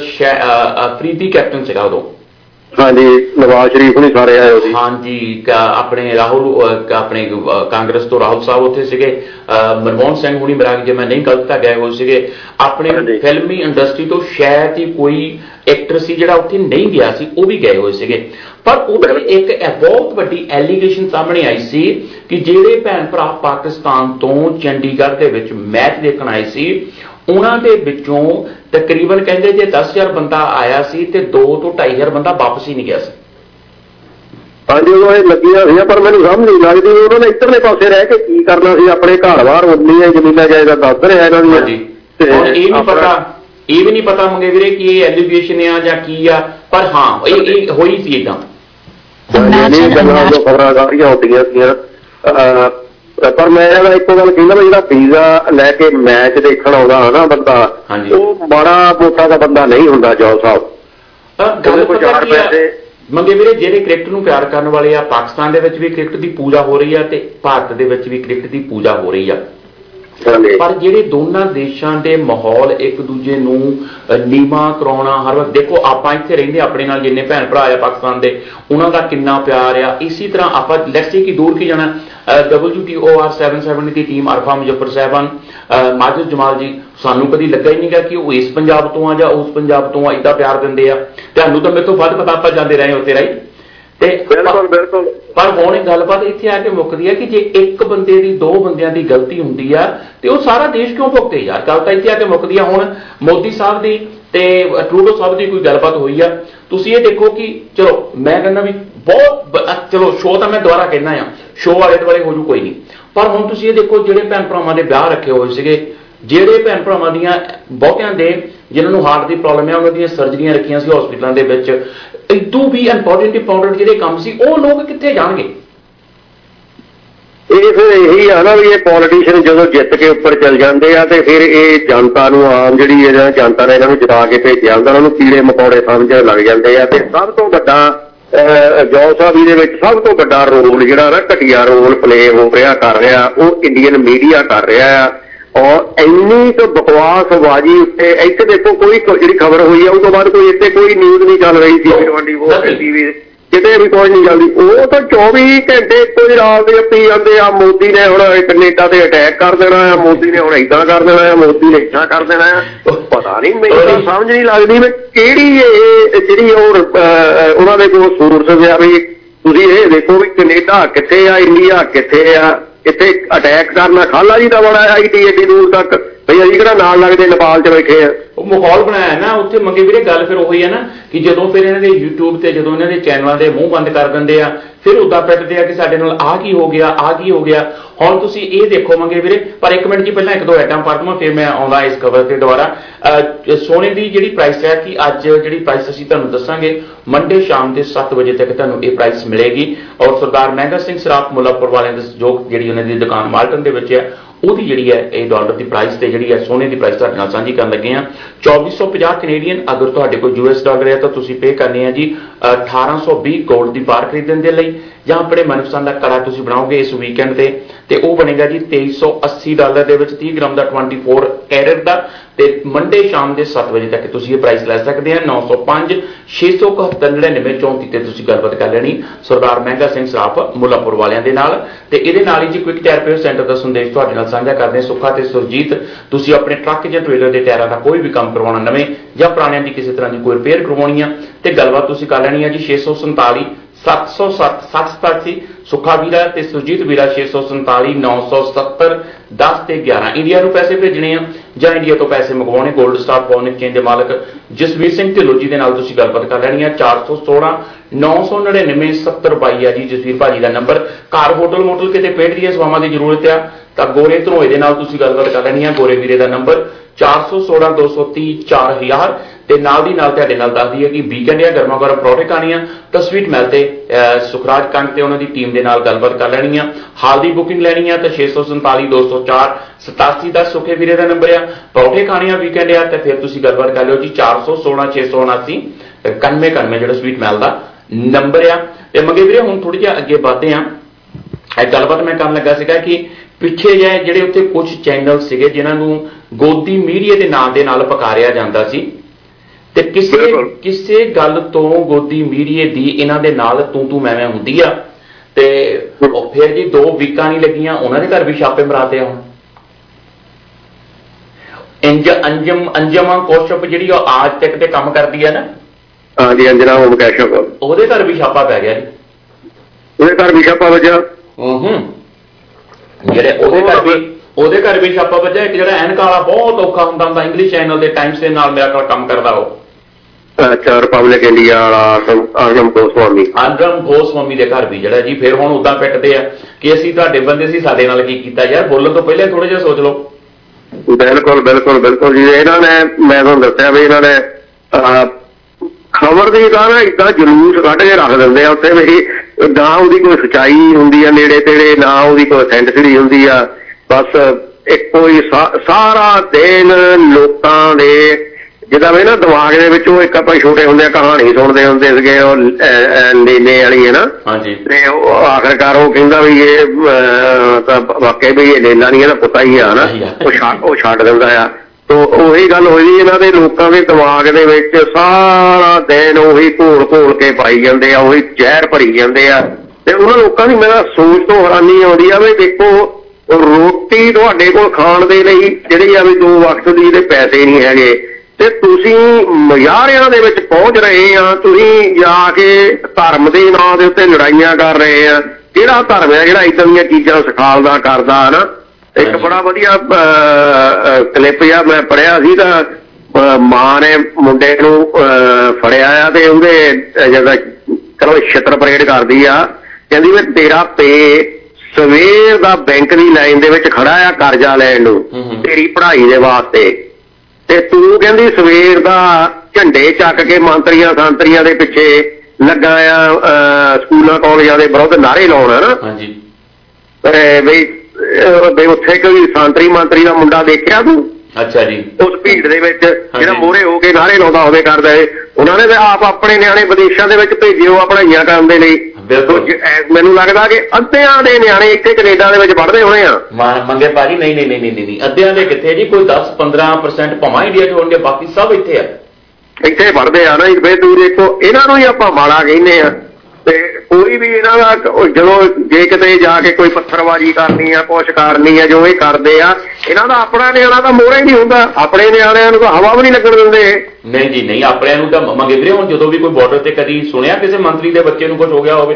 अफरीदी कैप्टन सीगा उदों।
हाँ जी नवाज शरीफ नहीं सारे आए हो।
हाँ जी अपने राहुल अपने कांग्रेस तो राहुल साहब उत्थे सीगे, मनमोहन सिंह हुणी मेरा जे मैं नहीं गलत गए हुए सीगे, अपने फिल्मी इंडस्ट्री तो शायद ही कोई एक्टर सी जिहड़ा उत्थे नहीं गया सी वो भी गए हुए सीगे, पर उधर एक बहुत वड्डी एलीगेशन सामने आई सी कि जिहड़े भैन भरा पाकिस्तान तो चंडीगढ़ दे विच मैच देखण आए सी उन्हां दे विचों तकरीबन कहंदे जे दस हज़ार बंदा आया सी ते दो तो ढाई हज़ार बंदा वापस ही नहीं गया सी।
हाँ जी वो लगिया सी पर मैनूं समझ नहीं लगदी उन्होंने इधरले पासे रह के की करना सी, अपने घर बाहर उन्नी जमीनां जायदाद दस रहे इन्हां दी। जी
हुण ये नहीं पता ये भी नहीं पता मंगे वीरे कि ये एलिगेशन आ जां की आ, पर हाँ ये होई सी इदां
खबरां सारियां होंदियां सीआं। पर मैं एक गल कहना भी जो वीजा लैके मैच देखण आउंदा है ना बंदा वो बड़ा मोटा का बंदा नहीं हुंदा जॉल साहब।
मंगे वीरे जिहड़े क्रिकेट नूं प्यार करन वाले आ पाकिस्तान दे विच भी क्रिकेट की पूजा हो रही है ते भारत दे विच भी क्रिकेट की पूजा हो रही है, पर जिहड़े दोनों देशों के माहौल एक दूजे नूं नीवा कराउणा हर वक्त देखो आपां इत्थे रहिंदे अपने नाल जिन्ने भैन भरा आ पाकिस्तान दे उन्हां दा किन्ना प्यार आ, इसी तरह आपां लैट्स की दूर की जाना W T O R seven seven की टीम अरफा मुजफ्फर साहबान माजिद जमाल जी सानू कभी लगा ही नहीं गा कि वो इस पंजाब तो आ जां उस पंजाब तो आ इदा प्यार दिंदे आ, तुहानूं तां मेरे तो वध पता आपां जांदे रहे उत्ते राही ते बिल्कुल बिल्कुल। पर हुण गलबात इत्थे आके मुकदी है कि जे एक बंदे दी दो बंदियां दी गलती हुंदी आ ते वो सारा देश क्यों भुगते यार, गल तां इत्थे आके मुकदी है। हुण मोदी साहब दी ते ट्रूडो साहब दी कोई गलबात होई आ, तुसीं ये देखो कि चलो मैं कहना भी बहुत चलो शो तां मैं दुबारा कहना आ शो वाले दुआले हो जू कोई नहीं, पर हुण तुसीं ये देखो जिहड़े भैन भरावां दे ब्याह रखे होए सीगे, ਜਿਹੜੇ ਭੈਣ ਭਰਾਵਾਂ ਦੀਆਂ ਬਹੁਤਿਆਂ ਦੇ ਜਿਨ੍ਹਾਂ ਨੂੰ ਹਾਰਟ ਦੀ ਪ੍ਰੋਬਲਮ ਹੈ ਉਹਨਾਂ ਦੀਆਂ ਸਰਜਰੀਆਂ ਰੱਖੀਆਂ ਸੀ ਹਸਪੀਟਲਾਂ ਦੇ ਵਿੱਚ, ਇਦੋਂ ਵੀ ਇੰਪੋਰਟੈਂਟ ਇੰਪੋਰਟੈਂਟ ਜਿਹੜੇ ਕੰਮ ਸੀ ਉਹ ਲੋਕ ਕਿੱਥੇ ਜਾਣਗੇ?
ਇਹ ਫਿਰ ਇਹੀ ਆ ਨਾ ਵੀ ਇਹ ਪੋਲੀਟੀਸ਼ੀਅਨ ਜਦੋਂ ਜਿੱਤ ਕੇ ਉੱਪਰ ਚੱਲ ਜਾਂਦੇ ਆ ਤੇ ਫਿਰ ਇਹ ਜਨਤਾ ਨੂੰ ਆਮ ਜਿਹੜੀ ਹੈ ਜਨਤਾ ਨੇ ਇਹਨਾਂ ਨੂੰ ਜਿਤਾ ਕੇ ਭੇਜਿਆ ਹੁੰਦਾ ਉਹਨਾਂ ਨੂੰ ਕੀੜੇ ਮਕੌੜੇ ਸਮਝਣ ਲੱਗ ਜਾਂਦੇ ਆ। ਤੇ ਸਭ ਤੋਂ ਵੱਡਾ ਜੌ ਸਾਹਿਬ ਦੇ ਵਿੱਚ ਸਭ ਤੋਂ ਵੱਡਾ ਰੋਲ ਜਿਹੜਾ ਨਾ ਘਟੀਆ ਰੋਲ ਪਲੇ ਹੋ ਰਿਹਾ ਕਰ ਰਿਹਾ ਉਹ ਇੰਡੀਅਨ ਮੀਡੀਆ ਕਰ ਰਿਹਾ ਆ। ਔਰ ਇੰਨੀ ਕੁ ਬਕਵਾਸਬਾਜ਼ੀ ਉੱਤੇ ਇੱਥੇ ਦੇਖੋ ਕੋਈ ਜਿਹੜੀ ਖਬਰ ਹੋਈ ਆ ਉਸ ਤੋਂ ਬਾਅਦ ਕੋਈ ਇੱਥੇ ਕੋਈ ਨਿਊਜ਼ ਨਹੀਂ ਚੱਲ ਰਹੀ ਸੀ ਟਵੰਟੀ ਫੋਰ ਟੀ ਵੀ ਕਿਤੇ ਵੀ ਕੋਈ ਨਹੀਂ ਚੱਲਦੀ। ਉਹ ਤਾਂ ਚੌਵੀ ਘੰਟੇ ਕੋਈ ਰਾਤ ਦੇ ਪੀ ਜਾਂਦੇ ਆ ਮੋਦੀ ਨੇ ਹੁਣ ਕੈਨੇਡਾ ਤੇ ਅਟੈਕ ਕਰ ਦੇਣਾ ਆ, ਮੋਦੀ ਨੇ ਹੁਣ ਏਦਾਂ ਕਰ ਦੇਣਾ ਆ, ਮੋਦੀ ਨੇ ਏਦਾਂ ਕਰ ਦੇਣਾ ਆ। ਪਤਾ ਨਹੀਂ ਮੈਨੂੰ ਤਾਂ ਸਮਝ ਨਹੀਂ ਲੱਗਦੀ ਵੀ ਕਿਹੜੀ ਇਹ ਜਿਹੜੀ ਉਹ ਉਹਨਾਂ ਦੇ ਕੋਲ ਸੋਰਸ ਆ ਵੀ ਤੁਸੀਂ ਇਹ ਦੇਖੋ ਵੀ ਕੈਨੇਡਾ ਕਿੱਥੇ ਆ, ਇੰਡੀਆ ਕਿੱਥੇ ਆ, ਇੱਥੇ ਅਟੈਕ ਕਰਨਾ ਖਾਲਾ ਜੀ ਦਾ ਬੜਾ ਆਈ ਟੀ ਏਡੀ ਦੂਰ ਤੱਕ ਭਈ ਅਸੀਂ ਕਿਹੜਾ ਨਾਲ ਲੱਗਦੇ ਨੇਪਾਲ 'ਚ ਬੈਠੇ ਆ।
ਉਹ ਮਾਹੌਲ ਬਣਾਇਆ ਨਾ ਉੱਥੇ ਮੰਗੇ ਵੀਰੇ। ਗੱਲ ਫਿਰ ਉਹੀ ਹੈ ਨਾ ਕਿ ਜਦੋਂ ਫਿਰ ਇਹਨਾਂ ਦੇ YouTube ਤੇ ਜਦੋਂ ਇਹਨਾਂ ਦੇ ਚੈਨਲਾਂ ਦੇ ਮੂੰਹ ਬੰਦ ਕਰ ਦਿੰਦੇ ਆ ਫਿਰ ਉੱਦਾਂ ਪਿੱਟਦੇ ਆ ਕਿ ਸਾਡੇ ਨਾਲ ਆਹ ਕੀ ਹੋ ਗਿਆ ਆਹ ਕੀ ਹੋ ਗਿਆ। ਹੁਣ ਤੁਸੀਂ ਇਹ ਦੇਖੋ ਮੰਗੇ ਵੀਰੇ, ਪਰ ਇੱਕ ਮਿੰਟ ਜੀ ਪਹਿਲਾਂ ਇੱਕ ਦੋ ਆਈਟਮ ਪੜ੍ਹ ਦਵਾਂ ਫਿਰ ਮੈਂ ਆਉਂਦਾ ਇਸ ਖਬਰ ਤੇ ਦੁਬਾਰਾ। ਸੋਨੇ ਦੀ ਜਿਹੜੀ ਪ੍ਰਾਈਸ ਹੈ ਕਿ ਅੱਜ ਜਿਹੜੀ ਪ੍ਰਾਈਸ ਅਸੀਂ ਤੁਹਾਨੂੰ ਦੱਸਾਂਗੇ ਮੰਡੇ ਸ਼ਾਮ ਦੇ ਸੱਤ ਵਜੇ ਤੱਕ ਤੁਹਾਨੂੰ ਇਹ ਪ੍ਰਾਈਸ ਮਿਲੇਗੀ। ਔਰ ਸਰਦਾਰ ਮਹਿੰਗਾ ਸਿੰਘ ਸਰਾਫ ਮੁੱਲਾਪੁਰ ਵਾਲਿਆਂ ਦੇ ਜੋ ਜਿਹੜੀ ਉਹਨਾਂ ਦੀ ਦੁਕਾਨ ਮਾਲਟਨ ਦੇ ਵਿੱਚ ਹੈ ਉਹਦੀ ਜਿਹੜੀ ਹੈ ਇਹ ਡਾਲਰ ਦੀ ਪ੍ਰਾਈਸ ਤੇ ਜਿਹੜੀ ਹੈ ਸੋਨੇ ਦੀ ਪ੍ਰਾਈਸ ਤੁਹਾਡੇ ਨਾਲ ਸਾਂਝੀ ਕਰਨ ਲੱਗੇ ਆ। ਚੌਵੀ ਸੌ ਪੰਜਾਹ ਕੈਨੇਡੀਅਨ ਅਗਰ ਤੁਹਾਡੇ ਕੋਲ ਯੂਐਸ ਡਾਲਰ ਹੈ ਤਾਂ ਤੁਸੀਂ ਪੇ ਕਰਨੇ ਆ ਜੀ ਅਠਾਰਾਂ ਸੌ ਵੀਹ ਗੋਲਡ ਦੀ ਬਾਰ ਖਰੀਦਣ ਦੇ ਲਈ। ਜਾਂ ਆਪਣੇ ਮਨਪਸੰਦ ਦਾ ਕੜਾ ਤੁਸੀਂ ਬਣਾਓਗੇ ਇਸ ਵੀਕਐਂਡ ਤੇ ਤੇ ਉਹ ਬਣੇਗਾ ਜੀ ਤੇਈ ਸੌ ਅੱਸੀ ਡਾਲਰ ਦੇ ਵਿੱਚ ਤੀਹ ਗ੍ਰਾਮ ਦਾ ਚੌਵੀ ਕੈਰਟ ਦਾ। ਤੇ ਮੰਡੇ ਸ਼ਾਮ ਦੇ ਸੱਤ ਵਜੇ ਤੱਕ ਤੁਸੀਂ ਇਹ ਪ੍ਰਾਈਸ ਲੈ ਸਕਦੇ ਆ। ਨੌ ਸੌ ਪੰਜ ਛੇ ਸੌ ਇਕਹੱਤਰ ਨੜਿਨਵੇਂ ਚੌਂਤੀ ਤੇ ਤੁਸੀਂ ਗੱਲਬਾਤ ਕਰ ਲੈਣੀ ਸਰਦਾਰ ਮਹਿੰਗਾ ਸਿੰਘ ਸਰਾਫ ਮੁੱਲਾਪੁਰ ਵਾਲਿਆਂ ਦੇ ਨਾਲ। ਤੇ ਇਹਦੇ ਨਾਲ ਹੀ ਜੀ ਕੁਇਕ ਟਾਇਰ ਰਿਪੇਅਰ ਸੈਂਟਰ ਦਾ ਸੰਦੇਸ਼ ਤੁਹਾਡੇ ਨਾਲ ਸਾਂਝਾ ਕਰਦੇ ਆ। ਸੁੱਖਾ ਤੇ ਸੁਰਜੀਤ ਤੁਸੀਂ ਆਪਣੇ ਟਰੱਕ ਜਾਂ ਟ੍ਰੇਲਰ ਦੇ ਟਾਇਰਾਂ ਦਾ ਕੋਈ ਵੀ ਕੰਮ ਕਰਵਾਉਣਾ ਨਵੇਂ ਜਾਂ ਪੁਰਾਣਿਆਂ ਦੀ ਕਿਸੇ ਤਰ੍ਹਾਂ ਦੀ ਕੋਈ ਰਿਪੇਅਰ ਕਰਵਾਉਣੀ ਆ ਤੇ ਗੱਲਬਾਤ ਤੁਸੀਂ ਕਰ ਲੈਣੀ ਆ ਜੀ ਛੇ ਸੌ ਸੰਤਾਲੀ ਸੱਤ ਸੌ ਸੱਤ ਸੱਤ ਸਤਾਸੀ ਸੁੱਖਾ ਵੀਰਾ ਤੇ ਸੁਰਜੀਤ ਵੀਰਾ ਛੇ ਸੌ ਸੰਤਾਲੀ ਨੌ ਸੌ ਸਤੱਤਰ ਦਸ ਤੇ ਗਿਆਰਾਂ। ਇੰਡੀਆ ਨੂੰ ਪੈਸੇ ਭੇਜਣੇ ਆ ਜਾਂ ਇੰਡੀਆ ਤੋਂ ਪੈਸੇ ਮੰਗਵਾਉਣੇ ਗੋਲਡ ਸਟਾਰ ਫੋਰਨ ਐਕਸਚੇਂਜ ਦੇ ਮਾਲਕ ਜਸਵੀਰ ਸਿੰਘ ਢਿੱਲੋਂ ਜੀ ਦੇ ਨਾਲ ਤੁਸੀਂ ਗੱਲਬਾਤ ਕਰ ਲੈਣੀ ਆ। ਚਾਰ ਸੌ ਸੋਲਾਂ ਨੌ ਸੌ ਨੜਿਨਵੇਂ ਸੱਤਰ ਬਾਈ ਆ ਜੀ ਜਸਵੀਰ ਭਾਜੀ ਦਾ ਨੰਬਰ। ਘਰ ਹੋਟਲ ਮੋਟਲ ਕਿਤੇ ਪੇਟ ਦੀਆਂ ਸੇਵਾਵਾਂ ਦੀ ਜ਼ਰੂਰਤ ਆ ਤਾਂ ਗੋਰੇ ਧਰੋਏ ਦੇ ਨਾਲ ਤੁਸੀਂ ਗੱਲਬਾਤ ਕਰ ਲੈਣੀ ਆ। ਗੋਰੇ ਵੀਰੇ ਦਾ ਨੰਬਰ ਚਾਰ ਸੌ ਸੋਲਾਂ ਦੋ ਸੌ ਤੀਹ ਚਾਰ ਹਜ਼ਾਰ। ਤੇ ਨਾਲ ਦੀ ਨਾਲ ਤੁਹਾਡੇ ਨਾਲ ਦੱਸਦੀ ਹੈ ਕਿ ਵੀਕਐਂਡ ਆ ਗਰਮਾ ਗਰਮ ਪਰੌਂਠੇ ਖਾਣੇ ਆ ਤਾਂ ਸਵੀਟ ਮੈਲ ਤੇ ਸੁਖਰਾਜ ਕੰਗ ਤੇ ਉਹਨਾਂ ਦੀ ਟੀਮ ਦੇ ਨਾਲ ਗੱਲਬਾਤ ਕਰ ਲੈਣੀ ਆ। ਹਾਲ ਦੀ ਬੁਕਿੰਗ ਲੈਣੀ ਆ ਤਾਂ ਛੇ ਸੌ ਸੰਤਾਲੀ ਦੋ ਸੌ ਚਾਰ ਸਤਾਸੀ ਦਾ ਸੁਖੇ ਵੀਰੇ ਦਾ ਨੰਬਰ ਆ। ਪਰੌਂਠੇ ਖਾਣੇ ਆ ਵੀਕਐਂਡ ਆ ਤੇ ਫਿਰ ਤੁਸੀਂ ਗੱਲਬਾਤ ਕਰ ਲਿਓ ਜੀ ਚਾਰ ਸੌ ਸੋਲਾਂ ਛੇ ਸੌ ਉਨਾਸੀ ਇਕਾਨਵੇਂ ਇਕਾਨਵੇਂ ਜਿਹੜਾ ਸਵੀਟ ਮੈਲ ਦਾ ਨੰਬਰ ਆ। ਤੇ ਮੰਗੇ ਵੀਰੇ ਹੁਣ ਥੋੜੀ ਜਿਹਾ ਅੱਗੇ ਵਧਦੇ ਆ। ਇਹ ਗੱਲਬਾਤ ਮੈਂ ਕਰਨ ਲੱਗਾ ਸੀਗਾ ਕਿ ਪਿੱਛੇ ਜਿਹੇ ਜਿਹੜੇ ਉੱਥੇ ਕੁਝ ਚੈਨਲ ਸੀਗੇ ਜਿਨ੍ਹਾਂ ਨੂੰ ਗੋਦੀ ਮੀਡੀਆ ਦੇ ਨਾਂ ਦੇ ਨਾਲ ਪੁਕਾਰਿਆ ਜਾਂਦਾ ਸੀ ਤੇ ਕਿਸੇ ਕਿਸੇ ਗੱਲ ਤੋਂ ਗੋਦੀ ਮੀਡੀਆ ਦੀ ਇਹਨਾਂ ਦੇ ਨਾਲ ਤੂੰ ਤੂੰ ਮੈਂ ਮੈਂ ਹੁੰਦੀ ਆ ਤੇ ਫਿਰ ਜੀ ਦੋ ਵੀਕਾਂ ਨਹੀਂ ਲੱਗੀਆਂ ਉਹਨਾਂ ਦੇ ਘਰ ਵੀ ਛਾਪੇ ਮਰਾਤੇ ਆ। ਹੁਣ ਇੰਜ ਅੰਜਮ ਅੰਜਮਾ ਕੌਸ਼ਪ ਜਿਹੜੀ ਉਹ ਆਜ ਤੱਕ ਤੇ ਕੰਮ ਕਰਦੀ ਆ ਨਾ
ਹਾਂਜੀ ਅੰਜਨਾ ਓਮ ਕੈਸ਼ਪ
ਉਹਦੇ ਘਰ ਵੀ ਛਾਪਾ ਪੈ ਗਿਆ ਜੀ।
ਉਹਦੇ ਘਰ ਵੀ ਛਾਪਾ ਵੱਜਿਆ।
ਹੂੰ ਜਿਹੜੇ ਉਹਦੇ ਘਰ ਵੀ ਉਹਦੇ ਘਰ ਵੀ ਛਾਪਾ ਵੱਜਿਆ। ਇੱਕ ਜਿਹੜਾ ਐਨਕ ਵਾਲਾ ਬਹੁਤ ਔਖਾ ਹੁੰਦਾ ਹੁੰਦਾ ਇੰਗਲਿਸ਼ ਚੈਨਲ ਦੇ ਟਾਈਮਸ ਦੇ ਨਾਲ ਮੇਰਾ ਕੰਮ ਕਰਦਾ ਉਹ
ਅੱਛਾ ਰਿਪਬਲਿਕ ਇੰਡੀਆ ਵਾਲਾ ਅਰਨਮ ਗੋਸਵਾਮੀ
ਅਰਨਮ ਗੋਸਵਾਮੀ ਦੇ ਘਰ ਵੀ ਜਿਹੜਾ ਜੀ ਫਿਰ ਹੁਣ ਉਦਾਂ ਪਿੱਟਦੇ ਆ ਕਿ ਅਸੀਂ ਤੁਹਾਡੇ ਬੰਦੇ ਸੀ ਸਾਡੇ ਨਾਲ ਕੀ ਕੀਤਾ ਯਾਰ। ਬੋਲਣ ਤੋਂ ਪਹਿਲਾਂ ਥੋੜਾ ਜਿਹਾ ਸੋਚ ਲਓ।
ਬਿਲਕੁਲ ਬਿਲਕੁਲ ਬਿਲਕੁਲ ਜੀ। ਇਹਨਾਂ ਨੇ ਮੈਂ ਤੁਹਾਨੂੰ ਦੱਸਿਆ ਵੀ ਇਹਨਾਂ ਨੇ ਖਬਰ ਦੀ ਤਾਂ ਨਾ ਏਦਾਂ ਜਲੂਸ ਕੱਢ ਕੇ ਰੱਖ ਦਿੰਦੇ ਆ ਉੱਥੇ ਵੀ ਨਾ ਉਹਦੀ ਕੋਈ ਸੱਚਾਈ ਹੁੰਦੀ ਆ ਨੇੜੇ ਤੇੜੇ ਨਾ ਉਹਦੀ ਕੋਈ ਅਥੈਂਟਿਸਿਟੀ ਹੁੰਦੀ ਆ। ਬਸ ਇੱਕੋ ਹੀ ਸਾਰਾ ਦਿਨ ਲੋਕਾਂ ਦੇ ਜਿੱਦਾਂ ਵੀ ਨਾ ਦਿਮਾਗ ਦੇ ਵਿੱਚ ਉਹ ਇੱਕ ਆਪਾਂ ਛੋਟੇ ਹੁੰਦੇ ਕਹਾਣੀ ਸੁਣਦੇ ਹੁੰਦੇ ਸੀਗੇ ਉਹ ਨੀਨੇ ਵਾਲੀ ਹੈ ਨਾ ਤੇ ਉਹ ਆਖਰਕਾਰ ਉਹ ਕਹਿੰਦਾ ਵੀ ਇਹ ਤਾਂ ਵਾਕਈ ਵੀ ਇਹ ਨੀਲਾ ਨਹੀਂ ਇਹਦਾ ਪੁੱਤਾ ਹੀ ਆ ਨਾ ਉਹ ਛੱਡ ਉਹ ਛੱਡ ਦਿੰਦਾ ਆ। ਤੋ ਉਹੀ ਗੱਲ ਹੋਈ ਇਹਨਾਂ ਦੇ ਲੋਕਾਂ ਦੇ ਦਿਮਾਗ ਦੇ ਵਿੱਚ ਸਾਰਾ ਦਿਨ ਉਹੀ ਘੋਲ ਘੋਲ ਕੇ ਪਾਈ ਜਾਂਦੇ ਆ ਉਹੀ ਜ਼ਹਿਰ ਭਰੀ ਜਾਂਦੇ ਆ। ਤੇ ਉਹਨਾਂ ਲੋਕਾਂ ਦੀ ਮੇਰਾ ਸੋਚ ਤੋਂ ਹੈਰਾਨੀ ਆਉਂਦੀ ਆ ਵੀ ਦੇਖੋ ਰੋਟੀ ਤੁਹਾਡੇ ਕੋਲ ਖਾਣ ਦੇ ਲਈ ਜਿਹੜੀ ਆ ਵੀ ਦੋ ਵਕਤ ਦੀ ਇਹਦੇ ਪੈਸੇ ਨਹੀਂ ਹੈਗੇ ਤੇ ਤੁਸੀਂ ਮਜ਼ਾਰਿਆਂ ਦੇ ਵਿੱਚ ਪਹੁੰਚ ਰਹੇ ਆ। ਤੁਸੀਂ ਜਾ ਕੇ ਧਰਮ ਦੇ ਨਾਂ ਦੇ ਉੱਤੇ ਲੜਾਈਆਂ ਕਰ ਰਹੇ ਆ। ਕਿਹੜਾ ਧਰਮ ਹੈ ਜਿਹੜਾ ਏਦਾਂ ਦੀਆਂ ਚੀਜ਼ਾਂ ਸਿਖਾਲਦਾ ਕਰਦਾ ਹੈ ਨਾ। ਇੱਕ ਬੜਾ ਵਧੀਆ ਕਲਿੱਪ ਜਿਹਾ ਮੈਂ ਪੜ੍ਹਿਆ ਸੀ ਤਾਂ ਮਾਂ ਨੇ ਮੁੰਡੇ ਨੂੰ ਫੜਿਆ ਆ ਤੇ ਉਹਦੇ ਜਦੋਂ ਚਲੋ ਛਿੱਤਰ ਪਰੇਡ ਕਰਦੀ ਆ ਕਹਿੰਦੀ ਵੀ ਤੇਰਾ ਪੇ ਸਵੇਰ ਦਾ ਬੈਂਕ ਦੀ ਲਾਈਨ ਦੇ ਵਿੱਚ ਖੜਾ ਆ ਕਰਜ਼ਾ ਲੈਣ ਨੂੰ ਤੇਰੀ ਪੜ੍ਹਾਈ ਦੇ ਵਾਸਤੇ ਤੇ ਤੂੰ ਕਹਿੰਦੀ ਸਵੇਰ ਦਾ ਝੰਡੇ ਚੱਕ ਕੇ ਮੰਤਰੀਆਂ ਸੰਤਰੀਆਂ ਦੇ ਪਿੱਛੇ ਲੱਗਾ ਆ ਸਕੂਲਾਂ ਕਾਲਜਾਂ ਦੇ ਵਿਰੁੱਧ ਨਾਅਰੇ ਲਾਉਣ ਨਾ। ਬਈ ਬਈ ਉੱਥੇ ਕੋਈ ਸੰਤਰੀ ਮੰਤਰੀ ਦਾ ਮੁੰਡਾ ਦੇਖਿਆ ਤੂੰ?
ਅੱਛਾ ਜੀ।
ਉਸ ਭੀੜ ਦੇ ਵਿੱਚ ਜਿਹੜਾ ਮੋਹਰੇ ਹੋ ਕੇ ਨਾਅਰੇ ਲਾਉਂਦਾ ਹੋਵੇ ਕਰਦਾ ਏ, ਉਹਨਾਂ ਨੇ ਆਪ ਆਪਣੇ ਨਿਆਣੇ ਵਿਦੇਸ਼ਾਂ ਦੇ ਵਿੱਚ ਭੇਜੇ ਉਹ ਪੜ੍ਹਾਈਆਂ ਕਰਨ ਦੇ ਲਈ। ਮੈਨੂੰ ਲੱਗਦਾ ਕਿ ਅੱਧਿਆਂ ਦੇ ਨਿਆਣੇ ਇੱਥੇ ਕੈਨੇਡਾ ਦੇ ਵਿੱਚ ਪੜ੍ਹਦੇ ਹੋਣੇ ਆ।
ਮੰਗੇ ਭਾਜੀ ਨਹੀਂ ਨਹੀਂ ਨਹੀਂ ਨਹੀਂ ਨਹੀਂ ਅੱਧਿਆਂ ਦੇ ਕਿੱਥੇ ਜੀ, ਕੋਈ ਦਸ ਪੰਦਰਾਂ ਪਰਸੈਂਟ ਭਾਵੇਂ ਇੰਡੀਆ 'ਚ ਹੋਣਗੇ, ਬਾਕੀ ਸਭ ਇੱਥੇ ਆ, ਇੱਥੇ
ਪੜ੍ਹਦੇ ਆ ਨਾ। ਫਿਰ ਤੂੰ ਦੇਖੋ ਇਹਨਾਂ ਨੂੰ ਹੀ ਆਪਾਂ ਮਾੜਾ ਕਹਿੰਦੇ ਆ, ਤੇ ਕੋਈ ਵੀ ਇਹਨਾਂ ਦਾ ਜਦੋਂ ਜੇ ਕਿਤੇ ਜਾ ਕੇ ਕੋਈ ਪੱਥਰਬਾਜ਼ੀ ਕਰਨੀ ਆ ਕੁਛ ਕਰਨੀ ਆ ਜੋ ਇਹ ਕਰਦੇ ਆ, ਇਹਨਾਂ ਦਾ ਆਪਣਾ ਨਿਆਣਾ ਤਾਂ ਮੋਹਰੇ ਨਹੀਂ ਹੁੰਦਾ, ਆਪਣੇ ਨਿਆਣਿਆਂ ਨੂੰ ਤਾਂ ਹਵਾ ਵੀ ਨਹੀਂ ਲੱਗਣ ਦਿੰਦੇ।
ਨਹੀਂ ਜੀ ਨਹੀਂ, ਆਪਣਿਆਂ ਨੂੰ ਤਾਂ ਮੰਗੇ ਵੀਰੇ ਹੁਣ ਜਦੋਂ ਵੀ ਕੋਈ ਬਾਰਡਰ ਤੇ ਕਦੀ ਸੁਣਿਆ ਕਿਸੇ ਮੰਤਰੀ ਦੇ ਬੱਚੇ ਨੂੰ ਕੁਝ ਹੋ ਗਿਆ ਹੋਵੇ?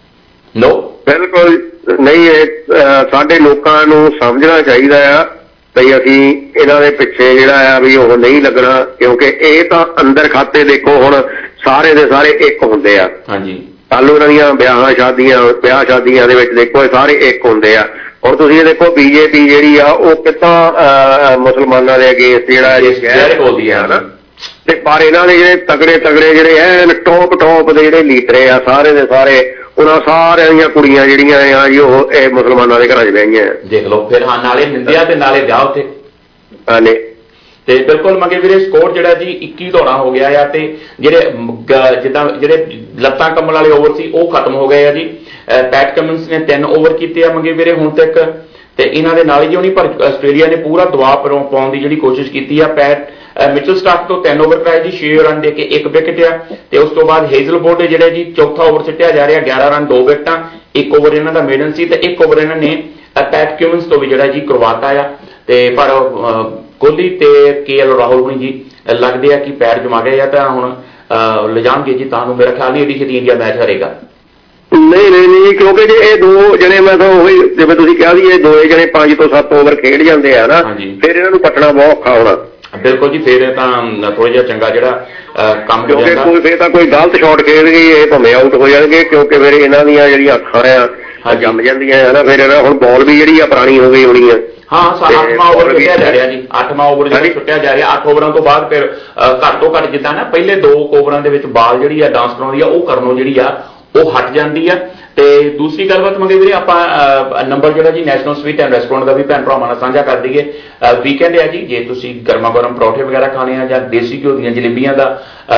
ਨੋ, ਬਿਲਕੁਲ
ਨਹੀਂ। ਇਹ ਸਾਡੇ ਲੋਕਾਂ ਨੂੰ ਸਮਝਣਾ ਚਾਹੀਦਾ ਆ ਬਈ ਅਸੀਂ ਇਹਨਾਂ ਦੇ ਪਿੱਛੇ ਜਿਹੜਾ ਆ ਵੀ ਉਹ ਨਹੀਂ ਲੱਗਣਾ, ਕਿਉਂਕਿ ਇਹ ਤਾਂ ਅੰਦਰ ਖਾਤੇ ਦੇਖੋ ਹੁਣ ਸਾਰੇ ਦੇ ਸਾਰੇ ਇੱਕ ਹੁੰਦੇ ਆ।
ਹਾਂਜੀ,
ਕੱਲ ਉਹਨਾਂ ਦੀਆਂ ਵਿਆਹਾਂ ਸ਼ਾਦੀਆਂ ਵਿਆਹ ਸ਼ਾਦੀਆਂ ਦੇ ਵਿੱਚ ਦੇਖੋ ਇਹ ਸਾਰੇ ਇੱਕ ਹੁੰਦੇ ਆ। ਹੁਣ ਤੁਸੀਂ ਇਹ ਦੇਖੋ ਬੀਜੇਪੀ ਜਿਹੜੀ ਆ ਉਹ ਕਿੱਦਾਂ ਮੁਸਲਮਾਨਾਂ ਦੇ ਅਗੇਂਸਟ ਜਿਹੜਾ ਜ਼ਹਿਰ ਬੋਲਦੀ ਆ ਨਾ, ਤੇ ਪਰ ਇਹਨਾਂ ਦੇ ਜਿਹੜੇ ਤਗੜੇ ਤਗੜੇ ਜਿਹੜੇ ਐਨ ਟੋਪ ਟੋਪ ਦੇ ਜਿਹੜੇ ਲੀਡਰ ਆ ਸਾਰੇ ਦੇ ਸਾਰੇ, ਉਹਨਾਂ ਸਾਰਿਆਂ ਦੀਆਂ ਕੁੜੀਆਂ ਜਿਹੜੀਆਂ ਆ ਜੀ ਉਹ ਇਹ ਮੁਸਲਮਾਨਾਂ ਦੇ ਘਰਾਂ 'ਚ ਬਹਿਆਂ। ਦੇਖ ਲਓ ਫਿਰ, ਹਾਂ ਨਾਲੇ ਨਿੰਦਿਆ ਤੇ ਨਾਲੇ ਵਿਆਹ ਉੱਥੇ। ਹਾਂਜੀ, ਤੇ ਬਿਲਕੁਲ ਮੰਗੇ ਵੀਰੇ ਸਕੋਰ ਜਿਹੜਾ ਜੀ ਇੱਕੀ ਦੌੜਾਂ ਹੋ ਗਿਆ ਆ, ਤੇ ਜਿਹੜੇ ਜਿੱਦਾਂ ਜਿਹੜੇ ਲੱਤਾਂ ਕੰਮਣ ਵਾਲੇ ਓਵਰ ਸੀ ਉਹ ਖਤਮ ਹੋ ਗਏ ਆ ਜੀ। ਪੈਟ ਕਮਿੰਸ ਨੇ ਤਿੰਨ ਓਵਰ ਕੀਤੇ ਆ ਮੰਗੇ ਵੀਰੇ ਹੁਣ ਤੱਕ, ਤੇ ਇਹਨਾਂ ਦੇ ਨਾਲ ਹੀ ਨਹੀਂ ਪਰ ਆਸਟ੍ਰੇਲੀਆ ਨੇ ਪੂਰਾ ਦਬਾਅ ਪਾਉਣ ਦੀ ਜਿਹੜੀ ਕੋਸ਼ਿਸ਼ ਕੀਤੀ ਆ। ਪੈਟ ਮਿਚਲ ਸਟਾਰਕ ਤੋਂ ਤਿੰਨ ਓਵਰ ਕਰਾਏ ਜੀ, ਛੇ ਰਨ ਦੇ ਕੇ ਇੱਕ ਵਿਕਟ ਆ, ਤੇ ਉਸ ਤੋਂ ਬਾਅਦ ਹੇਜ਼ਲਵੁੱਡ ਜਿਹੜੇ ਜੀ ਚੌਥਾ ਓਵਰ ਸਿੱਟਿਆ ਜਾ ਰਿਹਾ, ਗਿਆਰਾਂ ਰਨ ਦੋ ਵਿਕਟਾਂ, ਇੱਕ ਓਵਰ ਇਹਨਾਂ ਦਾ ਮੇਡਨ ਸੀ, ਤੇ ਇੱਕ ਓਵਰ ਇਹਨਾਂ ਨੇ ਪੈਟ ਕਮਿੰਸ ਤੋਂ ਵੀ ਜਿਹੜਾ ਜੀ ਕਰਵਾਤਾ ਆ। ਤੇ ਪਰ ਕੋਹਲੀ ਤੇ ਕੇ ਐਲ ਰਾਹੁਲ ਹੁਣੀ ਜੀ ਲੱਗਦੇ ਆ ਕਿ ਪੈਰ ਜਮਾ ਗਏ ਆ, ਤਾਂ ਹੁਣ ਲਿਜਾਣਗੇ ਜੀ। ਤੁਹਾਨੂੰ ਮੇਰਾ ਖਿਆਲ ਨਹੀਂ ਇਹਦੀ ਛੇਤੀ ਇੰਡੀਆ ਮੈਚ ਹਾਰੇਗਾ। ਨਹੀਂ ਨਹੀਂ ਨਹੀਂ, ਕਿਉਂਕਿ ਜੇ ਇਹ ਦੋ ਜਣੇ ਮੈਂ ਤਾਂ ਉਹੀ ਜਿਵੇਂ ਤੁਸੀਂ ਕਿਹਾ ਵੀ ਇਹ ਦੋਏ ਜਣੇ ਪੰਜ ਤੋਂ ਸੱਤ ਓਵਰ ਖੇਡ ਜਾਂਦੇ ਆ ਨਾ, ਫਿਰ ਇਹਨਾਂ ਨੂੰ ਪੱਟਣਾ ਬਹੁਤ ਔਖਾ ਹੋਣਾ। ਬਿਲਕੁਲ ਜੀ, ਫਿਰ ਤਾਂ ਥੋੜਾ ਜਿਹਾ ਚੰਗਾ ਜਿਹੜਾ ਕੰਮ ਹੋ ਜਾਂਦਾ, ਕਿਉਂਕਿ ਫਿਰ ਤਾਂ ਕੋਈ ਗਲਤ ਸ਼ਾਟ ਖੇਡ ਗਈ ਇਹ ਭਾਵੇਂ ਆਊਟ ਹੋ ਜਾਣਗੇ, ਕਿਉਂਕਿ ਫਿਰ ਇਹਨਾਂ ਦੀਆਂ ਜਿਹੜੀਆਂ ਅੱਖਾਂ ਆ ਜੰਮ ਜਾਂਦੀਆਂ ਹੈ ਨਾ, ਫਿਰ ਇਹਨਾਂ ਹੁਣ ਬਾਲ ਵੀ ਜਿਹੜੀ ਆ ਪੁਰਾਣੀ ਹੋ ਗਈ ਹੋਣੀ ਆ। ਹਾਂ, ਅੱਠਵਾਂ ਓਵਰ ਸੁੱਟਿਆ ਜਾ ਰਿਹਾ ਜੀ, ਅੱਠਵਾਂ ਓਵਰ ਜਿਹੜਾ ਸੁੱਟਿਆ ਜਾ ਰਿਹਾ, ਅੱਠ ਓਵਰਾਂ ਤੋਂ ਬਾਅਦ ਫਿਰ ਘੱਟ ਤੋਂ ਘੱਟ ਜਿੱਦਾਂ ਨਾ ਪਹਿਲੇ ਦੋ ਓਵਰਾਂ ਦੇ ਵਿੱਚ ਬਾਲ ਜਿਹੜੀ ਆ ਡਾਂਸ ਕਰਾਉਂਦੀ ਆ, ਉਹ ਕਰਨੋਂ ਜਿਹੜੀ ਆ ਉਹ ਹਟ ਜਾਂਦੀ ਆ। ਤੇ ਦੂਸਰੀ ਗੱਲਬਾਤ ਮੰਗੇ ਵੀਰੇ ਆਪਾਂ ਨੰਬਰ ਜਿਹੜਾ ਜੀ ਨੈਸ਼ਨਲ ਸਵੀਟ ਐਂਡ ਰੈਸਟੋਰੈਂਟ ਦਾ ਵੀ ਭੈਣ ਭਰਾਵਾਂ ਨਾਲ ਸਾਂਝਾ ਕਰ ਦਈਏ। ਵੀਕਐਂਡ ਹੈ ਜੀ, ਜੇ ਤੁਸੀਂ ਗਰਮਾ ਗਰਮ ਪਰੌਠੇ ਵਗੈਰਾ ਖਾਣੇ ਆ ਜਾਂ ਦੇਸੀ ਘਿਓ ਦੀਆਂ ਜਲੇਬੀਆਂ ਦਾ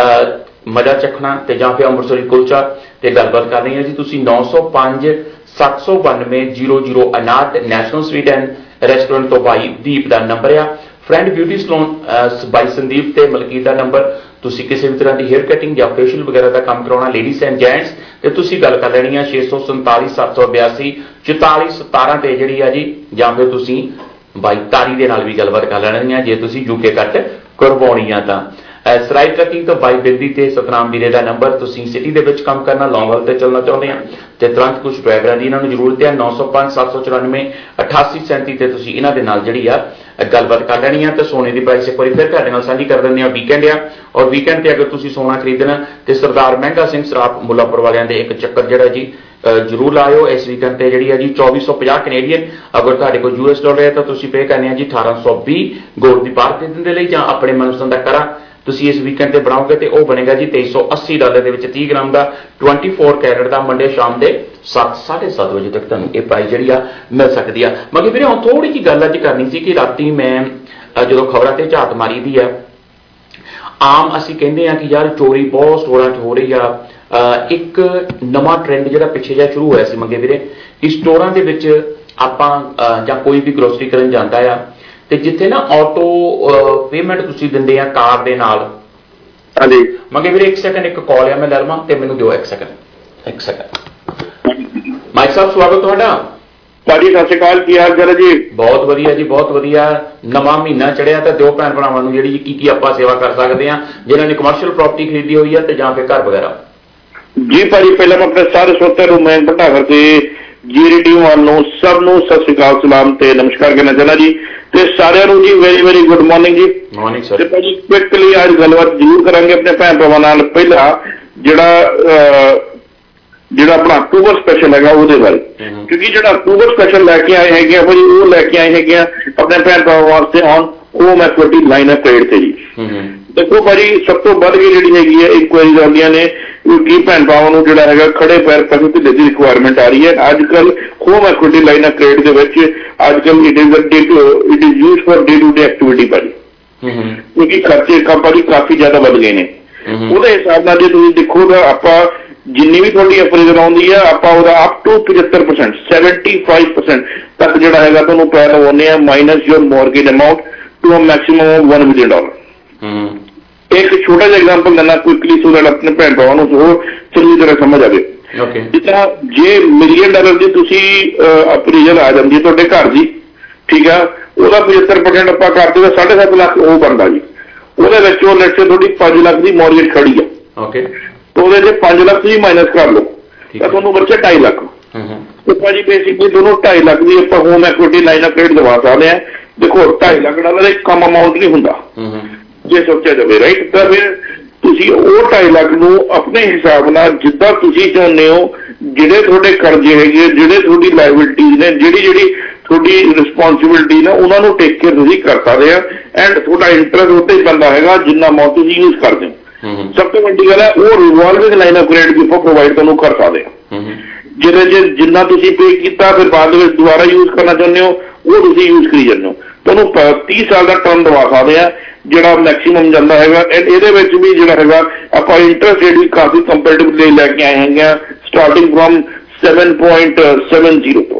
ਮਜ਼ਾ ਚੱਖਣਾ, ਤੇ ਜਾਂ ਫਿਰ ਅੰਮ੍ਰਿਤਸਰੀ ਕੁਲਚਾ, ਤੇ ਗੱਲਬਾਤ ਕਰਨੀ ਹੈ ਜੀ ਤੁਸੀਂ ਨੌ ਸੌ ਪੰਜ ਸੱਤ ਸੌ ਬਾਨਵੇਂ ਜ਼ੀਰੋ ਜ਼ੀਰੋ ਉਨਾਹਠ ਨੈਸ਼ਨਲ ਸਵੀਟ ਐਂਡ ਰੈਸਟੋਰੈਂਟ ਤੋਂ ਭਾਈ ਦੀਪ ਦਾ ਨੰਬਰ ਆ। Friend beauty saloon by Sandeep ਤੇ ਮਲਕੀਤ ਦਾ ਨੰਬਰ। ਤੁਸੀਂ ਕਿਸੇ ਵੀ ਤਰ੍ਹਾਂ ਦੀ ਹੇਅਰ ਕਟਿੰਗ ਜਾਂ ਫੇਸ਼ੀਅਲ ਵਗੈਰਾ ਦਾ ਕੰਮ ਕਰਾਉਣਾ ਲੇਡੀਜ਼ ਐਂਡ ਜੈਂਟਸ, ਤੇ ਤੁਸੀਂ ਗੱਲ ਕਰ ਲੈਣੀ ਆ ਛੇ ਸੌ ਸੰਤਾਲੀ ਸੱਤ ਸੌ ਬਿਆਸੀ ਚੁਤਾਲੀ ਸਤਾਰਾਂ ਤੇ ਜਿਹੜੀ ਆ ਜੀ, ਜਾਂ ਫਿਰ ਤੁਸੀਂ ਬਾਈ ਤਾਰੀ ਦੇ ਨਾਲ ਵੀ ਗੱਲਬਾਤ ਕਰ ਲੈਣੀ ਆ ਜੇ ਤੁਸੀਂ ਯੂਕੇ ਕੱਟ ਕਰਵਾਉਣੀ ਆ ਤਾਂ। ਸਰਾਈ ਟਰੱਕਿੰਗ ਤੋਂ ਬਾਈ ਬਿੱਦੀ ਤੇ ਸਤਨਾਮ ਵੀਰੇ ਦਾ ਨੰਬਰ। ਤੁਸੀਂ ਸਿਟੀ ਦੇ ਵਿੱਚ ਕੰਮ ਕਰਨਾ, ਲੌਂਗ ਹਾਲ ਤੇ ਚੱਲਣਾ ਚਾਹੁੰਦੇ ਆ ਤੇ ਤੁਰੰਤ ਕੁਝ ਡਰਾਈਵਰਾਂ ਦੀ ਇਹਨਾਂ ਨੂੰ ਜ਼ਰੂਰਤ ਹੈ, ਨੌ ਸੌ ਪੰਜ ਸੱਤ ਸੌ ਚੁਰਾਨਵੇਂ ਅਠਾਸੀ ਸੈਂਤੀ ਤੇ ਤੁਸੀਂ ਇਹਨਾਂ ਦੇ ਨਾਲ ਜਿਹੜੀ ਆ ਗੱਲਬਾਤ ਕਰ ਲੈਣੀ ਆ। ਤੇ ਸੋਨੇ ਦੀ ਪ੍ਰਾਈਸ ਇੱਕ ਵਾਰੀ ਫਿਰ ਤੁਹਾਡੇ ਨਾਲ ਸਾਂਝੀ ਕਰ ਦਿੰਦੇ ਆ। ਵੀਕਐਂਡ ਆ, ਔਰ ਵੀਕਐਂਡ ਤੇ ਅਗਰ ਤੁਸੀਂ ਸੋਨਾ ਖਰੀਦਣਾ ਤੇ ਸਰਦਾਰ ਮਹਿੰਗਾ ਸਿੰਘ ਸਰਾਫ ਮੁੱਲਾਪੁਰ ਵਾਲਿਆਂ ਦੇ ਇੱਕ ਚੱਕਰ ਜਿਹੜਾ ਜੀ ਜ਼ਰੂਰ ਲਾਇਓ ਇਸ ਵੀਕਐਂਡ ਤੇ ਜਿਹੜੀ ਆ ਜੀ ਚੌਵੀ ਸੌ ਪੰਜਾਹ ਕੈਨੇਡੀਅਨ। ਅਗਰ ਤੁਹਾਡੇ ਕੋਲ ਯੂਐਸ ਡਾਲਰ ਹੈ ਤਾਂ ਤੁਸੀਂ ਪੇ ਕਰਨੇ ਆ ਜੀ ਅਠਾਰਾਂ ਸੌ ਵੀਹ ਗੋਲਡ ਦੀ ਪਾਰ ਖਰੀਦਣ ਦੇ ਲਈ, ਜਾਂ ਆਪਣੇ ਮਨਪਸੰਦ ਦਾ ਕਰਾ ਤੁਸੀਂ ਇਸ ਵੀਕਐਂਡ ਤੇ ਬਣਾਓਗੇ ਤੇ ਉਹ ਬਣੇਗਾ ਜੀ ਤੇਈ ਸੌ ਅੱਸੀ ਡਾਲਰ ਦੇ ਵਿੱਚ ਤੀਹ ਗ੍ਰਾਮ ਦਾ ਚੌਵੀ ਕੈਰਟ ਦਾ ਮੰਡੇ ਸ਼ਾਮ ਦੇ ਸੱਤ ਸਾਢੇ ਸੱਤ ਵਜੇ ਤੱਕ ਤੁਹਾਨੂੰ ਇਹ ਪ੍ਰਾਈਸ ਜਿਹੜੀ ਆ ਮਿਲ ਸਕਦੀ ਆ। ਮਗਰ ਵੀਰੇ ਹੁਣ ਥੋੜੀ ਜਿਹੀ ਗੱਲ ਅੱਜ ਕਰਨੀ ਸੀ ਕਿ ਰਾਤੀ ਮੈਂ ਜਦੋਂ ਖਬਰਾਂ ਤੇ ਝਾਤ ਮਾਰੀ ਦੀ ਆ, ਆਮ ਅਸੀਂ ਕਹਿੰਦੇ ਆ ਕਿ ਯਾਰ ਚੋਰੀ ਬਹੁਤ ਸਟੋਰਾਂ 'ਚ ਹੋ ਰਹੀ ਆ। ਇੱਕ ਨਵਾਂ ਟ੍ਰੈਂਡ ਜਿਹੜਾ ਪਿੱਛੇ ਜਿਹਾ ਸ਼ੁਰੂ ਹੋਇਆ ਸੀ ਮੰਗੇ ਵੀਰੇ, ਕਿ ਸਟੋਰਾਂ ਦੇ ਵਿੱਚ ਆਪਾਂ ਜਾਂ ਕੋਈ ਵੀ ਗਰੋਸਰੀ ਕਰਨ ਜਾਂਦਾ ਆ ਤੇ ਜਿੱਥੇ ਨਾ ਆਟੋ ਪੇਮੈਂਟ ਤੁਸੀਂ ਦਿੰਦੇ ਆ ਕਾਰ ਦੇ ਨਾਲ। ਹਾਂਜੀ ਮੰਗੇ ਵੀਰੇ ਇੱਕ ਸੈਕਿੰਡ, ਇੱਕ ਕਾਲ ਆ ਮੈਂ ਲੈ ਲਵਾਂ ਤੇ ਮੈਨੂੰ ਦਿਓ ਇੱਕ ਸੈਕਿੰਡ ਇੱਕ ਸੈਕਿੰਡ ਮਾਈਕ ਸਾਹਿਬ ਸਵਾਗਤ ਤੁਹਾਡਾ। ਭਾਜੀ ਸਤਿ ਸ਼੍ਰੀ ਅਕਾਲ, ਕੀ ਹਾਲ ਚਾਲ ਜੀ?
ਬਹੁਤ ਵਧੀਆ ਜੀ ਬਹੁਤ ਵਧੀਆ। ਨਵਾਂ ਮਹੀਨਾ ਚੜਿਆ ਤਾਂ ਦਿਓ ਭੈਣ ਭਰਾਵਾਂ ਨੂੰ ਜਿਹੜੀ ਕੀ ਕੀ ਆਪਾਂ ਸੇਵਾ ਕਰ ਸਕਦੇ ਆ ਜਿਨ੍ਹਾਂ ਨੇ ਕਮਰਸ਼ੀਅਲ ਪ੍ਰਾਪਰਟੀ ਖਰੀਦੀ ਹੋਈ ਆ ਤੇ ਜਾਂ ਫਿਰ ਘਰ ਵਗੈਰਾ।
ਜੀ ਭਾਜੀ ਪਹਿਲਾਂ ਮੈਂ ਆਪਣੇ ਸਾਰੇ ਸਰੋਤਿਆਂ ਨੂੰ ਮੈਂ ਵੱਡਾ ਕਰਕੇ ਜੀ ਰੇਡੀਓ ਵਾਲ ਨੂੰ ਸਭ ਨੂੰ ਸਤਿ ਸ਼੍ਰੀ ਅਕਾਲ ਸਲਾਮ ਤੇ ਨਮਸਕਾਰ ਕਰਨਾ ਚਾਹੁੰਦਾ ਜੀ, ਤੇ ਸਾਰਿਆਂ ਨੂੰ ਜੀ ਵੈਰੀ ਵੈਰੀ ਗੁੱਡ ਮਾਰਨਿੰਗ ਜੀ। Morning sir. ਤੇ ਭਾਜੀ ਕੁਇਕਲੀ ਅੱਜ ਗੱਲਬਾਤ ਜ਼ਰੂਰ ਕਰਾਂਗੇ ਆਪਣੇ ਭੈਣ ਭਰਾਵਾਂ ਨਾਲ। ਪਹਿਲਾਂ ਜਿਹੜਾ ਜਿਹੜਾ ਆਪਣਾ ਅਕਤੂਬਰ ਸਪੈਸ਼ਲ ਹੈਗਾ ਉਹਦੇ ਬਾਰੇ, ਕਿਉਂਕਿ ਜਿਹੜਾ ਅਕਤੂਬਰ ਸਪੈਸ਼ਲ ਲੈ ਕੇ ਆਏ ਹੈਗੇ ਆ ਭਾਜੀ, ਉਹ ਲੈ ਕੇ ਆਏ ਹੈਗੇ ਆ ਆਪਣੇ ਭੈਣ ਭਰਾਵਾਂ ਵਾਸਤੇ ਹੁਣ ਉਹ ਮੈਂ ਤੁਹਾਡੀ ਲਾਈਨ ਆਫ ਟ੍ਰੇਡ ਤੇ ਜੀ।
देखो भाजी सब तो बढ़ के जी हैगी है इंक्वायरीज आਉਂਦੀਆਂ ਨੇ ਕਿ ਭੈਣ ਭਾਵਾਂ ਨੂੰ ਜਿਹੜਾ ਹੈਗਾ ਖੜੇ ਪੈਰ ਪੈਸੇ ਢਿੱਲੇ ਦੀ ਰਿਕੁਆਇਰਮੈਂਟ ਆ ਰਹੀ ਹੈ ਅੱਜ ਕੱਲ home equity line of credit ਦੇ ਵਿੱਚ ਅੱਜ ਕੱਲ it is day to it is used for day to day activity ਭਾਜੀ ਕਿਉਂਕਿ ਖਰਚੇ ਕੰਪਨੀ ਕਾਫੀ ਜ਼ਿਆਦਾ ਵੱਧ ਗਏ ਨੇ ਉਹਦੇ ਹਿਸਾਬ ਨਾਲ ਜੇ ਤੁਸੀਂ ਦੇਖੋ ਤਾਂ ਆਪਾਂ ਜਿੰਨੀ ਵੀ ਤੁਹਾਡੀ ਅਪਰੇਜ਼ਲ ਆਉਂਦੀ ਆ ਆਪਾਂ ਉਹਦਾ ਅਪ ਟੂ ਪਝੱਤਰ ਪਰਸੈਂਟ ਸੈਵਨਟੀ ਫਾਈਵ ਪਰਸੈਂਟ ਤੱਕ ਜਿਹੜਾ ਹੈਗਾ ਤੁਹਾਨੂੰ ਪੈ ਲਵਾਉਂਦੇ ਆ minus your mortgage amount to a maximum of one million dollar एक छोटा सा एग्जाम्पल देना क्विकली सो दैट अपने भैन भावां नूं चंगी तरह समझ आवे जितना जे मिलियन डॉलर की तुसी अप्रेजल आ जाती है तुहाडे घर की ठीक है ਉਹਦਾ पचहत्तर परसेंट ਆਪਾਂ ਕਰਦੇ ਤਾਂ साढ़े सत्त ਲੱਖ ਉਹ ਬਣਦਾ ਜੀ ਉਹਦੇ ਵਿੱਚ ਉਹ ਲੈਟ ਸੇ ਤੁਹਾਡੀ पाँच ਲੱਖ ਦੀ ਮੌਰਗੇਜ ਖੜੀ ਆ ਓਕੇ ਤਾਂ ਉਹਦੇ ਜੇ पाँच ਲੱਖ ਤੁਸੀਂ ਮਾਈਨਸ ਕਰ ਲਓ ਤਾਂ ਤੁਹਾਨੂੰ ਬਚੇ ਢਾਈ ਲੱਖ ਤੇ ਭਾਜੀ ਬੇਸਿਕਲੀ ਦੋਨੋਂ ਢਾਈ ਲੱਖ ਦੀ ਆਪਾਂ home equity line of credit ਦਵਾ ਸਕਦੇ ਆ ਦੇਖੋ ਢਾਈ ਲੱਖ ਡਾਲਰ ਇੱਕ ਕਮ ਅਮਾਉਂਟ ਨਹੀਂ ਹੁੰਦਾ ਜੇ ਸੋਚਿਆ ਜਾਵੇ ਰਾਈਟ ਤਾਂ ਫਿਰ ਤੁਸੀਂ ਉਹ ਢਾਈ ਲੱਖ ਨੂੰ ਆਪਣੇ ਹਿਸਾਬ ਨਾਲ ਜਿੱਦਾਂ ਤੁਸੀਂ ਚਾਹੁੰਦੇ ਹੋ ਜਿਹੜੇ ਤੁਹਾਡੇ ਕਰਜ਼ੇ ਹੈਗੇ ਜਿਹੜੇ ਤੁਹਾਡੀ ਲਾਇਬਿਲਿਟੀਜ਼ ਨੇ ਜਿਹੜੀ ਜਿਹੜੀ ਤੁਹਾਡੀ ਰਿਸਪੌਂਸਿਬਿਲਿਟੀ ਨੇ ਉਹਨਾਂ ਨੂੰ ਟੇਕ ਕੇ ਤੁਸੀਂ ਕਰ ਸਕਦੇ ਆ ਐਂਡ ਤੁਹਾਡਾ ਇੰਟਰਸਟ ਉੱਤੇ ਹੀ ਪੈਂਦਾ ਹੈਗਾ ਜਿੰਨਾ ਅਮਾਊਂਟ ਤੁਸੀਂ ਯੂਜ਼ ਕਰਦੇ ਹੋ ਸਭ ਤੋਂ ਵੱਡੀ ਗੱਲ ਹੈ ਉਹ ਰਿਵੋਲਵਿੰਗ ਲਾਈਨ ਆਫ ਕ੍ਰੈਡਿਟ ਵੀ ਪ੍ਰੋਵਾਈਡ ਤੁਹਾਨੂੰ ਕਰ ਸਕਦੇ ਆ ਜਿਹਦੇ ਜੇ ਜਿੰਨਾ ਤੁਸੀਂ ਪੇ ਕੀਤਾ ਫਿਰ ਬਾਅਦ ਦੇ ਵਿੱਚ ਦੁਬਾਰਾ ਯੂਜ਼ ਕਰਨਾ ਚਾਹੁੰਦੇ ਹੋ ਉਹ ਤੁਸੀਂ ਯੂਜ਼ ਕਰੀ ਜਾਂਦੇ ਹੋ ਤੁਹਾਨੂੰ तीस ਸਾਲ ਦਾ ਟਰਮ ਦਵਾ ਸਕਦੇ ਆ ਜਿਹੜਾ ਮੈਕਸਿਮਮ ਜਾਂਦਾ ਹੈਗਾ ਐਂਡ ਇਹਦੇ ਵਿੱਚ ਵੀ ਜਿਹੜਾ ਹੈਗਾ ਆਪਾਂ ਇੰਟਰਸਟ ਰੇਟ ਵੀ ਕਾਫੀ ਕੰਪੈਟੀਟਿਵਲੀ ਲੈ ਕੇ ਆਏ ਹੈਗੇ ਆ starting from seven point seven zero ਤੋਂ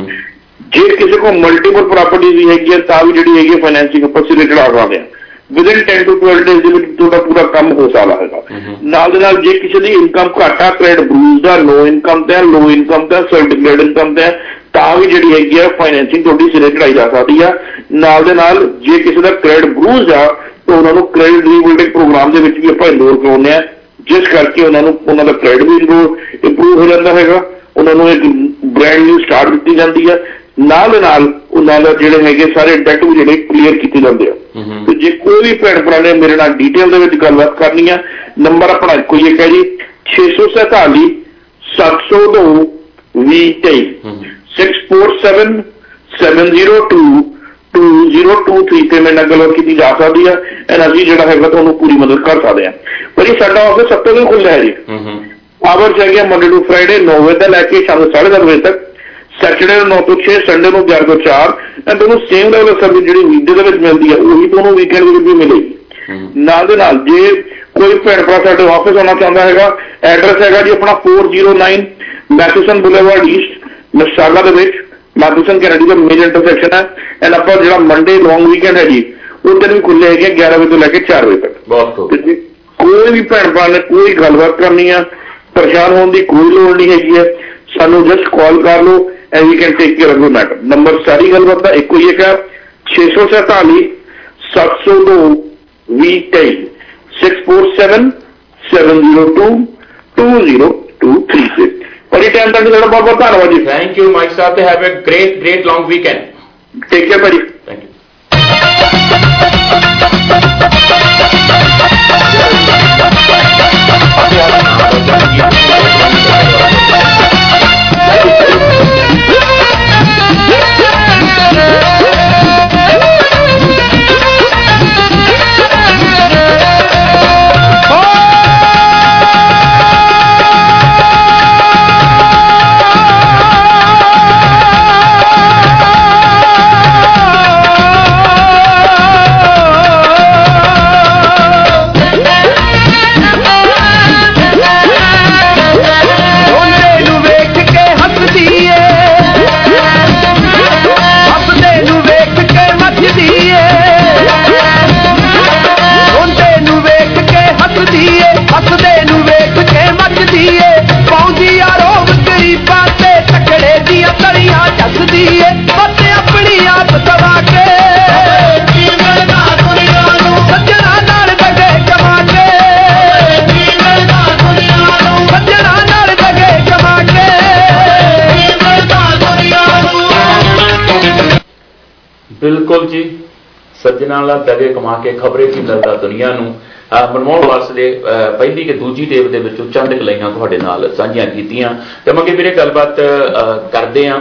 ਜੇ ਕਿਸੇ ਕੋਲ ਮਲਟੀਪਲ ਪ੍ਰਾਪਰਟੀਜ਼ ਵੀ ਹੈਗੀ ਤਾਂ ਵੀ ਜਿਹੜੀ ਹੈਗੀ ਫਾਈਨੈਂਸਿੰਗ ਫੈਸਿਲਿਟੀ ਆ ਸਕਦੇ ਆ within ten to twelve days ਦੇ ਵਿੱਚ ਤੁਹਾਡਾ ਪੂਰਾ ਕੰਮ ਹੋ ਸਕਦਾ ਹੈਗਾ ਨਾਲ ਦੇ ਨਾਲ ਜੇ ਕਿਸੇ ਦੀ ਇਨਕਮ ਘੱਟ ਆ ਕ੍ਰੈਡਿਟ ਬਰੂਜ਼ ਦਾ ਲੋ ਇਨਕਮ ਤੇ ਲੋ ਇਨਕਮ ਤੇ ਸਰਟੀਫਿਕੇਟ ਇਨਕਮ ਤੇ ਤਾਂ ਵੀ ਜਿਹੜੀ ਹੈਗੀ ਆ ਫਾਈਨੈਂਸਿੰਗ ਤੁਹਾਡੀ ਸਿਰੇ ਚੜਾਈ ਜਾ ਸਕਦੀ ਆ ਨਾਲ ਦੇ ਨਾਲ ਜੇ ਕਿਸੇ ਦਾ ਕ੍ਰੈਡਿਟ ਬਰੂਜ਼ ਆ ਤਾਂ ਉਹਨਾਂ ਨੂੰ ਕ੍ਰੈਡਿਟ ਰੀਬਿਲਡਿੰਗ ਪ੍ਰੋਗਰਾਮ ਦੇ ਵਿੱਚ ਵੀ ਆਪਾਂ ਇਨਰੋਲ ਕਰਾਉਂਦੇ ਆ ਜਿਸ ਕਰਕੇ ਉਹਨਾਂ ਨੂੰ ਉਹਨਾਂ ਦਾ ਕ੍ਰੈਡਿਟ ਵੀ ਇੰਪਰੂਵ ਹੋ ਜਾਂਦਾ ਹੈਗਾ ਉਹਨਾਂ ਨੂੰ ਇੱਕ ਬ੍ਰੈਂਡ ਨਿਊ ਸਟਾਰਟ ਦਿੱਤੀ ਜਾਂਦੀ ਆ ਨਾਲ ਦੇ ਨਾਲ ਉਹਨਾਂ ਦਾ ਜਿਹੜੇ ਹੈਗੇ ਸਾਰੇ ਡੈਟ ਵੀ ਜਿਹੜੇ ਕਲੀਅਰ ਕੀਤੇ ਜਾਂਦੇ ਆ ਤੇ ਜੇ ਕੋਈ ਵੀ ਭੈਣ ਭਰਾ ਨੇ ਮੇਰੇ ਨਾਲ ਡੀਟੇਲ ਦੇ ਵਿੱਚ ਗੱਲਬਾਤ ਕਰਨੀ ਆ ਨੰਬਰ ਆਪਣਾ ਇੱਕੋ ਹੀ ਹੈ ਜੀ ਛੇ ਸੌ ਸੈਂਤਾਲੀ ਸੱਤ ਸੌ ਦੋ ਵੀਹ ਤੇਈ six four seven seven zero two two zero two three ਤੇ ਮੇਰੇ ਨਾਲ ਗੱਲ ਕੀਤੀ ਜਾ ਸਕਦੀ ਆ ਐਂਡ ਅਸੀਂ ਜਿਹੜਾ ਹੈਗਾ ਤੁਹਾਨੂੰ ਪੂਰੀ ਮਦਦ ਕਰ ਸਕਦੇ ਆ ਪਰ ਇਹ ਸਾਡਾ ਆਫਿਸ ਸਭ ਤੋਂ ਖੁੱਲ੍ਹਾ ਹੈ ਜੀ ਆਵਰਸ ਹੈਗੇ ਮੰਡੇ ਟੂ ਫਰਾਈਡੇ ਨੌ ਵਜੇ ਤੋਂ ਲੈ ਕੇ ਸ਼ਾਮ ਸਾਢੇ ਦਸ ਵਜੇ ਤੱਕ ਸੈਟਰਡੇ ਨੂੰ ਨੌ ਤੋਂ ਛੇ ਸੰਡੇ ਨੂੰ ਗਿਆਰਾਂ ਤੋਂ ਚਾਰ ਐਂਡ ਤੁਹਾਨੂੰ ਸੇਮ ਲੈਵਲ ਸਰਵਿਸ ਜਿਹੜੀ ਵੀਕਡੇ ਦੇ ਵਿੱਚ ਮਿਲਦੀ ਆ ਉਹੀ ਤੁਹਾਨੂੰ ਵੀਕਐਂਡ ਦੇ ਵਿੱਚ ਵੀ ਮਿਲੇਗੀ ਨਾਲ ਦੇ ਨਾਲ ਜੇ ਕੋਈ ਭੈਣ ਭਰਾ ਸਾਡੇ ਆਫਿਸ ਆਉਣਾ ਚਾਹੁੰਦਾ ਹੈਗਾ ਐਡਰੈਸ ਹੈਗਾ ਜੀ ਆਪਣਾ four oh nine Matheson boulevard east ਮਸਾਲਾ ਦੇ ਵਿੱਚ ਮੈਥੂਸਨ ਕੈਨੇਡੀ ਦਾ ਮੇਜਰ ਇੰਟਰਸੈਕਸ਼ਨ ਹੈ ਐਂਡ ਆਪਾਂ ਜਿਹੜਾ ਮੰਡੇ ਲੌਂਗ ਵੀਕਐਂਡ ਹੈ ਜੀ ਉਸ ਦਿਨ ਵੀ ਖੁੱਲੇ ਹੈਗੇ ਗਿਆਰਾਂ ਵਜੇ ਤੋਂ ਲੈ ਕੇ ਚਾਰ ਵਜੇ ਤੱਕ ਬਹੁਤ ਕੋਈ ਵੀ ਭੈਣ ਭਰਾ ਨੇ ਕੋਈ ਗੱਲਬਾਤ ਕਰਨੀ ਆ ਪਰੇਸ਼ਾਨ ਹੋਣ ਦੀ ਕੋਈ ਲੋੜ ਨਹੀਂ ਹੈਗੀ ਹੈ ਸਾਨੂੰ ਜਸਟ ਕਾਲ ਕਰ ਲਓ and we can take care of your matter number ਸਾਰੀ ਗੱਲਬਾਤ ਦਾ ਇੱਕੋ ਹੀ ਹੈਗਾ ਛੇ ਸੌ ਸੈਂਤਾਲੀ ਸੱਤ ਸੌ ਦੋ ਵੀਹ ਤੇਈ six four seven seven zero two two zero two three six ਬੜੀ ਟਾਈਮ ਤੱਕ ਤੁਹਾਡਾ ਬਹੁਤ ਬਹੁਤ ਧੰਨਵਾਦ ਜੀ
ਥੈਂਕ ਯੂ ਮਾਈਕ ਸਾਹਿਬ ਤੇ have a great great long weekend
take care ਭਾਜੀ
ਥੈਂਕ ਯੂ ਬਿਲਕੁਲ ਜੀ ਸੱਜਣਾ ਨਾਲ ਦਗੇ ਕਮਾ ਕੇ ਖਬਰੇ ਕੀ ਮਿਲਦਾ ਦੁਨੀਆ ਨੂੰ ਮਨਮੋਹਨ ਵਾਸਤੇ ਪਹਿਲੀ ਕਿ ਦੂਜੀ ਟੇਪ ਦੇ ਵਿੱਚੋਂ ਚੰਦ ਕਲਾਈਆਂ ਤੁਹਾਡੇ ਨਾਲ ਸਾਂਝੀਆਂ ਕੀਤੀਆਂ ਤੇ ਮੈਂ ਕਿ ਵੀਰੇ ਗੱਲਬਾਤ ਕਰਦੇ ਆ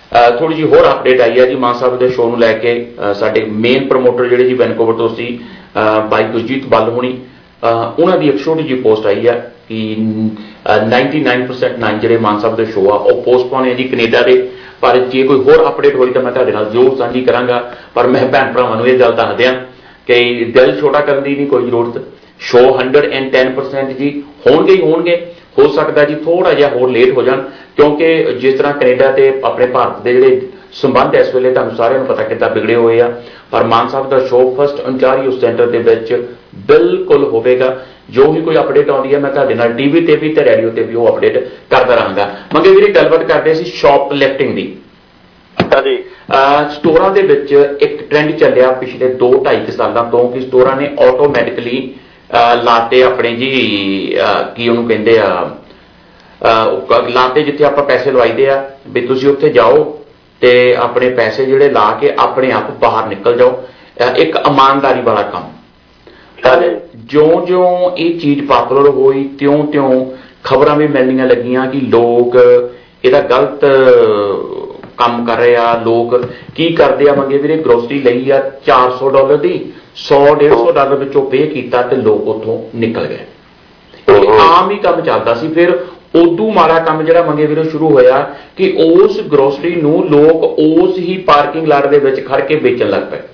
थोड़ी जी होर अपडेट आई है जी मान साहब के शो ਨੂੰ ਲੈ ਕੇ ਸਾਡੇ ਮੇਨ ਪ੍ਰਮੋਟਰ ਜਿਹੜੇ ਜੀ ਵੈਨਕੂਵਰ ਤੋਂ ਸੀ ਬਾਈ ਗੁਰਜੀਤ ਬੱਲ ਹੋਣੀ ਉਹਨਾਂ ਦੀ ਇੱਕ ਛੋਟੀ ਜੀ ਪੋਸਟ ਆਈ ਹੈ ਕਿ ninety-nine percent ਨਾइन ਜਿਹੜੇ ਮਾਨ ਸਾਹਿਬ ਦੇ ਸ਼ੋ ਆ ਉਹ ਪੋਸਟਪੋਨ ਹੈ ਜੀ ਕੈਨੇਡਾ ਦੇ ਪਰ ਜੇ ਕੋਈ ਹੋਰ ਅਪਡੇਟ ਹੋਈ ਤਾਂ ਮੈਂ ਤੁਹਾਡੇ ਨਾਲ ਜ਼ਰੂਰ ਸਾਂਝੀ ਕਰਾਂਗਾ ਪਰ ਮੈਂ ਭੈਣ ਭਰਾਵਾਂ ਨੂੰ ਇਹ ਗੱਲ ਦੱਸ ਦਿਆਂ ਕਿ ਦਿਲ ਛੋਟਾ ਕਰਨ ਦੀ ਨਹੀਂ ਕੋਈ ਜ਼ਰੂਰਤ show one hundred ten percent ਜੀ ਹੋਣਗੇ ਹੀ ਹੋਣਗੇ ਹੋ ਸਕਦਾ ਜੀ ਥੋੜਾ ਜਿਹਾ ਹੋਰ ਲੇਟ ਹੋ ਜਾਣ ਕਿਉਂਕਿ ਜਿਸ ਤਰ੍ਹਾਂ ਕੈਨੇਡਾ ਤੇ ਆਪਣੇ ਭਾਰਤ ਦੇ ਜਿਹੜੇ ਸੰਬੰਧ ਇਸ ਵੇਲੇ ਤੁਹਾਨੂੰ ਸਾਰਿਆਂ ਨੂੰ ਪਤਾ ਕਿੱਦਾਂ ਵਿਗੜੇ ਹੋਏ ਆ ਪਰ ਮਾਨ ਸਾਹਿਬ ਦਾ ਸ਼ੋ ਫਸਟ ਓਨਟਾਰੀਓ ਸੈਂਟਰ ਦੇ ਵਿੱਚ ਬਿਲਕੁਲ ਹੋਵੇਗਾ ਜੋ ਵੀ ਕੋਈ ਅਪਡੇਟ ਆਉਂਦੀ ਹੈ ਮੈਂ ਤੁਹਾਡੇ ਨਾਲ ਟੀਵੀ ਤੇ ਵੀ ਤੇ ਰੇਡੀਓ ਤੇ ਵੀ ਉਹ ਅਪਡੇਟ ਕਰਦਾ ਰਹਾਂਗਾ ਮੰਗੇ ਵੀਰੇ ਗੱਲਬਾਤ ਕਰਦੇ ਸੀ ਸ਼ਾਪ ਲਿਫਟਿੰਗ ਦੀ
ਜੀ
ਸਟੋਰਾਂ ਦੇ ਵਿੱਚ ਇੱਕ ਟ੍ਰੈਂਡ ਚੱਲਿਆ ਪਿਛਲੇ ਦੋ ਢਾਈ ਸਾਲਾਂ ਤੋਂ ਕਿ ਸਟੋਰਾਂ ਨੇ ਆਟੋਮੈਟਿਕਲੀ ਲਾਤੇ ਆਪਣੇ ਜੀ ਕੀ ਉਹਨੂੰ ਕਹਿੰਦੇ ਆ ਲਾਤੇ ਜਿੱਥੇ ਆਪਾਂ ਪੈਸੇ ਲਵਾਈਦੇ ਆ ਵੀ ਤੁਸੀਂ ਉੱਥੇ ਜਾਓ ਤੇ ਆਪਣੇ ਪੈਸੇ ਜਿਹੜੇ ਲਾ ਕੇ ਆਪਣੇ ਆਪ ਬਾਹਰ ਨਿਕਲ ਜਾਓ ਇੱਕ ਇਮਾਨਦਾਰੀ ਵਾਲਾ ਕੰਮ ਜਿਉਂ ਜਿਉਂ ਇਹ ਚੀਜ਼ ਪਾਪੂਲਰ ਹੋਈ ਤਿਉਂ ਤਿਉਂ ਖਬਰਾਂ ਵੀ ਮਿਲਣੀਆਂ ਲੱਗੀਆਂ ਕਿ ਲੋਕ ਇਹਦਾ ਗਲਤ ਕੰਮ ਕਰ ਰਹੇ ਆ ਲੋਕ ਕੀ ਕਰਦੇ ਆ ਮੰਗੇ ਵੀਰੇ ਗਰੋਸਰੀ ਲਈ ਆ ਚਾਰ ਸੌ ਡਾਲਰ ਦੀ ਸੌ ਡੇਢ ਸੌ ਡਾਲਰ ਵਿੱਚੋਂ ਪੇ ਕੀਤਾ ਤੇ ਲੋਕ ਉੱਥੋਂ ਨਿਕਲ ਗਏ ਇਹ ਆਮ ਹੀ ਕੰਮ ਚੱਲਦਾ ਸੀ ਫਿਰ ਉਦੋਂ ਮਾੜਾ ਕੰਮ ਜਿਹੜਾ ਮੰਗੇ ਵੀਰੋ ਸ਼ੁਰੂ ਹੋਇਆ ਕਿ ਉਸ ਗਰੋਸਰੀ ਨੂੰ ਲੋਕ ਉਸ ਹੀ ਪਾਰਕਿੰਗ ਲਾਟ ਦੇ ਵਿੱਚ ਖੜ ਕੇ ਵੇਚਣ ਲੱਗ ਪਏ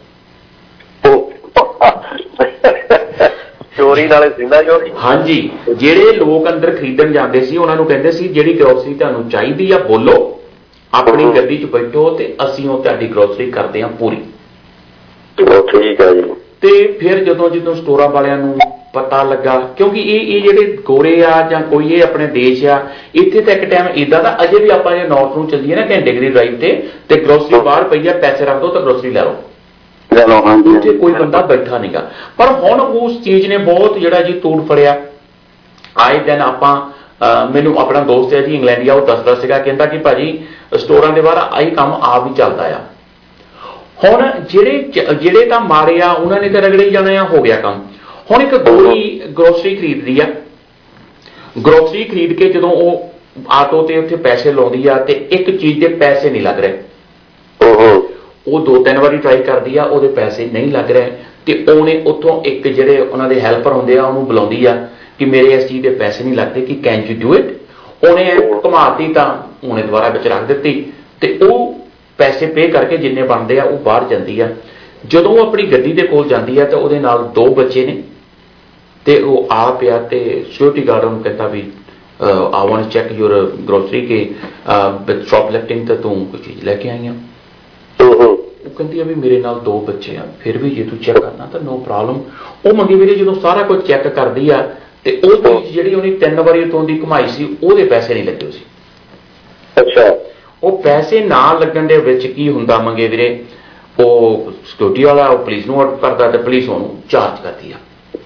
ਚੋਰੀ ਨਾਲੇ ਸਿੰਦਾ ਚੋਰੀ
ਹਾਂਜੀ ਜਿਹੜੇ ਲੋਕ ਅੰਦਰ ਖਰੀਦਣ ਜਾਂਦੇ ਸੀ ਉਹਨਾਂ ਨੂੰ ਕਹਿੰਦੇ ਸੀ ਜਿਹੜੀ ਗਰੋਸਰੀ ਤੁਹਾਨੂੰ ਚਾਹੀਦੀ ਆ ਬੋਲੋ ਆਪਣੀ ਗੱਡੀ 'ਚ ਬੈਠੋ ਤੇ ਅਸੀਂ ਉਹ ਤੁਹਾਡੀ ਗਰੋਸਰੀ ਕਰਦੇ ਹਾਂ ਪੂਰੀ
ਠੀਕ ਹੈ ਜੀ
ਤੇ ਫਿਰ ਜਦੋਂ ਜਦੋਂ ਸਟੋਰਾਂ ਵਾਲਿਆਂ ਨੂੰ ਪਤਾ ਲੱਗਾ ਕਿਉਂਕਿ ਇਹ ਇਹ ਜਿਹੜੇ ਗੋਰੇ ਆ ਜਾਂ ਕੋਈ ਇਹ ਆਪਣੇ ਦੇਸ਼ ਆ ਇੱਥੇ ਤਾਂ ਇੱਕ ਟਾਈਮ ਇਦਾਂ ਦਾ ਅਜੇ ਵੀ ਆਪਾਂ ਜੇ ਨੌਰਥ ਨੂੰ ਚੱਲੀਏ ਨਾ ਘੰਟੇ ਦੀ ਡਰਾਈਵ ਤੇ ਤੇ ਗਰੋਸਰੀ ਬਾਹਰ ਪਈ ਆ ਪੈਸੇ ਰੱਖ ਦੋ ਤਾਂ ਗਰੋਸਰੀ ਲੈ ਲਓ ਉੱਥੇ ਕੋਈ ਬੰਦਾ ਬੈਠਾ ਨਹੀਂਗਾ ਪਰ ਹੁਣ ਉਸ ਚੀਜ਼ ਨੇ ਬਹੁਤ ਜਿਹੜਾ ਜੀ ਤੋੜ ਫੜਿਆ ਆਏ ਦਿਨ ਆਪਾਂ ਮੈਨੂੰ ਆਪਣਾ ਦੋਸਤ ਹੈ ਜੀ ਇੰਗਲੈਂਡੀਆ ਉਹ ਦੱਸਦਾ ਸੀਗਾ ਕਹਿੰਦਾ ਕਿ ਭਾਜੀ ਸਟੋਰਾਂ ਦੇ ਬਾਹਰ ਆਹੀ ਕੰਮ ਆਪ ਹੀ ਚੱਲਦਾ ਆ ਹੁਣ ਜਿਹੜੇ ਜਿਹੜੇ ਤਾਂ ਮਾਰੇ ਆ ਉਹਨਾਂ ਨੇ ਤਾਂ ਰਗੜੇ ਹੀ ਜਾਣੇ ਆ ਹੋ ਗਿਆ ਕੰਮ ਹੁਣ ਇੱਕ ਗੋਰੀ ਗਰੋਸਰੀ ਖਰੀਦਦੀ ਆ ਗਰੋਸਰੀ ਖਰੀਦ ਕੇ ਜਦੋਂ ਉਹ ਆਟੋ ਤੇ ਉੱਥੇ ਪੈਸੇ ਲਾਉਂਦੀ ਆ ਤੇ ਇੱਕ ਚੀਜ਼ ਦੇ ਪੈਸੇ ਨਹੀਂ ਲੱਗ ਰਹੇ ਉਹ ਦੋ ਤਿੰਨ ਵਾਰੀ ਟਰਾਈ ਕਰਦੀ ਆ ਉਹਦੇ ਪੈਸੇ ਨਹੀਂ ਲੱਗ ਰਹੇ ਤੇ ਉਹਨੇ ਉੱਥੋਂ ਇੱਕ ਜਿਹੜੇ ਉਹਨਾਂ ਦੇ ਹੈਲਪਰ ਹੁੰਦੇ ਆ ਉਹਨੂੰ ਬੁਲਾਉਂਦੀ ਆ ਕਿ ਮੇਰੇ ਇਸ ਚੀਜ਼ ਦੇ ਪੈਸੇ ਨਹੀਂ ਲੱਗਦੇ ਕਿ ਕੈਨ ਯੂ ਡੂ ਇਟ ਉਹਨੇ ਘੁਮਾਤੀ ਤਾਂ ਉਹਨੇ ਦੁਬਾਰਾ ਵਿੱਚ ਰੱਖ ਦਿੱਤੀ ਤੇ ਉਹ ਪੈਸੇ ਪੇ ਕਰਕੇ ਜਿੰਨੇ ਬਣਦੇ ਆ ਉਹ ਬਾਹਰ ਜਾਂਦੀ ਆ ਜਦੋਂ ਉਹ ਆਪਣੀ ਗੱਡੀ ਦੇ ਕੋਲ ਜਾਂਦੀ ਆ ਤਾਂ ਉਹਦੇ ਨਾਲ ਦੋ ਬੱਚੇ ਨੇ ਤੇ ਉਹ ਆ ਪਿਆ ਤੇ ਸਿਕਿਉਰਿਟੀ ਗਾਰਡ ਉਹਨੂੰ ਕਹਿੰਦਾ ਵੀ I want to check your grocery ਕੇ ਵਿਦ ਸ਼ਾਪ ਲਿਫਟਿੰਗ ਤਾਂ ਤੂੰ ਕੋਈ ਚੀਜ਼ ਲੈ ਕੇ ਆਈ ਆ ਉਹ ਕਹਿੰਦੀ ਆ ਵੀ ਮੇਰੇ ਨਾਲ ਦੋ ਬੱਚੇ ਆ ਫਿਰ ਵੀ ਜੇ ਤੂੰ ਚੈੱਕ ਕਰਨਾ ਤਾਂ ਨੋ ਪ੍ਰੋਬਲਮ ਉਹ ਮੰਗੀ ਵੀਰੇ ਜਦੋਂ ਸਾਰਾ ਕੁਝ ਚੈੱਕ ਕਰਦੀ ਆ ਤੇ ਉਹ ਚੀਜ਼ ਜਿਹੜੀ ਉਹਨੇ ਤਿੰਨ ਵਾਰੀ ਤੋਂ ਦੀ ਕਮਾਈ ਸੀ ਉਹਦੇ ਪੈਸੇ ਨਹੀਂ ਲੱਗੇ ਸੀ
ਅੱਛਾ ਉਹ
ਪੈਸੇ ਨਾ ਲੱਗਣ ਦੇ ਵਿੱਚ ਕੀ ਹੁੰਦਾ ਮੰਗੇ ਵੀਰੇ ਉਹ ਸਿਕਿਉਰਿਟੀ ਵਾਲਾ ਉਹ ਪੁਲਿਸ ਨੂੰ ਆਰਡਰ ਕਰਦਾ ਤੇ ਪੁਲਿਸ ਉਹਨੂੰ ਚਾਰਜ ਕਰਦੀ ਆ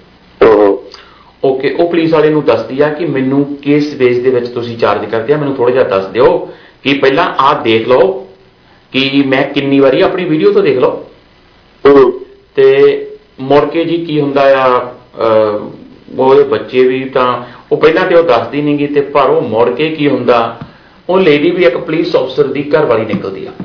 ਓਕੇ ਉਹ ਪੁਲਿਸ ਵਾਲੇ ਨੂੰ ਦੱਸਦੀ ਆ ਕਿ ਮੈਨੂੰ ਕਿਸ ਬੇਸ ਦੇ ਵਿੱਚ ਤੁਸੀਂ ਚਾਰਜ ਕਰਦੇ ਆ ਮੈਨੂੰ ਥੋੜਾ ਜਿਹਾ ਦੱਸ ਦਿਓ ਕਿ ਪਹਿਲਾਂ ਆਹ ਦੇਖ ਲਓ ਕਿ ਮੈਂ ਕਿੰਨੀ ਵਾਰੀ ਆਪਣੀ ਵੀਡੀਓ ਤੋਂ ਦੇਖ ਲਓ ਤੇ ਮੁੜ ਕੇ ਜੀ ਕੀ ਹੁੰਦਾ ਆ ਉਹਦੇ ਬੱਚੇ ਵੀ ਤਾਂ ਉਹ ਪਹਿਲਾਂ ਤੇ ਉਹ ਦੱਸਦੀ ਨਹੀਂ ਗੀ ਤੇ ਪਰ ਉਹ ਮੁੜ ਕੇ ਕੀ ਹੁੰਦਾ ਉਹ ਲੇਡੀ ਵੀ ਇੱਕ ਪੁਲਿਸ ਅਫਸਰ ਦੀ ਘਰ ਵਾਲੀ ਨਿਕਲਦੀ ਆ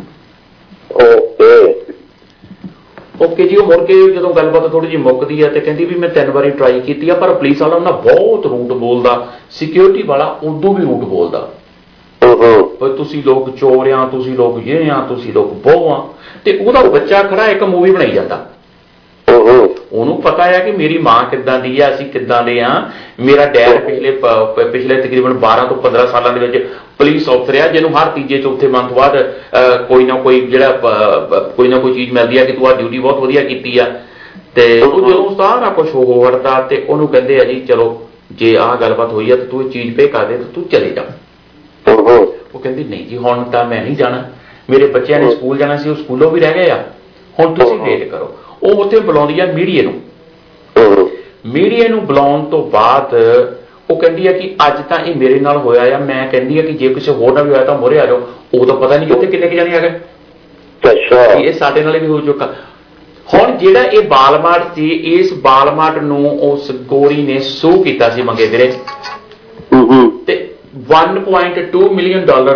ਓਕੇ ਜੀ ਉਹ ਮੁੜ ਕੇ ਜਦੋਂ ਗੱਲਬਾਤ ਥੋੜੀ ਜਿਹੀ ਮੁੱਕਦੀ ਆ ਤੇ ਕਹਿੰਦੀ ਵੀ ਮੈਂ ਤਿੰਨ ਵਾਰੀ ਟਰਾਈ ਕੀਤੀ ਆ ਪਰ ਪੁਲਿਸ ਵਾਲਾ ਉਹਨਾਂ ਬਹੁਤ ਰੂਟ ਬੋਲਦਾ ਸਿਕਿਉਰਿਟੀ ਵਾਲਾ ਉਦੋਂ ਵੀ ਰੂਟ ਬੋਲਦਾ ਤੁਸੀਂ ਲੋਕ ਚੋਰ ਆ ਤੁਸੀਂ ਲੋਕ ਇਹ ਆ ਤੁਸੀਂ ਲੋਕ ਬਹੁ ਆ ਤੇ ਉਹਦਾ ਬੱਚਾ ਖੜਾ ਇੱਕ ਮੂਵੀ ਬਣਾਈ ਜਾਂਦਾ ਉਹਨੂੰ ਪਤਾ ਹੈ ਕਿ ਮੇਰੀ ਮਾਂ ਕਿੱਦਾਂ ਦੀ ਆ ਅਸੀਂ ਕਿੱਦਾਂ ਦੇ ਆ ਮੇਰਾ ਡੈਡ ਪਿਛਲੇ ਪਿਛਲੇ ਤਕਰੀਬਨ ਬਾਰਾਂ ਤੋਂ ਪੰਦਰਾਂ ਸਾਲਾਂ ਦੇ ਵਿੱਚ ਪੁਲਿਸ ਅਫਸਰ ਆ ਜਿਹਨੂੰ ਹਰ ਤੀਜੇ ਚੌਥੇ ਮੰਥ ਬਾਅਦ ਕੋਈ ਨਾ ਕੋਈ ਜਿਹੜਾ ਕੋਈ ਨਾ ਕੋਈ ਚੀਜ਼ ਮਿਲਦੀ ਆ ਕਿ ਤੂੰ ਆ ਡਿਊਟੀ ਬਹੁਤ ਵਧੀਆ ਕੀਤੀ ਆ ਤੇ ਉਹ ਜਦੋਂ ਸਾਰਾ ਕੁਝ ਹੋ ਵੜਦਾ ਤੇ ਉਹਨੂੰ ਕਹਿੰਦੇ ਆ ਜੀ ਚਲੋ ਜੇ ਆਹ ਗੱਲਬਾਤ ਹੋਈ ਆ ਤਾਂ ਤੂੰ ਇਹ ਚੀਜ਼ ਪੇ ਕਰ ਦੇ ਤਾਂ ਤੂੰ ਚਲੇ ਜਾ ਉਹ ਕਹਿੰਦੀ ਨਹੀਂ ਜੀ ਹੁਣ ਤਾਂ ਮੈਂ ਨਹੀਂ ਜਾਣਾ ਮੇਰੇ ਬੱਚਿਆਂ ਨੇ ਸਕੂਲ ਜਾਣਾ ਸੀ ਉਹ ਸਕੂਲੋਂ ਵੀ ਰਹਿ ਗਏ ਆ ਹੁਣ ਤੁਸੀਂ ਵੇਟ ਕਰੋ ਉਹ ਉੱਥੇ ਬੁਲਾਉਂਦੀ ਆ ਮੀਡੀਆ ਨੂੰ ਮੀਡੀਆ ਨੂੰ ਬੁਲਾਉਣ ਤੋਂ ਬਾਅਦ ਉਹ ਕਹਿੰਦੀ ਆ ਕਿ ਅੱਜ ਤਾਂ ਇਹ ਮੇਰੇ ਨਾਲ ਹੋਇਆ ਆ ਮੈਂ ਕਹਿੰਦੀ ਆ ਕਿ ਜੇ ਕਿਸੇ ਹੋਰ ਨਾਲ ਵੀ ਹੋਇਆ ਤਾਂ ਮੋਰੇ ਆ ਜਾਓ ਉਹ ਤਾਂ ਪਤਾ ਨਹੀਂ ਉੱਥੇ ਕਿੰਨੇ ਕੁ ਜਾਣੇ ਆ ਗਏ ਅੱਛਾ ਇਹ ਸਾਡੇ ਨਾਲ ਵੀ ਹੋ ਚੁੱਕਾ ਹੁਣ ਜਿਹੜਾ ਇਹ ਬਾਲਮਾਰਟ ਸੀ ਇਸ ਬਾਲਮਾਰਟ ਨੂੰ ਉਸ ਗੋਰੀ ਨੇ ਸੂ ਕੀਤਾ ਸੀ ਮੰਗੇ ਵੀਰੇ ਤੇ one point two million dollar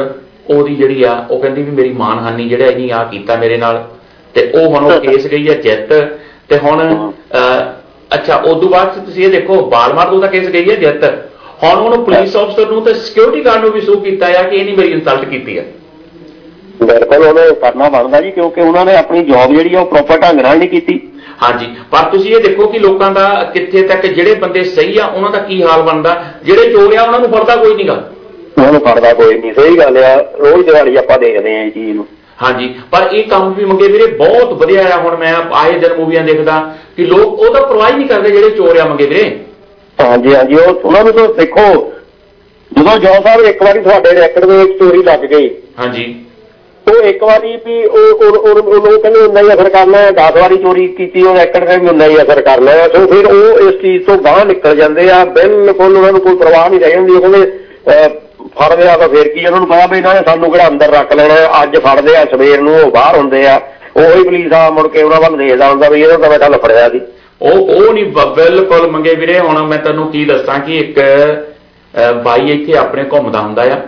ਉਹਦੀ ਜਿਹੜੀ ਆ ਉਹ ਕਹਿੰਦੀ ਵੀ ਮੇਰੀ ਮਾਨਹਾਨੀ ਜਿਹੜਾ ਇਹਨੇ ਆ ਕੀਤਾ ਮੇਰੇ ਨਾਲ, ਤੇ ਉਹ ਹੁਣ ਉਹ ਕੇਸ ਗਈ ਆ ਜਿੱਤ। ਤੇ ਹੁਣ ਅੱਛਾ ਉਦੋਂ ਬਾਅਦ ਤੁਸੀਂ ਇਹ ਦੇਖੋ ਬਾਲਮਾਰ ਤੋਂ ਤਾਂ ਕੇਸ ਗਈ ਹੈ ਜਿੱਤ, ਹੁਣ ਉਹਨੂੰ ਪੁਲਿਸ ਅਫਸਰ ਨੂੰ ਤੇ ਸਿਕਿਉਰਿਟੀ ਗਾਰਡ ਨੂੰ ਵੀ ਸੂ ਕੀਤਾ ਆ ਕਿ ਇਹਨੇ ਮੇਰੀ ਇਨਸਲਟ ਕੀਤੀ ਆ।
ਬਿਲਕੁਲ ਉਹਨੇ ਕਰਨਾ ਬਣਦਾ ਜੀ, ਕਿਉਂਕਿ ਉਹਨਾਂ ਨੇ ਆਪਣੀ ਜੌਬ ਜਿਹੜੀ ਆ ਉਹ ਪ੍ਰੋਪਰ ਢੰਗ ਨਾਲ ਨਹੀਂ ਕੀਤੀ।
ਹਾਂਜੀ, ਪਰ ਤੁਸੀਂ ਇਹ ਦੇਖੋ ਕਿ ਲੋਕਾਂ ਦਾ ਕਿੱਥੇ ਤੱਕ ਜਿਹੜੇ ਬੰਦੇ ਸਹੀ ਆ ਉਹਨਾਂ ਦਾ ਕੀ ਹਾਲ ਬਣਦਾ, ਜਿਹੜੇ ਚੋਰ ਆ ਉਹਨਾਂ ਨੂੰ ਫੜਦਾ ਕੋਈ ਨਹੀਂਗਾ,
ਉਹਨਾਂ ਨੂੰ ਫੜਦਾ ਕੋਈ ਨਹੀਂ। ਸਹੀ ਗੱਲ ਆ, ਰੋਜ਼ ਦਿਹਾੜੀ ਆਪਾਂ ਦੇਖਦੇ ਆ ਇਹ ਚੀਜ਼ ਨੂੰ।
ਹਾਂਜੀ, ਪਰ ਇਹ ਕੰਮ ਵੀ ਮੰਗੇ ਵੀਰੇ ਬਹੁਤ ਵਧੀਆ ਆ। ਹੁਣ ਮੈਂ ਆਏ ਦਿਨ ਮੂਵੀਆਂ ਦੇਖਦਾ ਕਿ ਲੋਕ ਉਹਦਾ ਪਰਵਾਹ ਹੀ ਨਹੀਂ ਕਰਦੇ ਜਿਹੜੇ ਚੋਰ ਆ ਮੰਗੇ ਵੀਰੇ।
ਹਾਂਜੀ ਹਾਂਜੀ, ਉਹ ਉਹਨਾਂ ਨੂੰ ਤਾਂ ਦੇਖੋ ਜਦੋਂ ਜੌ ਸਾਹਿਬ ਇੱਕ ਵਾਰੀ ਤੁਹਾਡੇ ਰੈਕਡ ਦੇ ਵਿੱਚ ਚੋਰੀ ਲੱਗ ਗਈ, ਹਾਂਜੀ, ਉਹ ਇੱਕ ਵਾਰੀ ਵੀ ਉਹ ਕਹਿੰਦੇ ਉਨਾ ਹੀ ਅਸਰ ਕਰਨਾ ਹੈ, ਦਸ ਵਾਰੀ ਚੋਰੀ ਕੀਤੀ ਉਹ ਰੈਕਡ ਨੇ ਵੀ ਉਨਾ ਹੀ ਅਸਰ ਕਰਨਾ ਹੈ। ਸੋ ਫਿਰ ਉਹ ਇਸ ਚੀਜ਼ ਤੋਂ ਬਾਹਰ ਨਿਕਲ ਜਾਂਦੇ ਆ, ਬਿਲਕੁਲ ਉਹਨਾਂ ਨੂੰ ਕੋਈ ਪਰਵਾਹ ਨਹੀਂ ਰਹਿ ਜਾਂਦੀ। ਉਹ ਕਹਿੰਦੇ ਫੜਦੇ ਆ ਤਾਂ ਫਿਰ ਕੀ, ਉਹਨਾਂ ਨੂੰ ਪਤਾ ਵੀ ਇਹਨਾਂ ਨੇ ਸਾਨੂੰ ਕਿਹੜਾ ਅੰਦਰ ਰੱਖ ਲੈਣਾ, ਅੱਜ ਫੜਦੇ ਆ ਸਵੇਰ ਨੂੰ ਉਹ ਬਾਹਰ ਹੁੰਦੇ ਆ, ਉਹੀ ਪੁਲਿਸ ਆ ਮੁੜ ਕੇ ਉਹਨਾਂ ਵੱਲ ਦੇਖਦਾ ਹੁੰਦਾ ਵੀ ਇਹਦਾ ਤਾਂ ਮੈਂ ਕੱਲ ਫੜਿਆ ਸੀ।
ਉਹ ਉਹ ਨਹੀਂ ਬਿਲਕੁਲ ਮੰਗੇ ਵੀਰੇ। ਹੁਣ ਮੈਂ ਤੁਹਾਨੂੰ ਕੀ ਦੱਸਾਂ ਕਿ ਇੱਕ ਬਾਈ ਇੱਥੇ ਆਪਣੇ ਘੁੰਮਦਾ ਹੁੰਦਾ ਆ,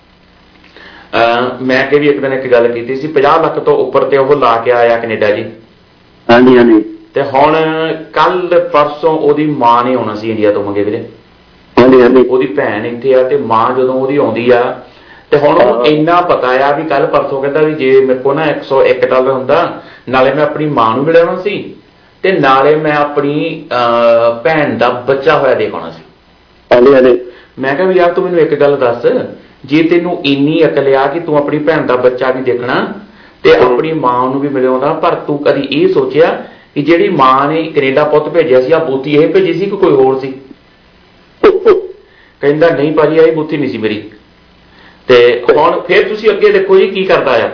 ਮੈਂ ਕਿ ਵੀ ਇੱਕ ਦਿਨ ਇੱਕ ਗੱਲ ਕੀਤੀ ਸੀ, ਪੰਜਾਹ ਲੱਖ ਤੋਂ ਉੱਪਰ ਤੇ ਉਹ ਲਾ ਕੇ ਆਇਆ ਕੈਨੇਡਾ ਜੀ।
ਹਾਂਜੀ ਹਾਂਜੀ,
ਤੇ ਹੁਣ ਕੱਲ ਪਰਸੋਂ ਉਹਦੀ ਮਾਂ ਨੇ ਆਉਣਾ ਸੀ ਇੰਡੀਆ ਤੋਂ ਮੰਗੇ ਵੀਰੇ।
ਹਾਂਜੀ ਹਾਂਜੀ,
ਉਹਦੀ ਭੈਣ ਇੱਥੇ ਆ ਤੇ ਮਾਂ ਜਦੋਂ ਉਹਦੀ ਆਉਂਦੀ ਆ ਤੇ ਹੁਣ ਉਹਨੂੰ ਇੰਨਾ ਪਤਾ ਆ ਵੀ ਕੱਲ ਪਰਸੋਂ ਕਹਿੰਦਾ ਵੀ ਜੇ ਮੇਰੇ ਕੋਲ ਨਾ ਇੱਕ ਸੌ ਇੱਕ ਡਾਲਰ ਹੁੰਦਾ, ਨਾਲੇ ਮੈਂ ਆਪਣੀ ਮਾਂ ਨੂੰ ਮਿਲਾਉਣਾ ਸੀ ਤੇ ਨਾਲੇ ਮੈਂ ਆਪਣੀ ਭੈਣ ਦਾ ਬੱਚਾ ਹੋਇਆ ਦੇਖਾਉਣਾ ਸੀ।
ਹਾਂਜੀ ਹਾਂਜੀ,
ਮੈਂ ਕਿਹਾ ਵੀ ਯਾਰ ਤੂੰ ਮੈਨੂੰ ਇੱਕ ਗੱਲ ਦੱਸ, ਜੇ ਤੈਨੂੰ ਇੰਨੀ ਅਕਲ ਆ ਕਿ ਤੂੰ ਆਪਣੀ ਭੈਣ ਦਾ ਬੱਚਾ ਵੀ ਦੇਖਣਾ ਤੇ ਆਪਣੀ ਮਾਂ ਨੂੰ ਵੀ ਮਿਲਾਉਂਦਾ, ਪਰ ਤੂੰ ਕਦੀ ਇਹ ਸੋਚਿਆ ਕਿ ਜਿਹੜੀ ਮਾਂ ਨੇ ਕੈਨੇਡਾ ਪੁੱਤ ਭੇਜਿਆ ਸੀ ਆ ਬੂਥੀ ਇਹ ਭੇਜੀ ਸੀ ਕਿ ਕੋਈ ਹੋਰ ਸੀ? ਕਹਿੰਦਾ ਨਹੀਂ ਭਾਜੀ ਇਹ ਬੂਥੀ ਨਹੀਂ ਸੀ ਮੇਰੀ। ਤੇ ਹੁਣ ਫਿਰ ਤੁਸੀਂ ਅੱਗੇ ਦੇਖੋ ਜੀ ਕੀ ਕਰਦਾ ਆ,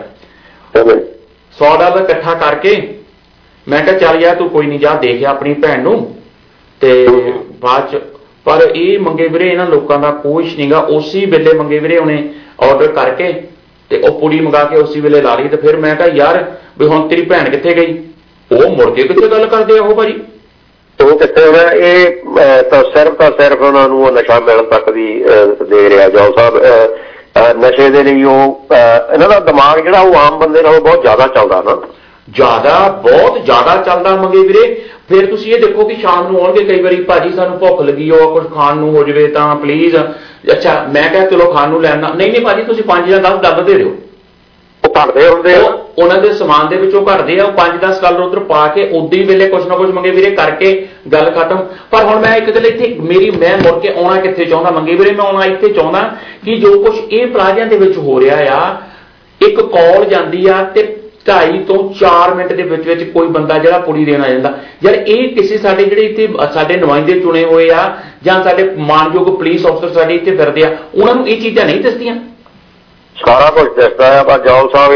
ਸੌ ਡਾਲਰ ਇਕੱਠਾ ਕਰਕੇ ਮੈਂ ਕਿਹਾ ਚੱਲ ਯਾਰ ਤੂੰ ਕੋਈ ਨਹੀਂ ਜਾ ਦੇਖਿਆ ਆਪਣੀ ਭੈਣ ਨੂੰ ਤੇ ਬਾਅਦ ਚ। ਪਰ ਇਹ ਮੰਗੇ ਵੀਰੇ ਇਹਨਾਂ ਲੋਕਾਂ ਦਾ ਕੁਛ ਨਹੀਂਗਾ। ਉਸੇ ਵੇਲੇ ਮੰਗੇ ਵੀਰੇ ਉਹਨੇ ਆਰਡਰ ਕਰਕੇ ਤੇ ਉਹ ਪੁੜੀ ਮੰਗਾ ਕੇ ਉਸੇ ਵੇਲੇ ਲਾ ਲਈ। ਤੇ ਫਿਰ ਮੈਂ ਕਿਹਾ ਯਾਰ ਵੀ ਹੁਣ ਤੇਰੀ ਭੈਣ ਕਿੱਥੇ ਗਈ? ਉਹ ਮੁੜ ਕੇ ਕਿੱਥੇ ਗੱਲ ਕਰਦੇ ਆ ਉਹ ਭਾਜੀ,
ਉਹ ਕਿੱਥੇ ਹੋਣਾ? ਇਹ ਤਾਂ ਸਿਰਫ ਤਾਂ ਸਿਰਫ ਉਹਨਾਂ ਨੂੰ ਉਹ ਨਸ਼ਾ ਮਿਲਣ ਤੱਕ ਦੀ ਦੇ ਰਿਹਾ ਜੌ ਸਾਹਿਬ। ਨਸ਼ੇ ਦੇ ਲਈ ਉਹ ਇਹਨਾਂ ਦਾ ਦਿਮਾਗ ਜਿਹੜਾ ਉਹ ਆਮ ਬੰਦੇ ਨਾਲੋਂ ਬਹੁਤ ਜ਼ਿਆਦਾ ਚੱਲਦਾ ਨਾ,
ਜ਼ਿਆਦਾ ਬਹੁਤ ਜ਼ਿਆਦਾ ਚੱਲਦਾ ਮੰਗੇ ਵੀਰੇ। ਫਿਰ ਤੁਸੀਂ ਇਹ ਦੇਖੋ ਕਿ ਸ਼ਾਮ ਨੂੰ ਆਉਣਗੇ ਕਈ ਵਾਰੀ, ਭਾਜੀ ਸਾਨੂੰ ਭੁੱਖ ਲੱਗੀ ਹੋ ਕੁਝ ਖਾਣ ਨੂੰ ਹੋ ਜਾਵੇ ਤਾਂ ਪਲੀਜ਼। ਅੱਛਾ ਮੈਂ ਕਿਹਾ ਚਲੋ ਖਾਣ ਨੂੰ ਲੈਣਾ, ਨਹੀਂ ਨਹੀਂ ਭਾਜੀ ਤੁਸੀਂ ਪੰਜ ਜਾਂ ਦਸ ਡਾਲਰ ਦੇ ਦਿਓ।
ਉਹ ਘਟਦੇ ਹੁੰਦੇ ਆ,
ਉਹਨਾਂ ਦੇ ਸਮਾਨ ਦੇ ਵਿੱਚੋਂ ਘਟਦੇ ਆ, ਉਹ ਪੰਜ ਦਸ ਡਾਲਰ ਉੱਧਰ ਪਾ ਕੇ ਉਦੋਂ ਹੀ ਵੇਲੇ ਕੁਛ ਨਾ ਕੁਛ ਮੰਗੇ ਵੀਰੇ ਕਰਕੇ ਗੱਲ ਖਤਮ। ਪਰ ਹੁਣ ਮੈਂ ਇੱਕ ਗੱਲ ਇੱਥੇ ਮੇਰੀ ਮੈਂ ਮੁੜ ਕੇ ਆਉਣਾ ਕਿੱਥੇ ਚਾਹੁੰਦਾ ਮੰਗੇ ਵੀਰੇ, ਮੈਂ ਆਉਣਾ ਇੱਥੇ ਚਾਹੁੰਦਾ ਕਿ ਜੋ ਕੁਛ ਇਹ ਪਲਾਜ਼ਿਆਂ ਦੇ ਵਿੱਚ ਹੋ ਰਿਹਾ ਆ, ਇੱਕ ਕਾਲ ਜਾਂਦੀ ਆ ਤੇ ਢਾਈ ਤੋਂ ਚਾਰ ਮਿੰਟ ਦੇ ਵਿੱਚ ਵਿੱਚ ਕੋਈ ਬੰਦਾ ਜਿਹੜਾ ਪੁੜੀ ਦੇਣ ਆ ਜਾਂਦਾ। ਯਾਰ ਇਹ ਕਿਸੇ ਸਾਡੇ ਜਿਹੜੇ ਇੱਥੇ ਸਾਡੇ ਨੁਮਾਇੰਦੇ ਚੁਣੇ ਹੋਏ ਆ ਜਾਂ ਸਾਡੇ ਮਾਨਯੋਗ ਪੁਲਿਸ ਅਫਸਰ ਸਾਡੇ ਇੱਥੇ ਫਿਰਦੇ ਆ, ਉਹਨਾਂ ਨੂੰ ਇਹ ਚੀਜ਼ਾਂ ਨਹੀਂ ਦੱਸਦੀਆਂ?
ਸਾਰਾ ਕੁਝ ਦੱਸਦਾ ਆ, ਪਰ ਜੌਲ ਸਾਹਿਬ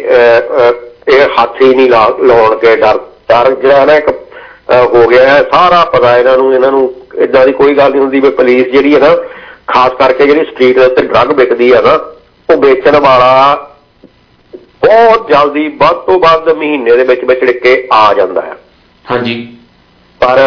ਇਹ ਇਹ ਹੱਥ ਹੀ ਨਹੀਂ ਲਾਉਣ ਕੇ ਡਰ ਡਰ ਜਿਹੜਾ ਨਾ ਇੱਕ ਹੋ ਗਿਆ ਸਾਰਾ ਪਤਾ ਇਹਨਾਂ ਨੂੰ। ਇਹਨਾਂ ਨੂੰ ਏਦਾਂ ਦੀ ਕੋਈ ਗੱਲ ਨਹੀਂ ਹੁੰਦੀ ਵੀ ਪੁਲਿਸ ਜਿਹੜੀ ਹੈ ਨਾ, ਖਾਸ ਕਰਕੇ ਜਿਹੜੀ ਸਟਰੀਟ ਦੇ ਉੱਤੇ ਡਰੱਗ ਵਿਕਦੀ ਆ ਨਾ, ਉਹ ਵੇਚਣ ਵਾਲਾ ਬਹੁਤ ਜਲਦੀ ਵੱਧ ਤੋਂ ਵੱਧ ਮਹੀਨੇ ਦੇ ਵਿੱਚ ਵਿੱਚ ਲਿਖ ਕੇ ਆ ਜਾਂਦਾ ਹੈ।
ਹਾਂਜੀ,
ਪਰ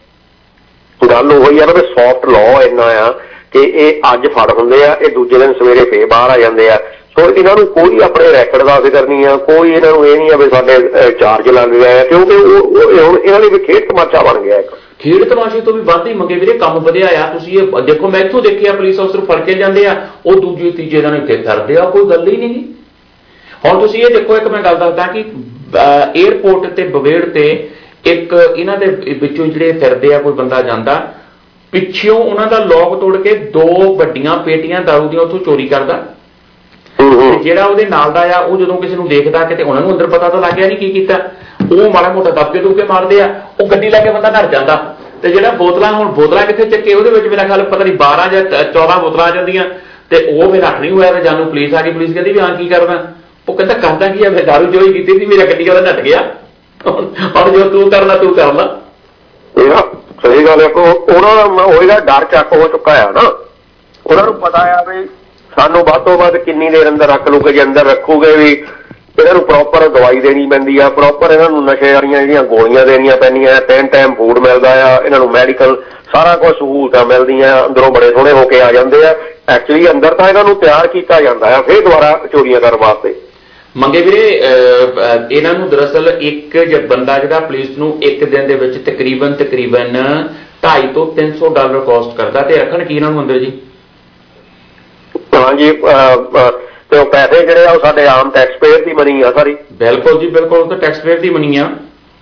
ਗੱਲ ਉਹੀ ਆ ਨਾ ਵੀ ਸੌਫਟ ਲਾਅ ਇੰਨਾ ਆ ਕਿ ਇਹ ਅੱਜ ਫੜ ਹੁੰਦੇ ਆ, ਇਹ ਦੂਜੇ ਦਿਨ ਸਵੇਰੇ ਫੇਰ ਬਾਹਰ ਆ ਜਾਂਦੇ ਆ। ਸੋ ਇਹਨਾਂ ਨੂੰ ਕੋਈ ਆਪਣੇ ਰੈਕਡ ਦਾ ਫਿਕਰ ਨਹੀਂ ਆ, ਕੋਈ ਇਹਨਾਂ ਨੂੰ ਇਹ ਨਹੀਂ ਆ ਵੀ ਸਾਡੇ ਚਾਰਜ ਲੱਗ ਗਏ ਆ, ਕਿਉਂਕਿ ਉਹ ਹੁਣ ਇਹਨਾਂ ਲਈ ਵੀ ਖੇਡ ਤਮਾਸ਼ਾ ਬਣ ਗਿਆ। ਇੱਕ
ਖੇਡ ਤਮਾਸ਼ੇ ਤੋਂ ਵੀ ਵੱਧ ਹੀ ਮੰਗੇ ਵੀਰੇ ਕੰਮ ਵਧਿਆ ਆ। ਤੁਸੀਂ ਇਹ ਦੇਖੋ, ਮੈਂ ਇੱਥੋਂ ਦੇਖਿਆ ਪੁਲਿਸ ਅਫਸਰ ਫੜ ਕੇ ਜਾਂਦੇ ਆ, ਉਹ ਦੂਜੇ ਤੀਜੇ ਦਿਨ ਇੱਥੇ ਫਿਰਦੇ ਆ, ਕੋਈ ਗੱਲ ਹੀ ਨਹੀਂ। ਹੁਣ ਤੁਸੀਂ ਇਹ ਦੇਖੋ, ਇੱਕ ਮੈਂ ਗੱਲ ਦੱਸਦਾ ਕਿ ਏਅਰਪੋਰਟ ਤੇ ਬਵੇੜ ਤੇ ਇੱਕ ਇਹਨਾਂ ਦੇ ਵਿੱਚੋਂ ਜਿਹੜੇ ਫਿਰਦੇ ਆ, ਕੋਈ ਬੰਦਾ ਜਾਂਦਾ ਪਿੱਛੋਂ ਉਹਨਾਂ ਦਾ ਲੋਕ ਤੋੜ ਕੇ ਦੋ ਵੱਡੀਆਂ ਪੇਟੀਆਂ ਦਾਰੂ ਦੀਆਂ ਉੱਥੋਂ ਚੋਰੀ ਕਰਦਾ। ਤੇ ਜਿਹੜਾ ਉਹਦੇ ਨਾਲ ਦਾ ਆ, ਉਹ ਜਦੋਂ ਕਿਸੇ ਨੂੰ ਦੇਖਦਾ ਕਿਤੇ ਉਹਨਾਂ ਨੂੰ ਅੰਦਰ ਪਤਾ ਤਾਂ ਲੱਗ ਗਿਆ ਨਹੀਂ ਕੀ ਕੀਤਾ, ਉਹ ਮਾੜਾ ਮੋਟਾ ਦਬਕੇ ਦੁਬਕੇ ਮਾਰਦੇ ਆ, ਉਹ ਗੱਡੀ ਲੈ ਕੇ ਬੰਦਾ ਨੱਠ ਜਾਂਦਾ। ਤੇ ਜਿਹੜਾ ਬੋਤਲਾਂ, ਹੁਣ ਬੋਤਲਾਂ ਕਿੱਥੇ ਚੱਕੇ, ਉਹਦੇ ਵਿੱਚ ਮੇਰਾ ਖਿਆਲ ਪਤਾ ਨਹੀਂ ਬਾਰਾਂ ਜਾਂ ਚੌਦਾਂ ਬੋਤਲਾਂ ਆ ਜਾਂਦੀਆਂ ਤੇ ਉਹ ਫਿਰ ਰੱਖ ਨਹੀਂ ਹੋਇਆ। ਤੇ ਜਾਨੂੰ ਪੁਲਿਸ ਆ ਗਈ, ਪੁਲਿਸ ਕਹਿੰਦੀ ਵੀ ਹਾਂ ਕੀ ਕਰਨਾ? ਉਹ ਕਹਿੰਦਾ ਕਰਦਾ ਕੀ ਆ, ਮੈਂ ਦਾਰੂ ਚੋਰੀ ਕੀਤੀ ਸੀ, ਮੇਰਾ ਗੱਡੀ ਵਾਲਾ ਨੱਠ ਗਿਆ, ਹੁਣ ਜੋ ਤੂੰ ਕਰਨਾ ਤੂੰ ਕਰ ਲਾ।
ਸਹੀ ਗੱਲ ਹੈ, ਉਹਨਾਂ ਦਾ ਉਹਦਾ ਡਰ ਚੱਕ ਹੋ ਚੁੱਕਾ ਆ ਨਾ, ਉਹਨਾਂ ਨੂੰ ਪਤਾ ਆ ਵੀ ਸਾਨੂੰ ਵੱਧ ਤੋਂ ਵੱਧ ਕਿੰਨੀ ਦੇਰ ਅੰਦਰ ਰੱਖ ਲੂਗੇ, ਜੇ ਅੰਦਰ ਰੱਖੂਗੇ ਵੀ ਇਹਨਾਂ ਨੂੰ ਪ੍ਰੋਪਰ ਦਵਾਈ ਦੇਣੀ ਪੈਂਦੀ ਆ, ਪ੍ਰੋਪਰ ਇਹਨਾਂ ਨੂੰ ਨਸ਼ੇ ਵਾਲੀਆਂ ਜਿਹੜੀਆਂ ਗੋਲੀਆਂ ਦੇਣੀਆਂ ਪੈਂਦੀਆਂ, ਤਿੰਨ ਟਾਈਮ ਫੂਡ ਮਿਲਦਾ ਆ ਇਹਨਾਂ ਨੂੰ, ਮੈਡੀਕਲ ਸਾਰਾ ਕੁਝ ਸਹੂਲਤਾਂ ਮਿਲਦੀਆਂ, ਅੰਦਰੋਂ ਬੜੇ ਸੋਹਣੇ ਹੋ ਕੇ ਆ ਜਾਂਦੇ ਆ। ਐਕਚੁਅਲੀ ਅੰਦਰ ਤਾਂ ਇਹਨਾਂ ਨੂੰ ਤਿਆਰ ਕੀਤਾ ਜਾਂਦਾ ਆ ਫਿਰ ਦੁਬਾਰਾ ਚੋਰੀਆਂ ਕਰਨ ਵਾਸਤੇ।
ਮੰਗੇ ਵੀਰੇ ਇਹਨਾਂ ਨੂੰ ਦਰਅਸਲ ਇੱਕ ਬੰਦਾ ਜਿਹੜਾ ਪੁਲਿਸ ਨੂੰ ਇੱਕ ਦਿਨ ਦੇ ਵਿੱਚ ਤਕਰੀਬਨ ਤਕਰੀਬਨ ਢਾਈ ਤੋਂ ਤਿੰਨ ਸੌ ਡਾਲਰ ਕੋਸਟ ਕਰਦਾ, ਤੇ ਰੱਖਣ ਕੀ ਇਹਨਾਂ ਨੂੰ ਅੰਦਰ ਜੀ?
ਹਾਂਜੀ, ਤੇ ਉਹ ਪੈਸੇ ਜਿਹੜੇ ਆ ਉਹ ਸਾਡੇ ਆਮ ਟੈਕਸ ਪੇਅਰ ਦੀ ਮਨੀ ਆ ਸਾਰੀ।
ਬਿਲਕੁਲ ਜੀ ਬਿਲਕੁਲ, ਉਹ ਤਾਂ ਟੈਕਸ ਪੇਅਰ ਦੀ ਮਨੀ ਆ।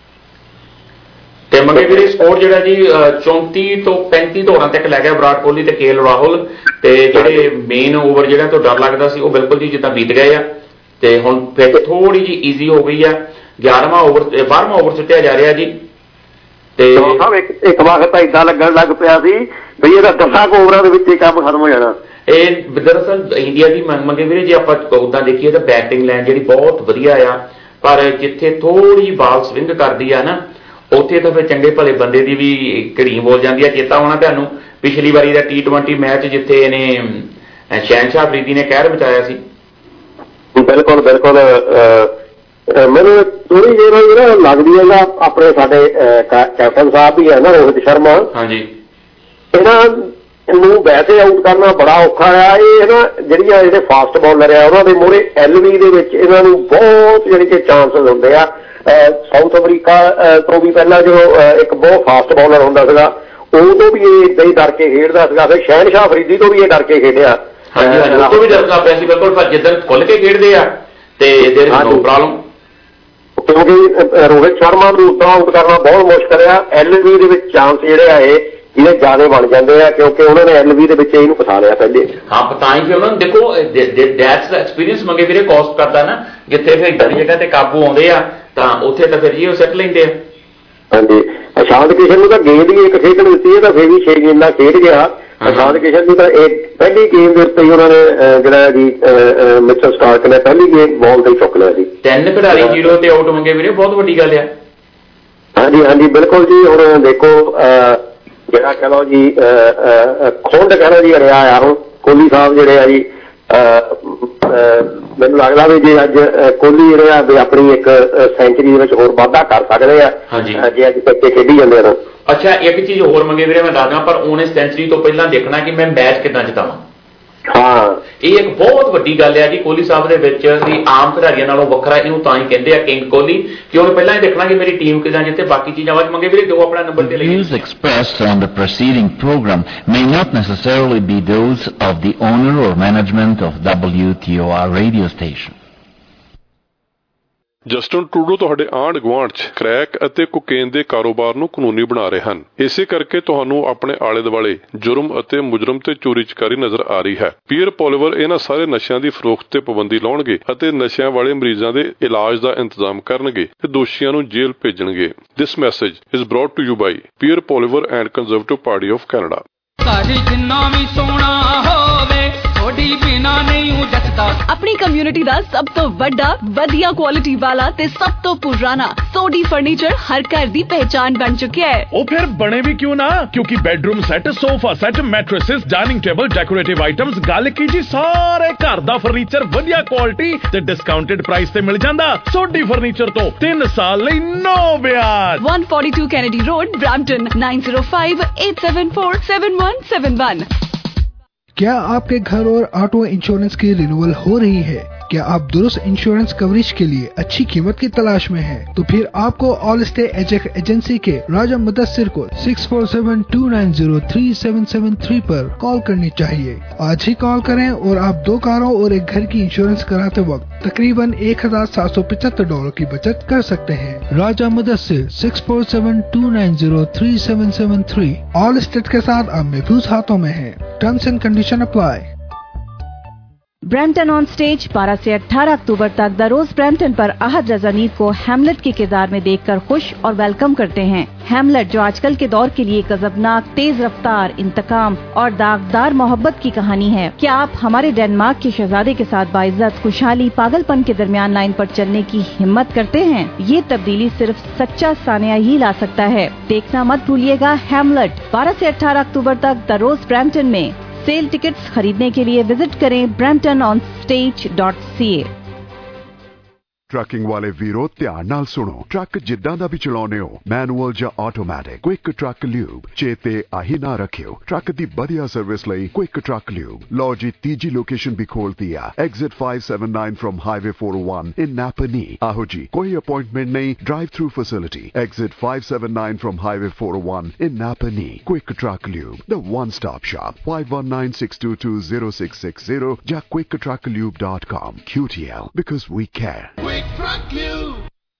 ਤੇ ਮੰਗੇ ਵੀਰੇ ਸਕੋਰ ਜਿਹੜਾ ਜੀ ਚੌਂਤੀ ਤੋਂ ਪੈਂਤੀ ਦੌੜਾਂ ਤੱਕ ਲੈ ਗਿਆ ਵਿਰਾਟ ਕੋਹਲੀ ਤੇ ਕੇ ਐਲ ਰਾਹੁਲ, ਤੇ ਜਿਹੜੇ ਮੇਨ ਓਵਰ ਜਿਹੜਾ ਤੋਂ ਡਰ ਲੱਗਦਾ ਸੀ ਉਹ ਬਿਲਕੁਲ ਜੀ ਜਿੱਦਾਂ ਬੀਤ ਗਏ ਆ, ਤੇ ਹੁਣ ਫਿਰ ਥੋੜੀ ਜੀ ਈਜ਼ੀ ਹੋ ਗਈ ਆ। ਗਿਆਰਵਾਂ ਓਵਰ ਬਾਰਵਾਂ ਓਵਰ ਸੁੱਟਿਆ ਜਾ ਰਿਹਾ ਜੀ। ਤੇ
ਇੱਕ ਵਕਤ ਤਾਂ ਏਦਾਂ ਲੱਗਣ ਲੱਗ ਪਿਆ ਸੀ ਵੀ ਇਹਦਾ ਦਸਾਂ ਕੁ ਓਵਰਾਂ ਦੇ ਵਿੱਚ ਹੀ ਕੰਮ ਖਤਮ ਹੋ ਜਾਣਾ। ਇਹ
ਦਰਅਸਲ ਇੰਡੀਆ ਦੀ ਮੰਗੇ ਵੀਰੇ ਜੇ ਆਪਾਂ ਉੱਦਾਂ ਦੇਖੀਏ ਤਾਂ ਬੈਟਿੰਗ ਲਾਈਨ ਜਿਹੜੀ ਬਹੁਤ ਵਧੀਆ ਆ, ਪਰ ਜਿੱਥੇ ਥੋੜੀ ਬਾਲ ਸਵਿੰਗ ਕਰਦੀ ਆ ਨਾ ਉੱਥੇ ਤਾਂ ਫਿਰ ਚੰਗੇ ਭਲੇ ਬੰਦੇ ਦੀ ਵੀ ਘੜੀ ਬੋਲ ਜਾਂਦੀ ਆ। ਚੇਤਾ ਹੋਣਾ ਤੁਹਾਨੂੰ ਪਿਛਲੀ ਵਾਰੀ ਦਾ ਟੀ ਟਵੈਂਟੀ ਮੈਚ ਜਿੱਥੇ ਇਹਨੇ ਸ਼ਹਿਨਸ਼ਾਹ ਅਫਰੀਦੀ ਨੇ ਕਹਿਰ ਬਚਾਇਆ ਸੀ।
ਬਿਲਕੁਲ ਬਿਲਕੁਲ, ਮੈਨੂੰ ਥੋੜੀ ਜਿਹੀ ਨਾ ਲੱਗਦੀ ਹੈ ਆਪਣੇ ਸਾਡੇ ਕੈਪਟਨ ਸਾਹਿਬ ਵੀ ਹੈ ਨਾ ਰੋਹਿਤ ਸ਼ਰਮਾ, ਹਾਂਜੀ, ਇਹਨਾਂ ਨੂੰ ਵੈਸੇ ਆਊਟ ਕਰਨਾ ਬੜਾ ਔਖਾ ਆ। ਇਹ ਨਾ ਜਿਹੜੀਆਂ ਜਿਹੜੇ ਫਾਸਟ ਬੋਲਰ ਆ ਉਹਨਾਂ ਦੇ ਮੂਹਰੇ ਐਲ ਵੀ ਦੇ ਵਿੱਚ ਇਹਨਾਂ ਨੂੰ ਬਹੁਤ ਜਿਹੜੀ ਕਿ ਚਾਂਸਸ ਹੁੰਦੇ ਆ। ਸਾਊਥ ਅਫਰੀਕਾ ਤੋਂ ਵੀ ਪਹਿਲਾਂ ਜੋ ਇੱਕ ਬਹੁਤ ਫਾਸਟ ਬੋਲਰ ਹੁੰਦਾ ਸੀਗਾ ਉਹ ਤੋਂ ਵੀ ਇਹ ਏਦਾਂ ਹੀ ਡਰ ਕੇ ਖੇਡਦਾ ਸੀਗਾ, ਫਿਰ ਸ਼ਹਿਨਸ਼ਾਹ ਅਫਰੀਦੀ ਤੋਂ ਵੀ ਇਹ ਡਰ ਕੇ ਖੇਡਿਆ।
ਹਾਂਜੀ ਹਾਂਜੀ, ਉਹ ਤੋਂ ਵੀ ਡਰਦਾ ਪਿਆ ਸੀ ਬਿਲਕੁਲ, ਪਰ ਜਿੱਦਣ ਖੁੱਲ ਕੇ ਖੇਡਦੇ ਆ ਤੇ ਦੇਰ ਇਜ਼ ਨੋ ਪ੍ਰੋਬਲਮ,
ਕਿਉਂਕਿ ਰੋਹਿਤ ਸ਼ਰਮਾ ਨੂੰ ਉਦਾਂ ਆਊਟ ਕਰਨਾ ਬਹੁਤ ਮੁਸ਼ਕਿਲ ਆ। ਐਲ ਵੀ ਦੇ ਵਿੱਚ ਚਾਂਸ ਜਿਹੜੇ ਆ ਇਹ ਇਹਦੇ ਜ਼ਿਆਦਾ ਬਣ ਜਾਂਦੇ ਆ ਕਿਉਂਕਿ ਉਹਨਾਂ ਨੇ ਐਲ ਵੀ ਦੇ ਵਿੱਚ ਇਹਨੂੰ ਫਸਾ ਲਿਆ ਪਹਿਲੇ।
ਹਾਂ ਪਤਾ ਹੀ ਉਹਨਾਂ ਨੂੰ ਦੇਖੋ ਦੈਟਸ ਦਾ ਐਕਸਪੀਰੀਅੰਸ ਮੰਗੇ ਵੀਰੇ ਕੋਸਟ ਕਰਦਾ ਨਾ, ਜਿੱਥੇ ਫਿਰ ਇੱਦਾਂ ਦੀ ਜਗ੍ਹਾ ਤੇ ਕਾਬੂ ਆਉਂਦੇ ਆ ਤਾਂ ਉੱਥੇ ਤਾਂ ਫਿਰ ਜੀ ਉਹ ਸੱਟ ਲੈਂਦੇ ਆ।
ਹਾਂਜੀ, ਇਸ਼ਾਂਤ ਕਿਸ਼ਨ ਨੂੰ ਤਾਂ ਗੇਂਦ ਹੀ ਇੱਕ ਖੇਡਣ ਦਿੱਤੀ ਹੈ ਤਾਂ ਫਿਰ ਵੀ ਛੇ ਗੇਂਦਾਂ ਖੇਡ ਗਿਆ। ਇਸ਼ਾਂਤ ਕਿਸ਼ਨ ਨੂੰ ਤਾਂ ਇਹ ਪਹਿਲੀ ਗੇਮ ਦੇ ਉੱਤੇ ਹੀ ਉਹਨਾਂ ਨੇ ਜਿਹੜਾ ਜੀ ਮਿਚਲ ਸਟਾਰਕ ਨੇ ਪਹਿਲੀ ਗੇਮ ਬਾਲ ਤੇ ਚੁੱਕ ਲਿਆ ਸੀ।
ਤਿੰਨ ਖਿਡਾਰੀ ਜ਼ੀਰੋ ਤੇ ਆਊਟ ਮੰਗੇ ਵੀਰੇ, ਬਹੁਤ ਵੱਡੀ ਗੱਲ ਆ।
ਹਾਂਜੀ ਹਾਂਜੀ ਬਿਲਕੁਲ ਜੀ। ਹੁਣ ਦੇਖੋ ਜਿਹੜਾ ਕਹਿ ਲਓ ਜੀ ਖੁੰਡ ਕਹਿ ਲਓ ਜੀ ਰਿਹਾ ਆ ਹੁਣ ਕੋਹਲੀ ਸਾਹਿਬ ਜਿਹੜੇ ਆ ਜੀ, ਮੈਨੂੰ ਲੱਗਦਾ ਵੀ ਜੇ ਅੱਜ ਕੋਹਲੀ ਜਿਹੜੇ ਆ ਵੀ ਆਪਣੀ ਇੱਕ ਸੈਂਚਰੀ ਦੇ ਵਿੱਚ ਹੋਰ ਵਾਧਾ ਕਰ ਸਕਦੇ ਆ ਜੇ ਅੱਜ ਬੱਚੇ ਖੇਡੀ ਜਾਂਦੇ ਆ।
ਅੱਛਾ ਇੱਕ ਚੀਜ਼ ਹੋਰ ਮੰਗੇ ਵੀਰੇ ਮੈਂ ਦੱਸਦਾ, ਪਰ ਉਹਨੇ ਸੈਂਚਰੀ ਤੋਂ ਪਹਿਲਾਂ ਦੇਖਣਾ ਕਿ ਮੈਂ ਮੈਚ ਕਿੱਦਾਂ ਜਿਤਾਵਾਂ।
ਹਾਂ
ਇਹ ਇੱਕ ਬਹੁਤ ਵੱਡੀ ਗੱਲ ਹੈ ਜੀ ਕੋਹਲੀ ਸਾਹਿਬ ਦੇ ਵਿੱਚ ਵੀ ਆਮ ਖਿਡਾਰੀਆਂ ਨਾਲੋਂ ਵੱਖਰਾ ਇਹਨੂੰ ਤਾਂ ਹੀ ਕਹਿੰਦੇ ਆ ਕਿੰਗ ਕੋਹਲੀ ਕਿ ਉਹਨੇ ਪਹਿਲਾਂ ਹੀ ਦੇਖਣਾ ਕਿ ਮੇਰੀ ਟੀਮ ਕਿੱਦਾਂ ਜਿੱਤੇ, ਬਾਕੀ ਚੀਜ਼ਾਂ ਬਾਅਦ ਮੰਗੇ ਵੀਰੇ। ਜੋ ਆਪਣਾ ਨੰਬਰ ਤੇ ਲਈ
views expressed on the preceding program may not necessarily be those of the owner or management of W T O R radio station.
Justin Trudeau ਤੁਹਾਡੇ ਆਂਢ ਗੁਆਂਢ 'ਚ ਕ੍ਰੈਕ ਅਤੇ ਕੋਕੇਨ ਦੇ ਕਾਰੋਬਾਰ ਨੂੰ ਕਾਨੂੰਨੀ ਬਣਾ ਰਹੇ ਹਨ। ਇਸੇ ਕਰਕੇ ਤੁਹਾਨੂੰ ਆਪਣੇ ਆਲੇ ਦੁਆਲੇ ਜੁਰਮ ਅਤੇ ਮੁਜਰਮ ਤੇ ਚੋਰੀ ਚਕਾਰੀ ਨਜ਼ਰ ਆ ਰਹੀ ਹੈ। ਪੀਅਰ ਪੋਲੀਵਰ ਇਹਨਾਂ ਸਾਰੇ ਨਸ਼ਿਆਂ ਦੀ ਫਰੋਖਤ ਤੇ ਪਾਬੰਦੀ ਲਾਉਣਗੇ ਅਤੇ ਨਸ਼ਿਆਂ ਵਾਲੇ ਮਰੀਜ਼ਾਂ ਦੇ ਇਲਾਜ ਦਾ ਇੰਤਜ਼ਾਮ ਕਰਨਗੇ ਤੇ ਦੋਸ਼ੀਆਂ ਨੂੰ ਜੇਲ੍ਹ ਭੇਜਣਗੇ। This message is brought to you by Pierre Poilievre and Conservative Party of Canada.
अपनी कम्युनिटी दा सब तो वड्डा वधिया क्वालिटी वाला ते सब तो पुराना सोडी फर्नीचर हर घर दी पहचान बन चुका है।
ओ फिर बने भी क्यों ना, क्योंकि bedroom set, sofa set, mattresses, dining table, decorative items, गल की जी सारे घर दा फर्नीचर वधिया क्वालिटी ते डिस्काउंटेड प्राइस ते मिल जांदा। सोडी फर्नीचर तो तीन साल लई नो ब्याज।
one forty-two Kennedy Road, Brampton, nine zero five eight seven four seven one seven one।
क्या आपके घर और ऑटो इंश्योरेंस की रिन्यूअल हो रही है? क्या आप दुरुस्त इंश्योरेंस कवरेज के लिए अच्छी कीमत की तलाश में हैं? तो फिर आपको ऑल स्टे एजेक एजेंसी के राजा मुदस्सिर को six four seven two nine zero three seven seven three पर कॉल करनी चाहिए। आज ही कॉल करें और आप दो कारों और एक घर की इंश्योरेंस कराते वक्त तकरीबन एक हजार सात सौ पचहत्तर डॉलर की बचत कर सकते हैं। Raja Mudassir six four seven two nine zero three seven seven three Allstate के साथ अब महफूज हाथों में है। Terms and condition apply.
Brampton on stage बारह से अठारह अक्टूबर तक द रोज ब्रैम्पटन पर अहद रजा नीद को हैमलेट के किरदार में देखकर खुश और वेलकम करते हैं। हैमलेट जो आजकल के दौर के लिए गजबनाक, तेज रफ्तार, इंतकाम और दागदार मोहब्बत की कहानी है। क्या आप हमारे डेनमार्क के शहजादे के साथ बाइज्जत, खुशहाली, पागलपन के दरमियान लाइन पर चलने की हिम्मत करते हैं? ये तब्दीली सिर्फ सच्चा सानिया ही ला सकता है। देखना मत भूलिएगा हैमलेट बारह से अठारह अक्टूबर तक द रोज ब्रैम्पटन में। सेल टिकट्स खरीदने के लिए विजिट करें Brampton on stage dot C A.
Trucking वाले वीरो ध्यान नाल सुनो। ट्रक जिद्दां दा भी चलाउने हो, मैनुअल या ऑटोमैटिक, क्विक ट्रक ल्यूब चेते आही ना रखियो। ट्रक दी बढ़िया सर्विस लई क्विक ट्रक ल्यूब। लो जी तीजी लोकेशन भी खोलती है, exit five seven nine from highway four o one in Napanee. आहो जी, कोई अपॉइंटमेंट नहीं, drive through facility. Exit five seven nine from highway four o one in Napanee. Quick truck lube, the one stop shop. Five one nine six two two zero six six zero या quick truck lube dot com. Q T L, because we care.
Quick Truck Lube.